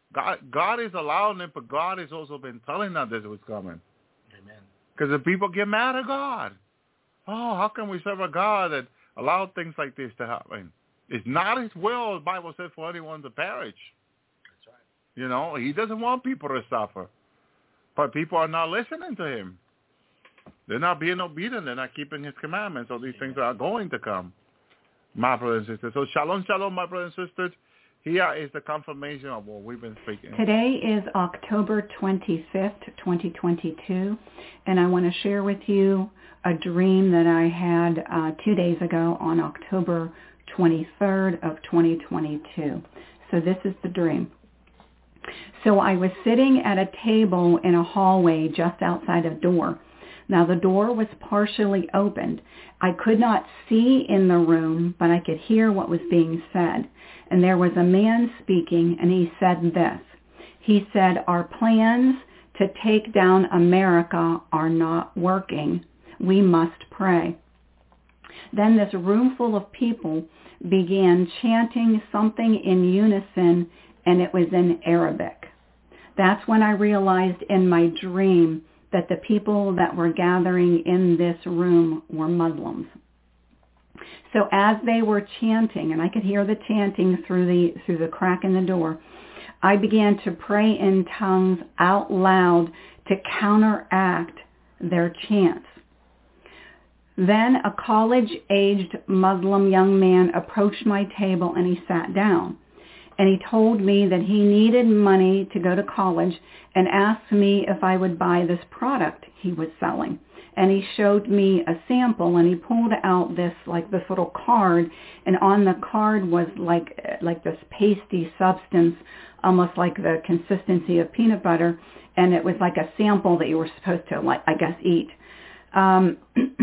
God, God is allowing it, but God has also been telling us this was coming. Amen. Because the people get mad at God. Oh, how can we serve a God that allowed things like this to happen? It's not his will, the Bible says, for anyone to perish. That's right. You know, he doesn't want people to suffer. But people are not listening to him. They're not being obedient. They're not keeping his commandments. So these things are going to come, my brothers and sisters. So shalom, shalom, my brothers and sisters. Here is the confirmation of what we've been speaking. Today is October twenty-fifth, twenty twenty-two, and I want to share with you a dream that I had uh, two days ago on October twenty-third of twenty twenty-two. So this is the dream. So I was sitting at a table in a hallway just outside a door. Now the door was partially opened. I could not see in the room, but I could hear what was being said. And there was a man speaking, and he said this. He said, our plans to take down America are not working. We must pray. Then this room full of people began chanting something in unison, and it was in Arabic. That's when I realized in my dream that the people that were gathering in this room were Muslims. So as they were chanting, and I could hear the chanting through the through the crack in the door, I began to pray in tongues out loud to counteract their chants. Then a college-aged Muslim young man approached my table and he sat down. And he told me that he needed money to go to college and asked me if I would buy this product he was selling. And he showed me a sample, and he pulled out this, like this little card, and on the card was like like this pasty substance, almost like the consistency of peanut butter, and it was like a sample that you were supposed to, like I guess, eat. Um,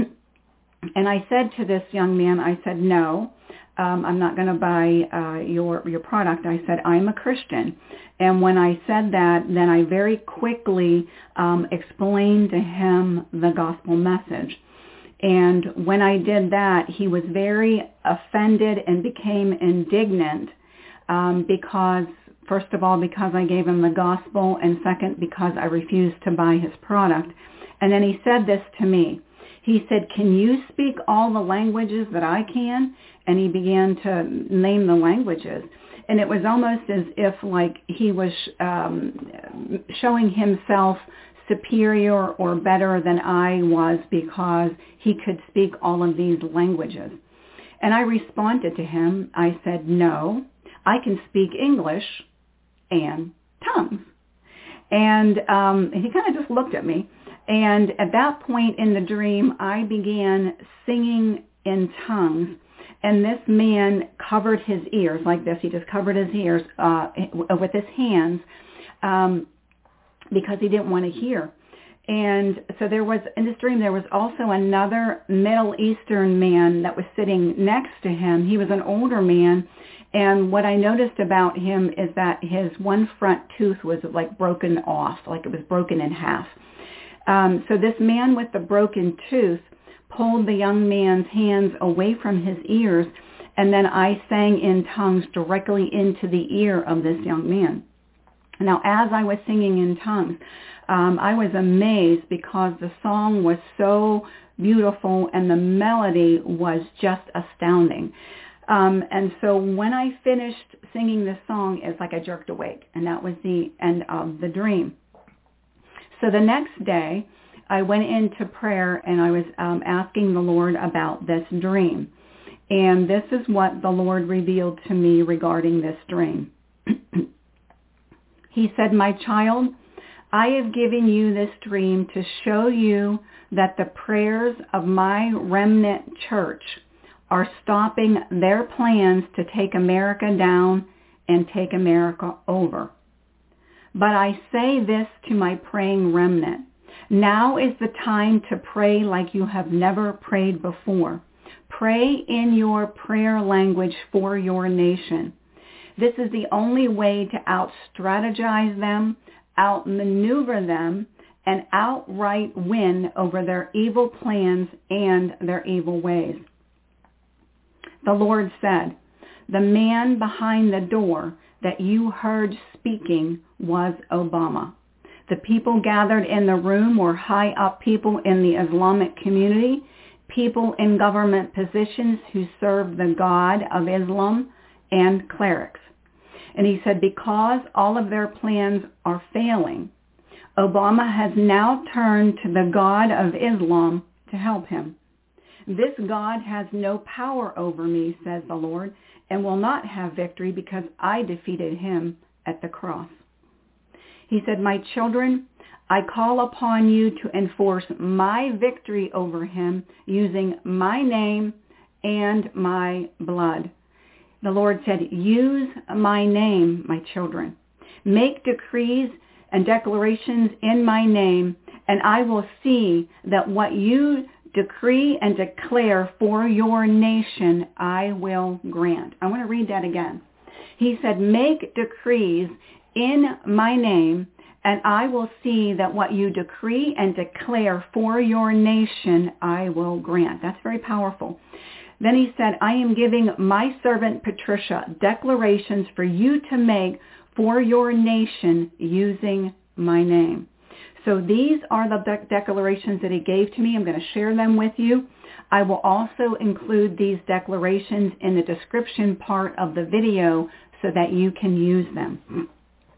and I said to this young man, I said, no. Um, I'm not going to buy uh, your your product. I said, I'm a Christian. And when I said that, then I very quickly um, explained to him the gospel message. And when I did that, he was very offended and became indignant um, because, first of all, because I gave him the gospel, and second, because I refused to buy his product. And then he said this to me. He said, can you speak all the languages that I can? And he began to name the languages. And it was almost as if like he was um, showing himself superior or better than I was because he could speak all of these languages. And I responded to him. I said, no, I can speak English and tongues. And um, he kind of just looked at me. And at that point in the dream, I began singing in tongues. And this man covered his ears like this. He just covered his ears uh, with his hands um, because he didn't want to hear. And so there was, in this dream, there was also another Middle Eastern man that was sitting next to him. He was an older man. And what I noticed about him is that his one front tooth was like broken off, like it was broken in half. Um, so this man with the broken tooth pulled the young man's hands away from his ears, and then I sang in tongues directly into the ear of this young man. Now, as I was singing in tongues, um, I was amazed because the song was so beautiful and the melody was just astounding. Um, and so when I finished singing this song, it's like I jerked awake, and that was the end of the dream. So the next day, I went into prayer and I was um, asking the Lord about this dream. And this is what the Lord revealed to me regarding this dream. He said, my child, I have given you this dream to show you that the prayers of my remnant church are stopping their plans to take America down and take America over. But I say this to my praying remnant. Now is the time to pray like you have never prayed before. Pray in your prayer language for your nation. This is the only way to out-strategize them, out-maneuver them, and outright win over their evil plans and their evil ways. The Lord said, the man behind the door that you heard speaking was Obama. The people gathered in the room were high-up people in the Islamic community, people in government positions who served the God of Islam, and clerics. And he said, because all of their plans are failing, Obama has now turned to the God of Islam to help him. This God has no power over me, says the Lord, and will not have victory because I defeated him at the cross. He said, my children, I call upon you to enforce my victory over him using my name and my blood. The Lord said, use my name, my children. Make decrees and declarations in my name, and I will see that what you decree and declare for your nation, I will grant. I want to read that again. He said, make decrees in my name, and I will see that what you decree and declare for your nation, I will grant. That's very powerful. Then he said, I am giving my servant Patricia declarations for you to make for your nation using my name. So these are the de- declarations that he gave to me. I'm going to share them with you. I will also include these declarations in the description part of the video so that you can use them.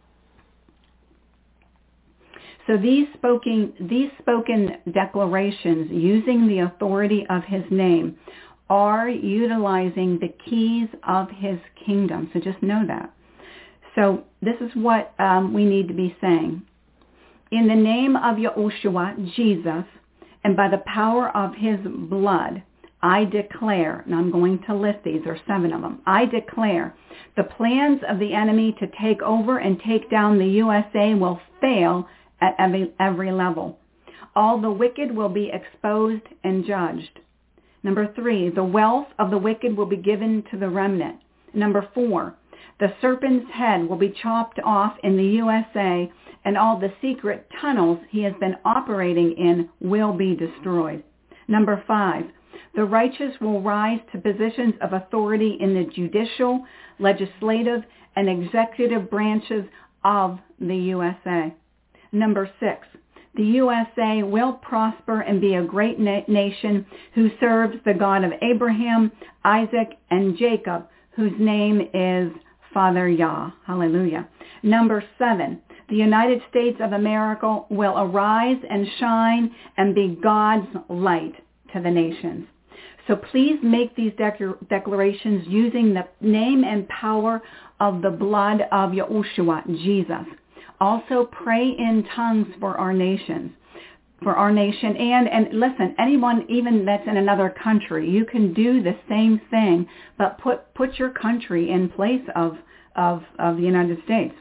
So these spoken, these spoken declarations using the authority of his name are utilizing the keys of his kingdom. So just know that. So this is what um, we need to be saying. In the name of Yahushua, Jesus, and by the power of his blood, I declare, and I'm going to list these, there are seven of them. I declare the plans of the enemy to take over and take down the U S A will fail at every, every level. All the wicked will be exposed and judged. Number three, the wealth of the wicked will be given to the remnant. Number four, the serpent's head will be chopped off in the U S A, and all the secret tunnels he has been operating in will be destroyed. Number five, the righteous will rise to positions of authority in the judicial, legislative, and executive branches of the U S A. Number six, the U S A will prosper and be a great na- nation who serves the God of Abraham, Isaac, and Jacob, whose name is Father Yah. Hallelujah. Number seven, the United States of America will arise and shine and be God's light to the nations. So please make these dec- declarations using the name and power of the blood of Yahushua, Jesus. Also pray in tongues for our nations, for our nation. And, and listen, anyone even that's in another country, you can do the same thing, but put, put your country in place of, of, of the United States.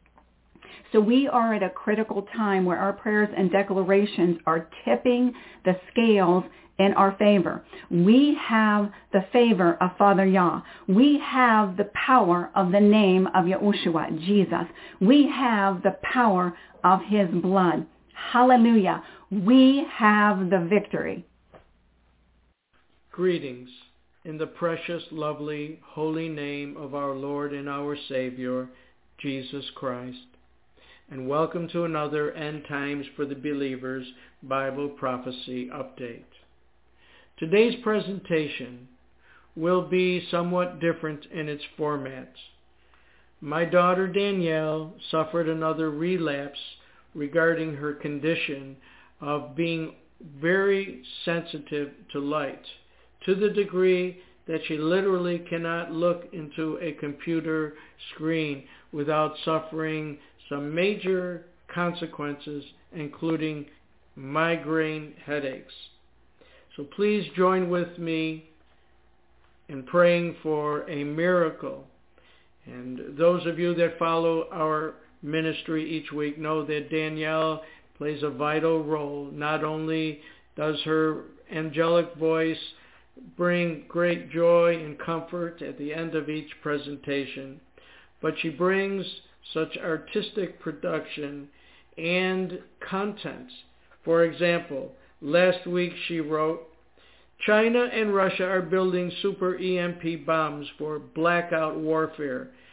So we are at a critical time where our prayers and declarations are tipping the scales in our favor. We have the favor of Father Yah. We have the power of the name of Yahushua, Jesus. We have the power of his blood. Hallelujah. We have the victory. Greetings in the precious, lovely, holy name of our Lord and our Savior, Jesus Christ. And welcome to another End Times for the Believers Bible Prophecy Update. Today's presentation will be somewhat different in its format. My daughter Danielle suffered another relapse regarding her condition of being very sensitive to light, to the degree that she literally cannot look into a computer screen without suffering some major consequences, including migraine headaches. So please join with me in praying for a miracle. And those of you that follow our ministry each week know that Danielle plays a vital role. Not only does her angelic voice bring great joy and comfort at the end of each presentation, but she brings such artistic production and content. For example, last week she wrote, China and Russia are building super E M P bombs for blackout warfare,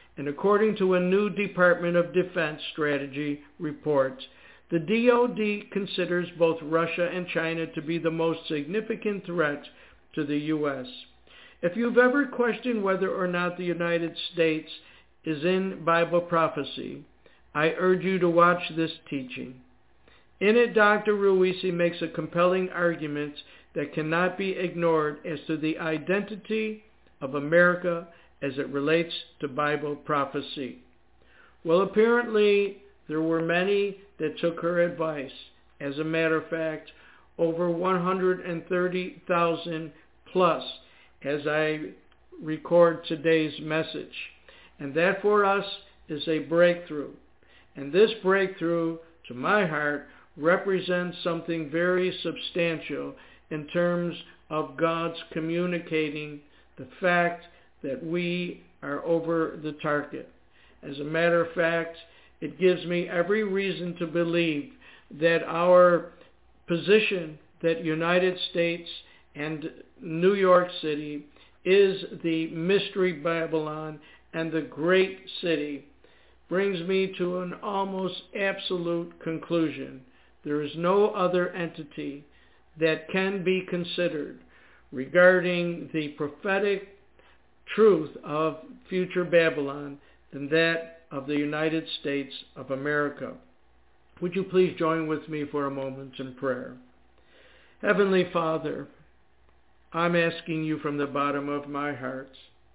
And according to a new Department of Defense strategy report, the D O D considers both Russia and China to be the most significant threat to the U S. If you've ever questioned whether or not the United States is in Bible prophecy, I urge you to watch this teaching. In it, Doctor Ruisi makes a compelling argument that cannot be ignored as to the identity of America as it relates to Bible prophecy. Well, apparently, there were many that took her advice. As a matter of fact, over one hundred thirty thousand plus as I record today's message. And that for us is a breakthrough. And this breakthrough, to my heart, represents something very substantial in terms of God's communicating the fact that we are over the target. As a matter of fact, it gives me every reason to believe that our position that United States and New York City is the mystery Babylon and the great city brings me to an almost absolute conclusion. There is no other entity that can be considered regarding the prophetic truth of future Babylon than that of the United States of America. Would you please join with me for a moment in prayer? Heavenly Father, I'm asking you from the bottom of my heart,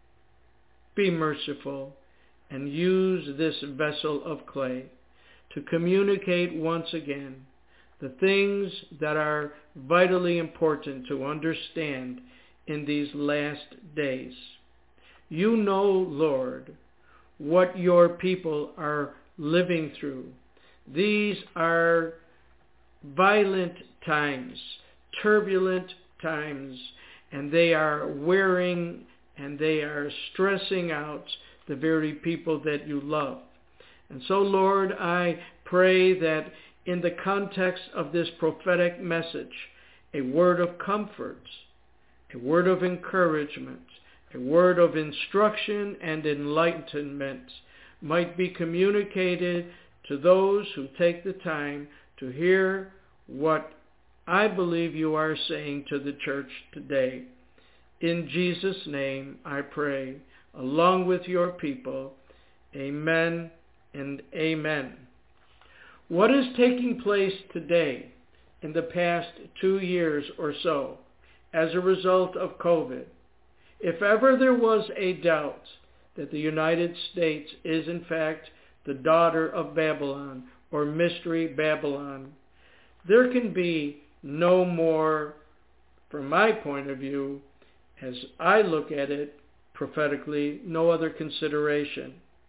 be merciful and use this vessel of clay to communicate once again the things that are vitally important to understand in these last days. You know, Lord, what your people are living through. These are violent times, turbulent times, and they are wearing and they are stressing out the very people that you love. And so, Lord, I pray that in the context of this prophetic message, a word of comfort, a word of encouragement, a word of instruction and enlightenment might be communicated to those who take the time to hear what I believe you are saying to the church today. In Jesus' name I pray, along with your people. Amen and amen. What is taking place today in the past two years or so as a result of COVID? If ever there was a doubt that the United States is in fact the daughter of Babylon or mystery Babylon, there can be no more, from my point of view, as I look at it prophetically, no other consideration.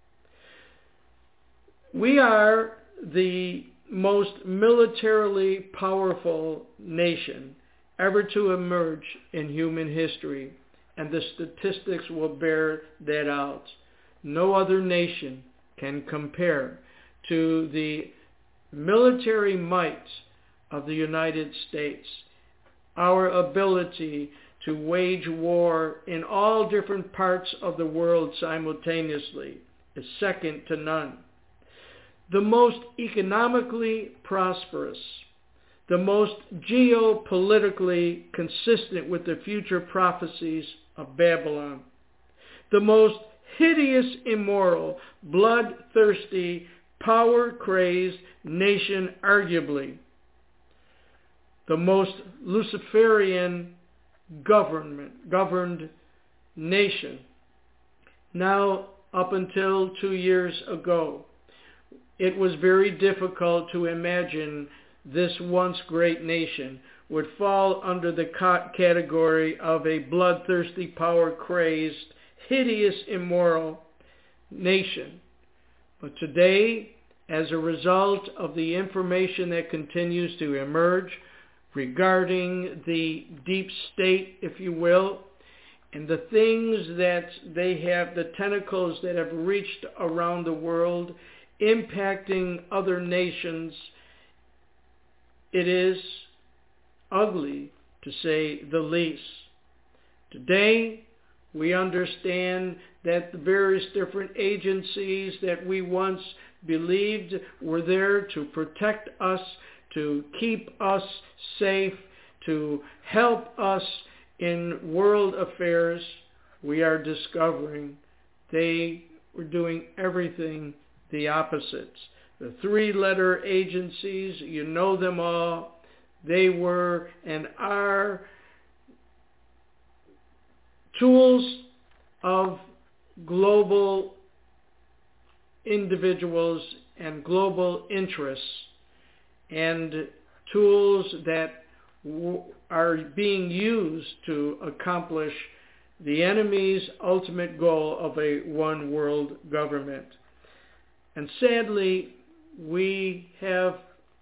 We are the most militarily powerful nation ever to emerge in human history, and the statistics will bear that out. No other nation can compare to the military might of the United States. Our ability to wage war in all different parts of the world simultaneously is second to none. The most economically prosperous, the most geopolitically consistent with the future prophecies of Babylon, the most hideous, immoral, bloodthirsty, power-crazed nation arguably, the most Luciferian government, governed nation. Now, up until two years ago, it was very difficult to imagine this once great nation would fall under the category of a bloodthirsty, power-crazed, hideous, immoral nation. But today, as a result of the information that continues to emerge regarding the deep state, if you will, and the things that they have, the tentacles that have reached around the world, impacting other nations, it is ugly, to say the least. Today, We understand that the various different agencies that we once believed were there to protect us, to keep us safe, to help us in world affairs, we are discovering they were doing everything the opposites. The three-letter agencies, you know them all, they were and are tools of global individuals and global interests, and tools that w- are being used to accomplish the enemy's ultimate goal of a one world government. And sadly, we have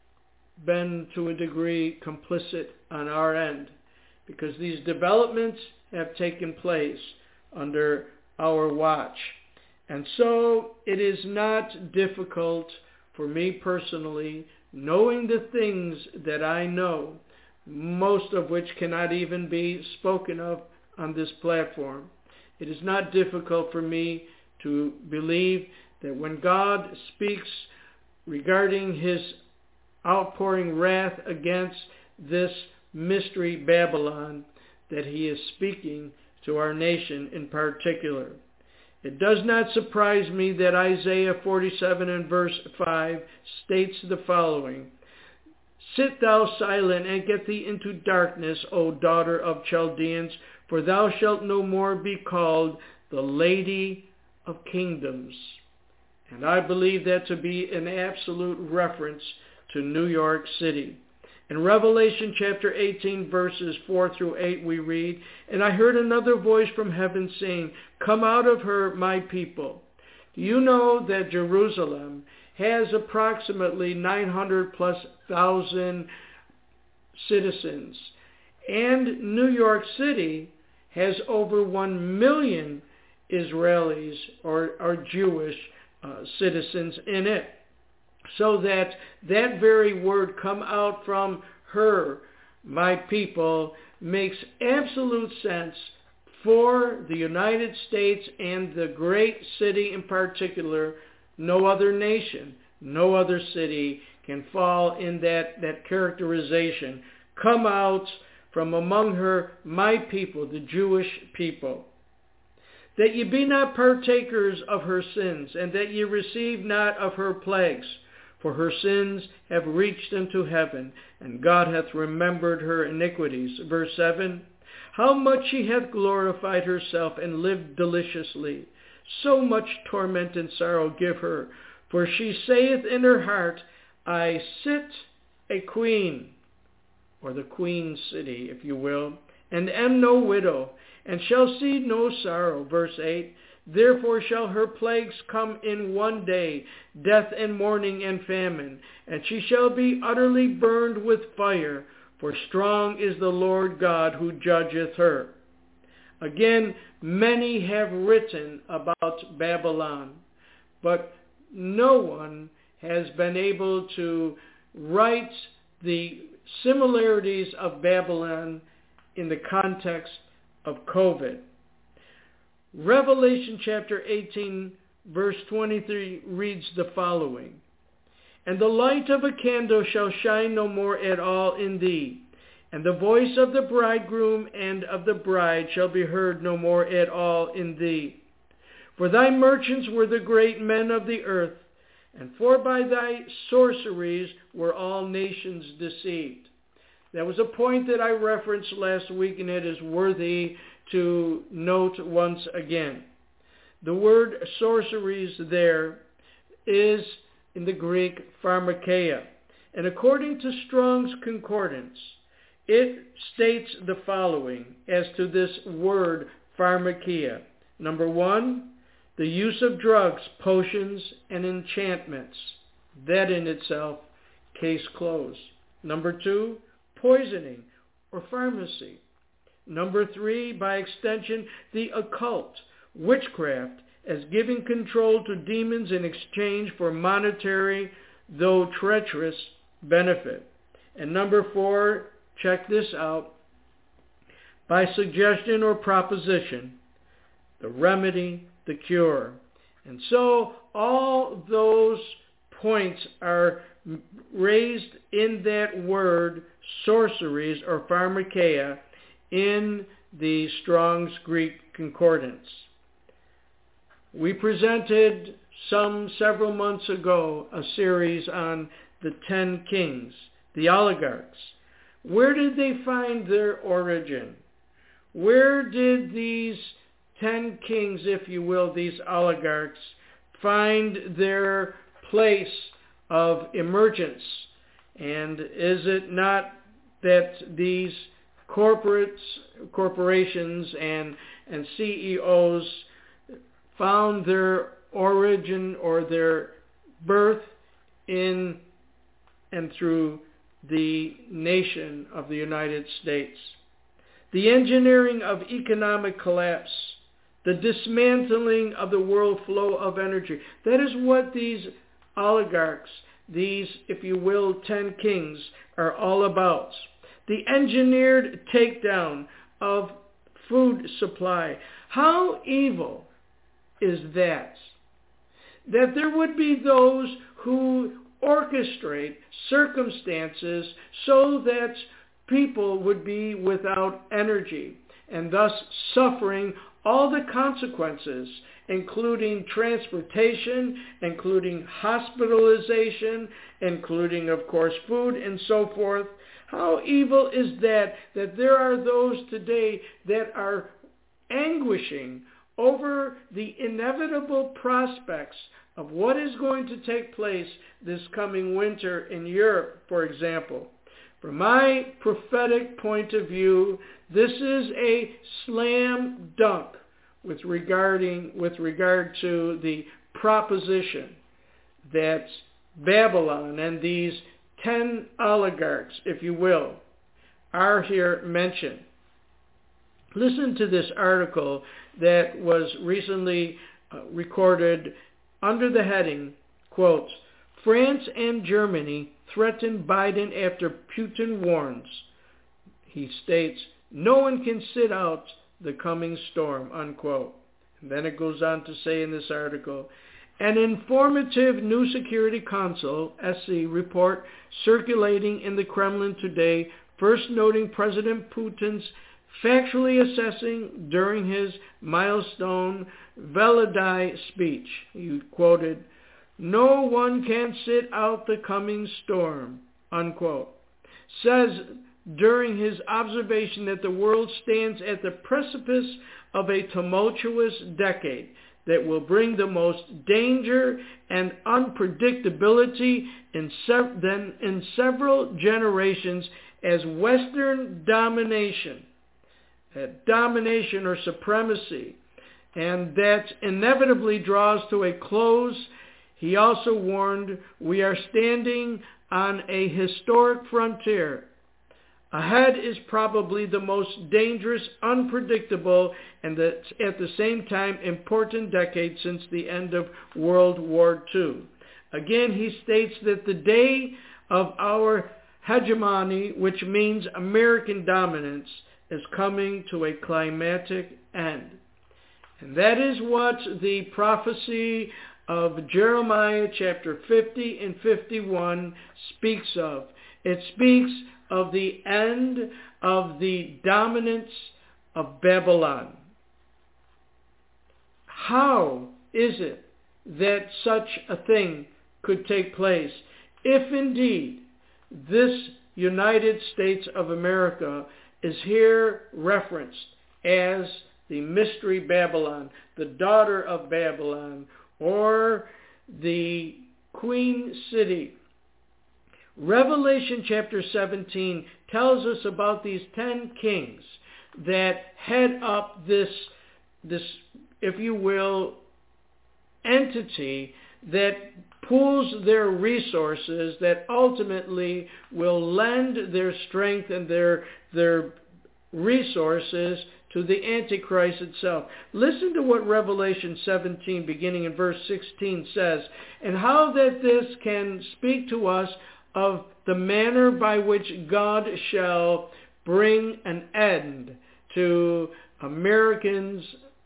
been to a degree complicit on our end, because these developments have taken place under our watch. And so it is not difficult for me personally, knowing the things that I know, most of which cannot even be spoken of on this platform. It is not difficult for me to believe that when God speaks regarding his outpouring wrath against this mystery Babylon, that he is speaking to our nation in particular. It does not surprise me that Isaiah forty-seven and verse five states the following: Sit thou silent and get thee into darkness, O daughter of Chaldeans, for thou shalt no more be called the Lady of Kingdoms. And I believe that to be an absolute reference to New York City. In Revelation chapter eighteen, verses four through eight, we read, And I heard another voice from heaven saying, Come out of her, my people. Do you know that Jerusalem has approximately nine hundred plus thousand citizens, and New York City has over one million Israelis or, or Jewish uh, citizens in it? So that that very word, come out from her, my people, makes absolute sense for the United States and the great city in particular. No other nation, no other city can fall in that, that characterization. Come out from among her, my people, the Jewish people. That ye be not partakers of her sins, and that ye receive not of her plagues. For her sins have reached unto heaven, and God hath remembered her iniquities. Verse seven, How much she hath glorified herself and lived deliciously. So much torment and sorrow give her. For she saith in her heart, I sit a queen, or the queen city, if you will, and am no widow, and shall see no sorrow. Verse eight, Therefore shall her plagues come in one day, death and mourning and famine, and she shall be utterly burned with fire, for strong is the Lord God who judgeth her. Again, many have written about Babylon, but no one has been able to write the similarities of Babylon in the context of COVID. Revelation chapter eighteen, verse twenty-three reads the following, And the light of a candle shall shine no more at all in thee, and the voice of the bridegroom and of the bride shall be heard no more at all in thee. For thy merchants were the great men of the earth, and for by thy sorceries were all nations deceived. That was a point that I referenced last week, and it is worthy to note once again. The word sorceries there is in the Greek pharmakeia, and according to Strong's Concordance, it states the following as to this word pharmakeia. Number one, the use of drugs, potions, and enchantments. That in itself, case closed. Number two, poisoning or pharmacy. Number three, by extension, the occult, witchcraft, as giving control to demons in exchange for monetary, though treacherous, benefit. And number four, check this out, by suggestion or proposition, the remedy, the cure. And so all those points are raised in that word, sorceries or pharmakeia, in the Strong's Greek Concordance. We presented some several months ago a series on the ten kings, the oligarchs. Where did they find their origin? Where did these ten kings, if you will, these oligarchs, find their place of emergence? And is it not that these corporates, corporations and, and C E Os found their origin or their birth in and through the nation of the United States? The engineering of economic collapse, the dismantling of the world flow of energy, that is what these oligarchs, these, if you will, ten kings, are all about. The engineered takedown of food supply. How evil is that? That there would be those who orchestrate circumstances so that people would be without energy and thus suffering all the consequences, including transportation, including hospitalization, including, of course, food and so forth. How evil is that, that there are those today that are anguishing over the inevitable prospects of what is going to take place this coming winter in Europe, for example. From my prophetic point of view, this is a slam dunk with regarding with regard to the proposition that Babylon and these ten oligarchs, if you will, are here mentioned. Listen to this article that was recently uh, recorded under the heading, quote, France and Germany threaten Biden after Putin warns. He states, no one can sit out the coming storm, unquote. And then it goes on to say in this article, an informative new Security Council, S C, report circulating in the Kremlin today, first noting President Putin's factually assessing during his milestone Velidai speech. He quoted, no one can sit out the coming storm, unquote. Says during his observation that the world stands at the precipice of a tumultuous decade that will bring the most danger and unpredictability in, sev- than in several generations as Western domination, uh, domination or supremacy, and that inevitably draws to a close. He also warned, we are standing on a historic frontier. Ahead is probably the most dangerous, unpredictable, and the, at the same time important decade since the end of World War Two. Again, he states that the day of our hegemony, which means American dominance, is coming to a climatic end. And that is what the prophecy of Jeremiah chapter fifty and fifty-one speaks of. It speaks of the end of the dominance of Babylon. How is it that such a thing could take place if indeed this United States of America is here referenced as the mystery Babylon, the daughter of Babylon, or the Queen City? Revelation chapter seventeen tells us about these ten kings that head up this, this, if you will, entity that pools their resources, that ultimately will lend their strength and their, their resources to the Antichrist itself. Listen to what Revelation seventeen, beginning in verse sixteen, says, and how that this can speak to us of the manner by which God shall bring an end to Americans'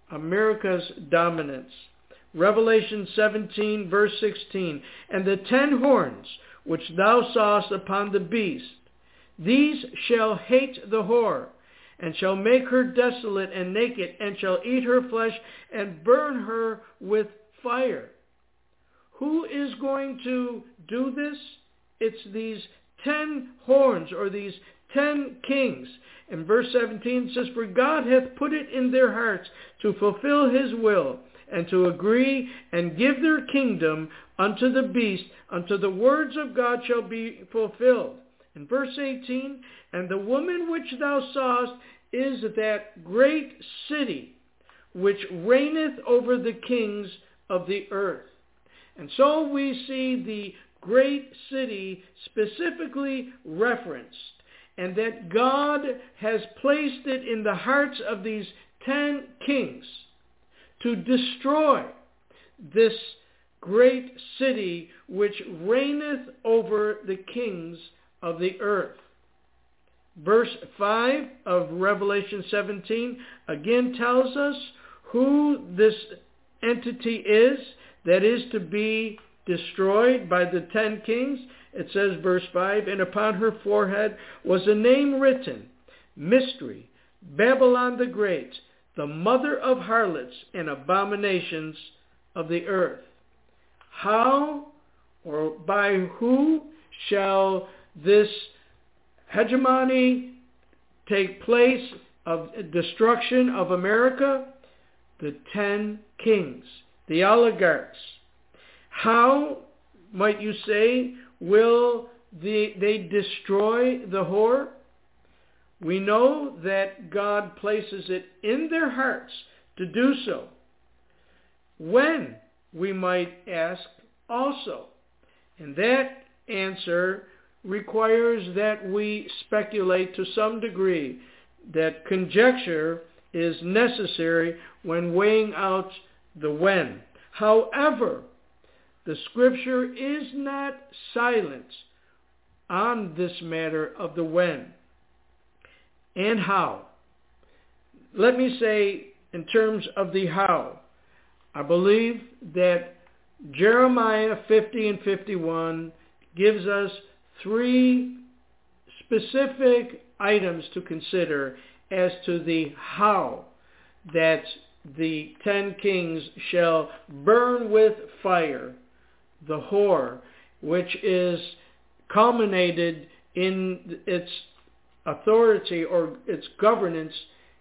America's dominance. Revelation seventeen, verse sixteen, and the ten horns which thou sawest upon the beast, these shall hate the whore, and shall make her desolate and naked, and shall eat her flesh, and burn her with fire. Who is going to do this? It's these ten horns, or these ten kings. In verse seventeen it says, for God hath put it in their hearts to fulfill his will, and to agree and give their kingdom unto the beast, until the words of God shall be fulfilled. In verse eighteen, and the woman which thou sawest is that great city which reigneth over the kings of the earth. And so we see the great city specifically referenced, and that God has placed it in the hearts of these ten kings to destroy this great city which reigneth over the kings of the earth. Verse five of Revelation seventeen again tells us who this entity is that is to be destroyed by the ten kings. It says, verse five, and upon her forehead was a name written, Mystery, Babylon the Great, the mother of harlots and abominations of the earth. How or by who shall this hegemony take place of destruction of America? The ten kings, the oligarchs. How, might you say, will the, they destroy the whore? We know that God places it in their hearts to do so. When, we might ask also. And that answer requires that we speculate to some degree, that conjecture is necessary when weighing out the when. However, the Scripture is not silent on this matter of the when and how. Let me say, in terms of the how, I believe that Jeremiah fifty and fifty-one gives us three specific items to consider as to the how that the ten kings shall burn with fire the whore, which is culminated in its authority or its governance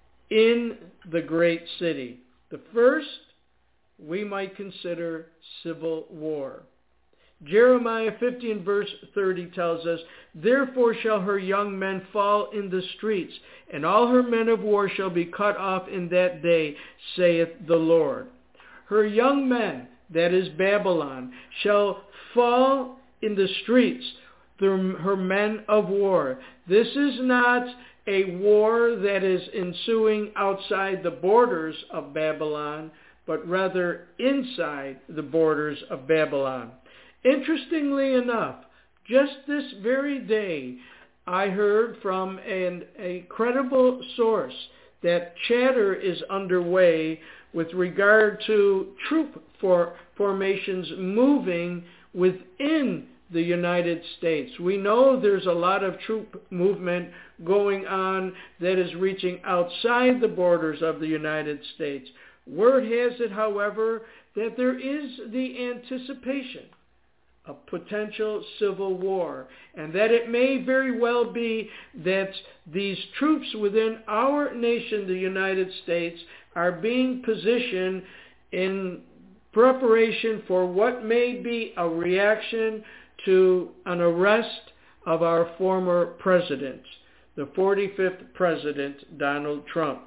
in the great city. The first, we might consider civil war. Jeremiah fifty and verse thirty tells us, Therefore shall her young men fall in the streets, and all her men of war shall be cut off in that day, saith the Lord. Her young men, that is Babylon, shall fall in the streets, her men of war. This is not a war that is ensuing outside the borders of Babylon, but rather inside the borders of Babylon. Interestingly enough, just this very day, I heard from an, a credible source that chatter is underway with regard to troop for, formations moving within the United States. We know there's a lot of troop movement going on that is reaching outside the borders of the United States. Word has it, however, that there is the anticipation of potential civil war, and that it may very well be that these troops within our nation, the United States, are being positioned in preparation for what may be a reaction to an arrest of our former president, the forty-fifth president, Donald Trump.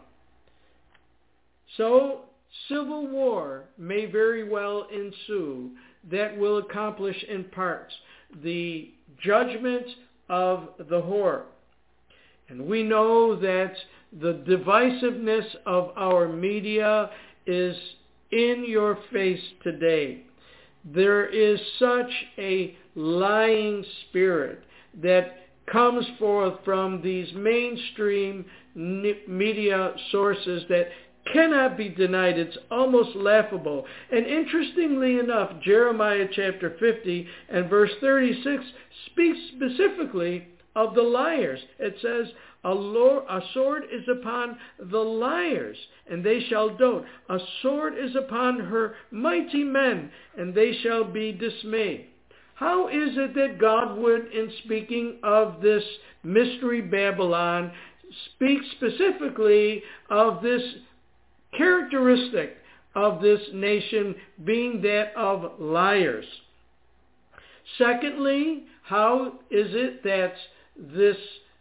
So, civil war may very well ensue that will accomplish in parts the judgment of the whore. And we know that the divisiveness of our media is in your face today. There is such a lying spirit that comes forth from these mainstream media sources that cannot be denied. It's almost laughable. And interestingly enough, Jeremiah chapter fifty and verse thirty-six speaks specifically of the liars. It says, a, Lord, a sword is upon the liars, and they shall dote. A sword is upon her mighty men, and they shall be dismayed. How is it that God would, in speaking of this mystery Babylon, speak specifically of this characteristic of this nation being that of liars? Secondly, how is it that this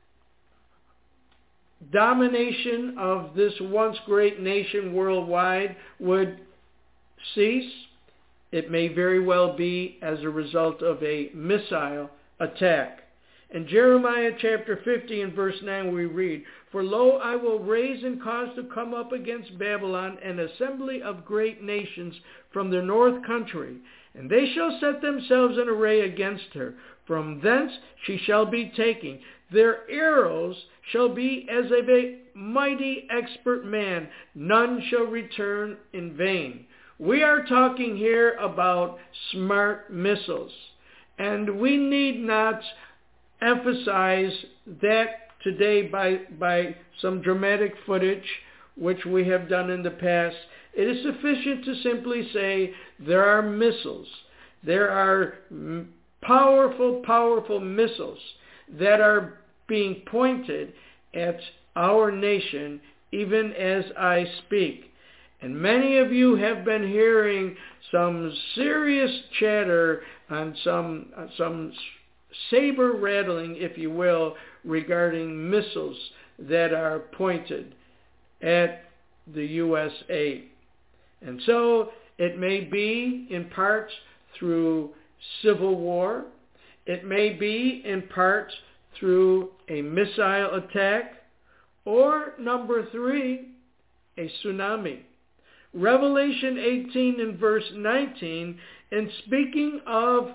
domination of this once great nation worldwide would cease? It may very well be as a result of a missile attack. In Jeremiah chapter fifty and verse nine we read, For lo, I will raise and cause to come up against Babylon an assembly of great nations from the north country, and they shall set themselves in array against her. From thence she shall be taken. Their arrows shall be as of a mighty expert man. None shall return in vain. We are talking here about smart missiles, and we need not emphasize that today by, by some dramatic footage, which we have done in the past. It is sufficient to simply say there are missiles. There are powerful, powerful missiles that are being pointed at our nation even as I speak. And many of you have been hearing some serious chatter and some uh, some saber rattling, if you will, regarding missiles that are pointed at the U S A. And so it may be in part through civil war. It may be in part through a missile attack. Or, number three, a tsunami. Revelation eighteen and verse nineteen, in speaking of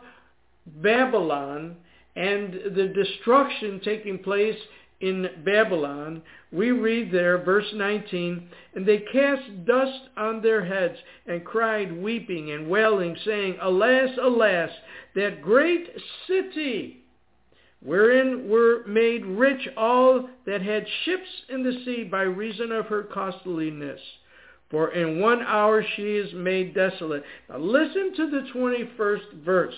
Babylon and the destruction taking place in Babylon, we read there, verse nineteen, And they cast dust on their heads and cried, weeping and wailing, saying, Alas, alas, that great city, wherein were made rich all that had ships in the sea by reason of her costliness. For in one hour she is made desolate. Now listen to the twenty-first verse.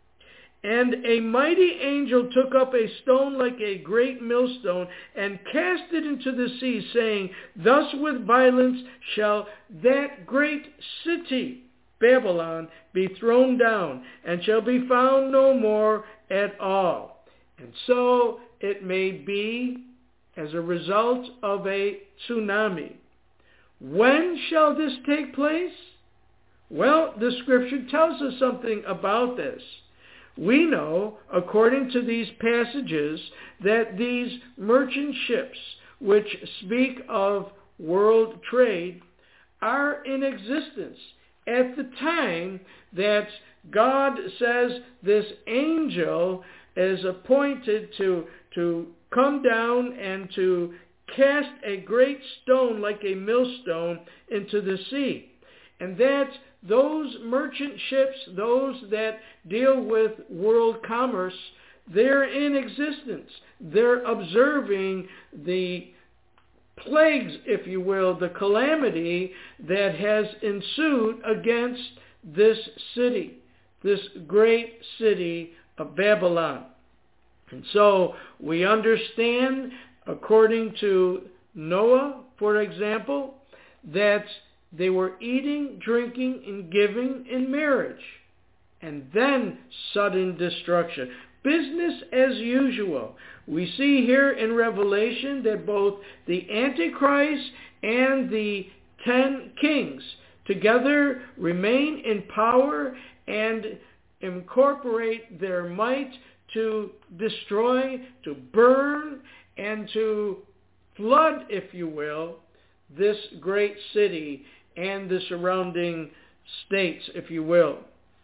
And a mighty angel took up a stone like a great millstone and cast it into the sea, saying, Thus with violence shall that great city, Babylon, be thrown down, and shall be found no more at all. And so it may be as a result of a tsunami. When shall this take place? Well, the scripture tells us something about this. We know, according to these passages, that these merchant ships, which speak of world trade, are in existence at the time that God says this angel is appointed to, to come down and to cast a great stone like a millstone into the sea. And that those merchant ships, those that deal with world commerce, they're in existence. They're observing the plagues, if you will, the calamity that has ensued against this city, this great city of Babylon. And so we understand, according to Noah, for example, that they were eating, drinking, and giving in marriage. And then sudden destruction. Business as usual. We see here in Revelation that both the Antichrist and the ten kings together remain in power and incorporate their might to destroy, to burn, and to flood, if you will, this great city and the surrounding states, if you will.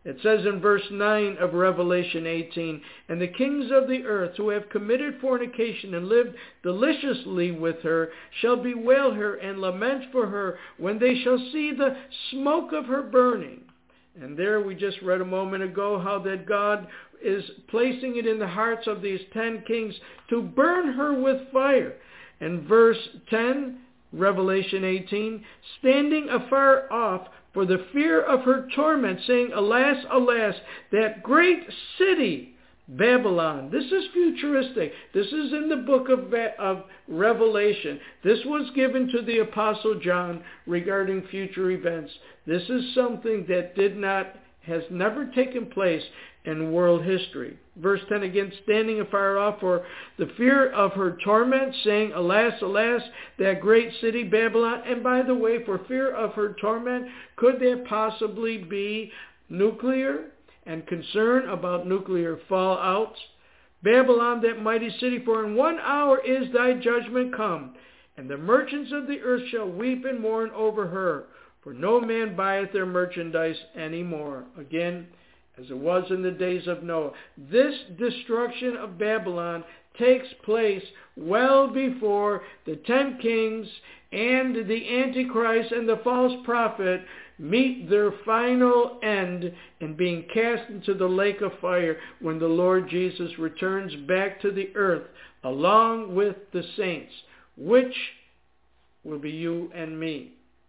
It says in verse nine of Revelation eighteen, "And the kings of the earth who have committed fornication and lived deliciously with her shall bewail her and lament for her when they shall see the smoke of her burning." And there we just read a moment ago how that God is placing it in the hearts of these ten kings to burn her with fire. And verse ten, Revelation eighteen, "Standing afar off for the fear of her torment, saying, Alas, alas, that great city, Babylon." This is futuristic. This is in the book of, of Revelation. This was given to the Apostle John regarding future events. This is something that did not, has never taken place in world history. Verse ten again, "Standing afar off for the fear of her torment, saying, Alas, alas, that great city Babylon." And by the way, for fear of her torment, could there possibly be nuclear and concern about nuclear fallout? "Babylon, that mighty city, for in one hour is thy judgment come, and the merchants of the earth shall weep and mourn over her, for no man buyeth their merchandise any more." Again, as it was in the days of Noah. This destruction of Babylon takes place well before the ten kings and the Antichrist and the false prophet meet their final end in being cast into the lake of fire when the Lord Jesus returns back to the earth along with the saints, which will be you and me.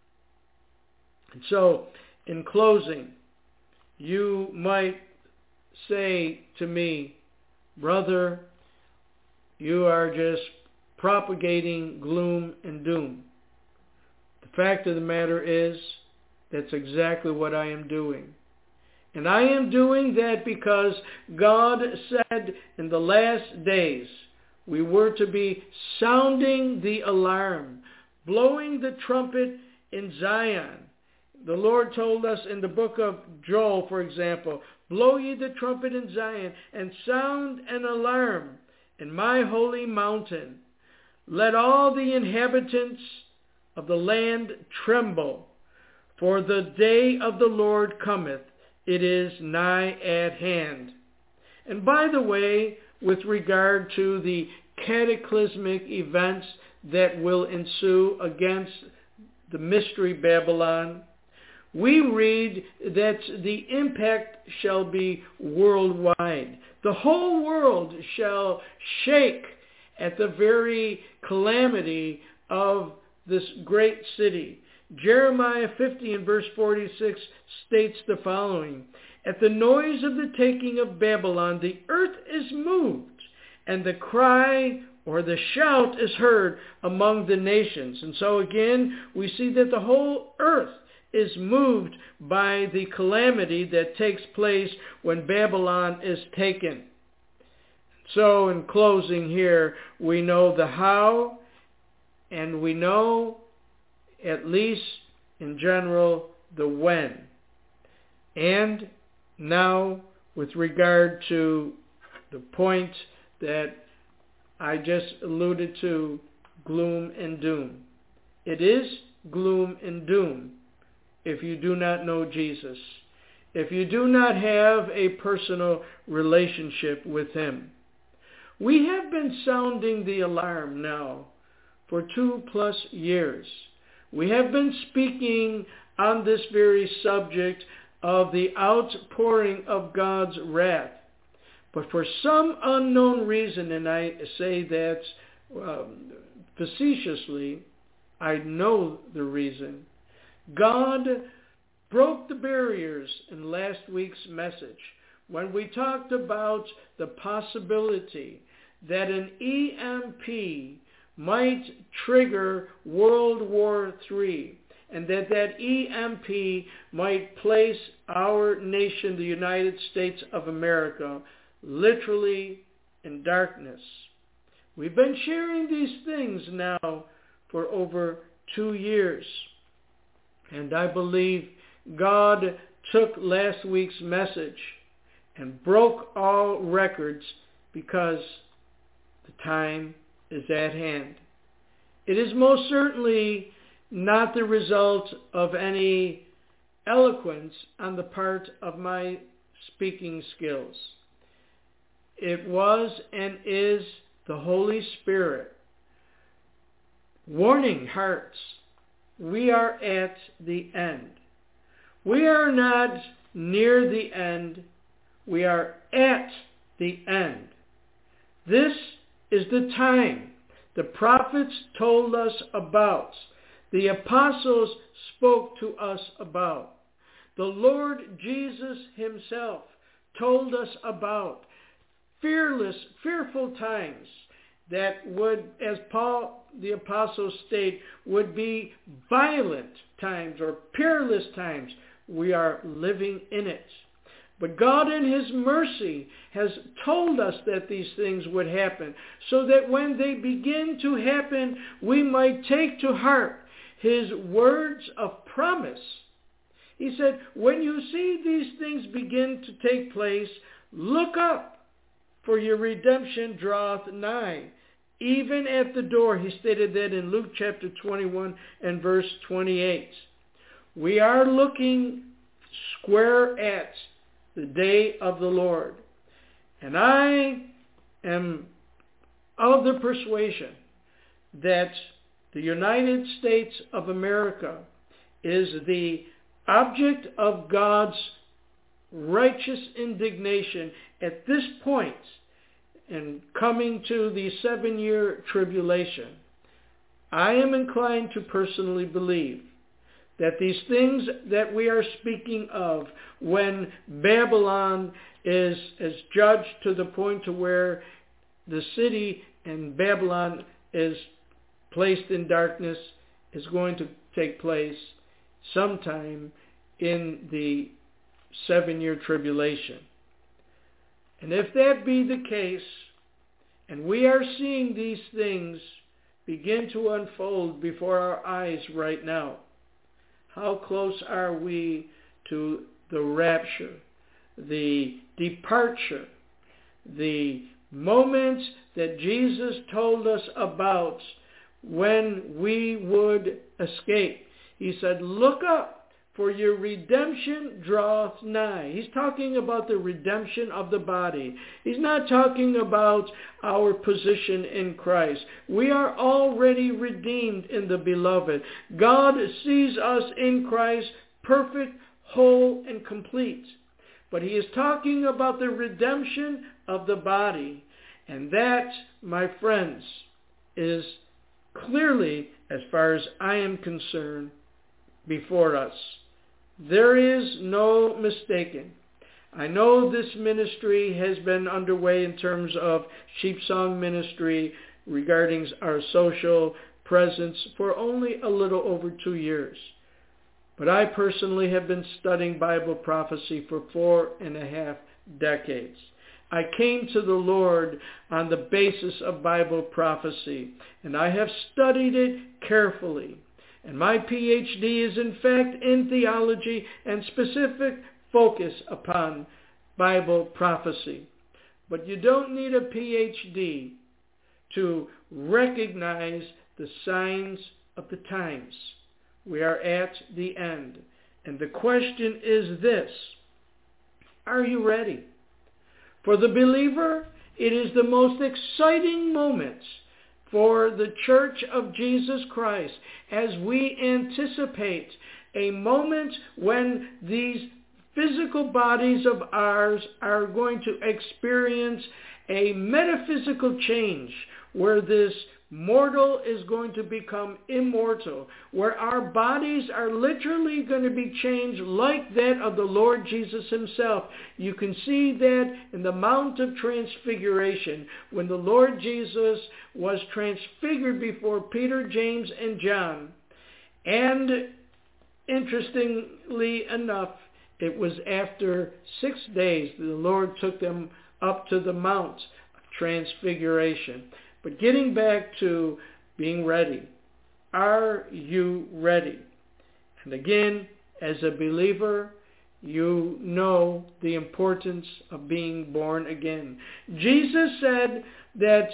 And so, in closing, you might say to me, "Brother, you are just propagating gloom and doom." The fact of the matter is, that's exactly what I am doing. And I am doing that because God said in the last days we were to be sounding the alarm, blowing the trumpet in Zion. The Lord told us in the book of Joel, for example, "Blow ye the trumpet in Zion, and sound an alarm in my holy mountain. Let all the inhabitants of the land tremble, for the day of the Lord cometh, it is nigh at hand." And by the way, with regard to the cataclysmic events that will ensue against the mystery Babylon, we read that the impact shall be worldwide. The whole world shall shake at the very calamity of this great city. Jeremiah fifty and verse forty-six states the following: "At the noise of the taking of Babylon, the earth is moved, and the cry or the shout is heard among the nations." And so again, we see that the whole earth is moved by the calamity that takes place when Babylon is taken. So in closing here, we know the how, and we know, at least in general, the when. And now, with regard to the point that I just alluded to, gloom and doom. It is gloom and doom if you do not know Jesus, if you do not have a personal relationship with Him. We have been sounding the alarm now for two plus years. We have been speaking on this very subject of the outpouring of God's wrath. But for some unknown reason, and I say that um, facetiously, I know the reason, God broke the barriers in last week's message when we talked about the possibility that an E M P might trigger World War Three, and that that E M P might place our nation, the United States of America, literally in darkness. We've been sharing these things now for over two years. And I believe God took last week's message and broke all records because the time is at hand. It is most certainly not the result of any eloquence on the part of my speaking skills. It was and is the Holy Spirit warning hearts. We are at the end. We are not near the end. We are at the end. This is the time the prophets told us about. The apostles spoke to us about. The Lord Jesus himself told us about. Fearless, fearful times that would, as Paul the apostle stated, would be violent times or peerless times. We are living in it. But God in his mercy has told us that these things would happen, so that when they begin to happen, we might take to heart his words of promise. He said, when you see these things begin to take place, look up, for your redemption draweth nigh. Even at the door. He stated that in Luke chapter twenty-one and verse twenty-eight. We are looking square at the day of the Lord. And I am of the persuasion that the United States of America is the object of God's righteous indignation at this point in coming to the seven-year tribulation. I am inclined to personally believe that these things that we are speaking of, when Babylon is, is judged to the point to where the city and Babylon is placed in darkness, is going to take place sometime in the seven-year tribulation. And if that be the case, and we are seeing these things begin to unfold before our eyes right now, how close are we to the rapture, the departure, the moment that Jesus told us about when we would escape? He said, look up, for your redemption draweth nigh. He's talking about the redemption of the body. He's not talking about our position in Christ. We are already redeemed in the beloved. God sees us in Christ perfect, whole, and complete. But he is talking about the redemption of the body. And that, my friends, is clearly, as far as I am concerned, before us. There is no mistaking. I know this ministry has been underway in terms of Sheep Song Ministry regarding our social presence for only a little over two years. But I personally have been studying Bible prophecy for four and a half decades. I came to the Lord on the basis of Bible prophecy, and I have studied it carefully. And my P H D is in fact in theology and specific focus upon Bible prophecy. But you don't need a P H D to recognize the signs of the times. We are at the end. And the question is this: are you ready? For the believer, it is the most exciting moment for the Church of Jesus Christ as we anticipate a moment when these physical bodies of ours are going to experience a metaphysical change, where this mortal is going to become immortal, where our bodies are literally going to be changed like that of the Lord Jesus himself. You can see that in the Mount of Transfiguration, when the Lord Jesus was transfigured before Peter, James, and John. And interestingly enough, it was after six days that the Lord took them up to the Mount of Transfiguration. But getting back to being ready, are you ready? And again, as a believer, you know the importance of being born again. Jesus said that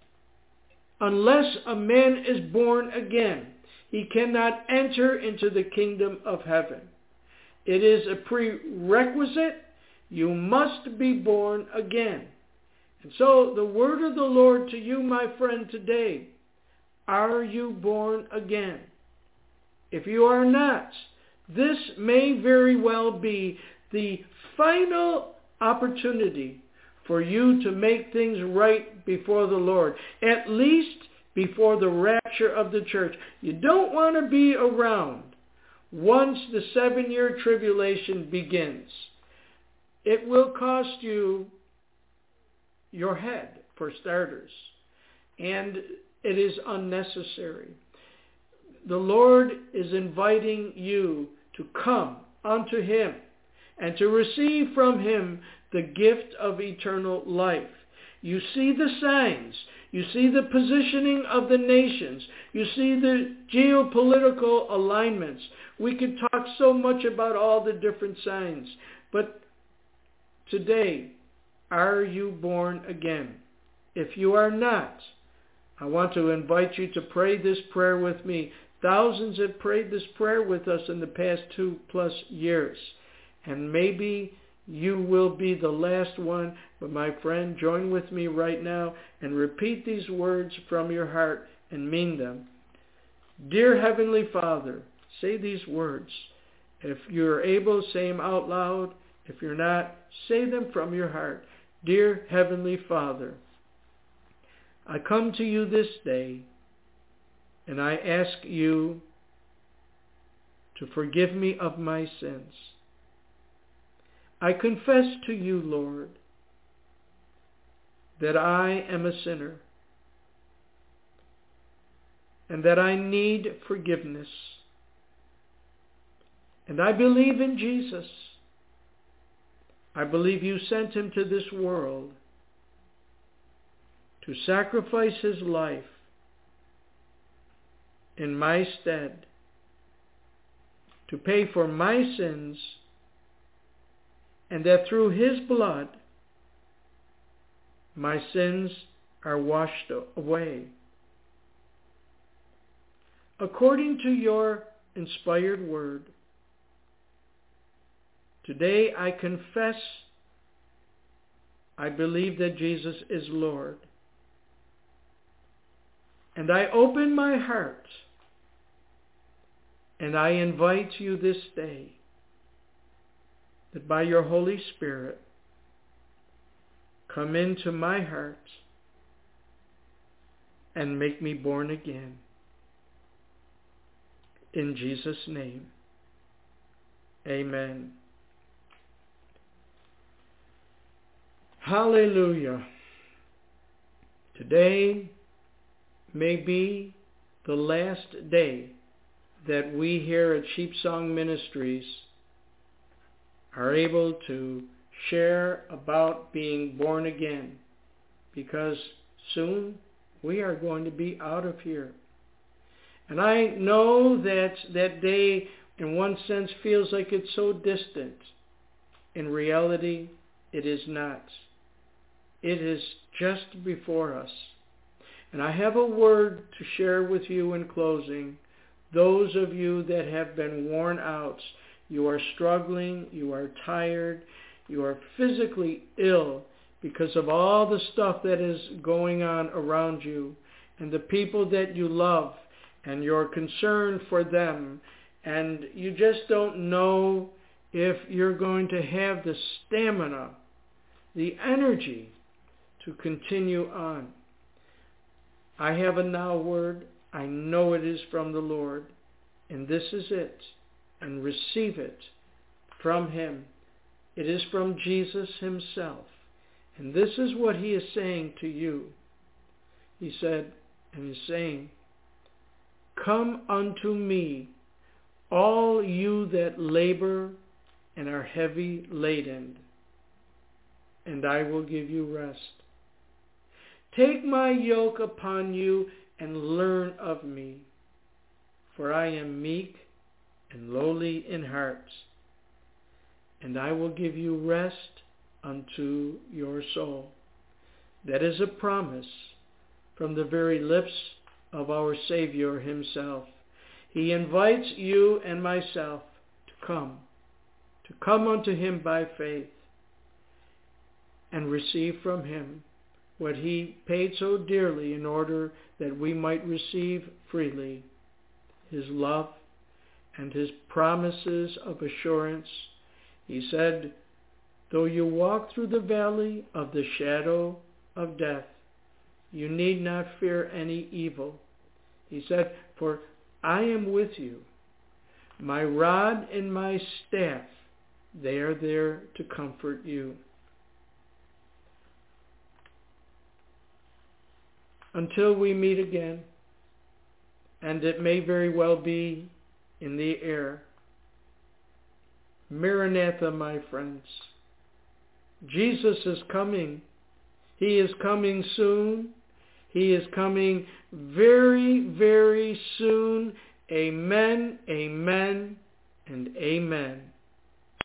unless a man is born again, he cannot enter into the kingdom of heaven. It is a prerequisite. You must be born again. And so the word of the Lord to you, my friend, today, are you born again? If you are not, this may very well be the final opportunity for you to make things right before the Lord, at least before the rapture of the church. You don't want to be around once the seven-year tribulation begins. It will cost you your head, for starters, and it is unnecessary. The Lord is inviting you to come unto him and to receive from him the gift of eternal life. You see the signs. You see the positioning of the nations. You see the geopolitical alignments. We could talk so much about all the different signs. But today, are you born again? If you are not, I want to invite you to pray this prayer with me. Thousands have prayed this prayer with us in the past two plus years. And maybe you will be the last one. But my friend, join with me right now and repeat these words from your heart and mean them. Dear Heavenly Father, say these words. If you're able, say them out loud. If you're not, say them from your heart. Dear Heavenly Father, I come to you this day and I ask you to forgive me of my sins. I confess to you, Lord, that I am a sinner and that I need forgiveness. And I believe in Jesus. I believe you sent him to this world to sacrifice his life in my stead, to pay for my sins, and that through his blood my sins are washed away. According to your inspired word, today I confess I believe that Jesus is Lord. And I open my heart and I invite you this day that by your Holy Spirit come into my heart and make me born again. In Jesus' name, amen. Hallelujah. Today may be the last day that we here at Sheep Song Ministries are able to share about being born again, because soon we are going to be out of here. And I know that that day in one sense feels like it's so distant. In reality, it is not. It is just before us. And I have a word to share with you in closing. Those of you that have been worn out, you are struggling, you are tired, you are physically ill because of all the stuff that is going on around you and the people that you love and you're concerned for them, and you just don't know if you're going to have the stamina, the energy to continue on. I have a now word. I know it is from the Lord, and this is it, and receive it from him. It is from Jesus himself, and this is what he is saying to you. He said, and he's saying, come unto me, all you that labor and are heavy laden, and I will give you rest. Take my yoke upon you and learn of me, for I am meek and lowly in heart, and I will give you rest unto your soul. That is a promise from the very lips of our Savior himself. He invites you and myself to come to come unto him by faith and receive from him what he paid so dearly in order that we might receive freely, his love and his promises of assurance. He said, though you walk through the valley of the shadow of death, you need not fear any evil. He said, for I am with you. My rod and my staff, they are there to comfort you. Until we meet again, and it may very well be in the air. Maranatha, my friends. Jesus is coming. He is coming soon. He is coming very, very soon. Amen, amen, and amen.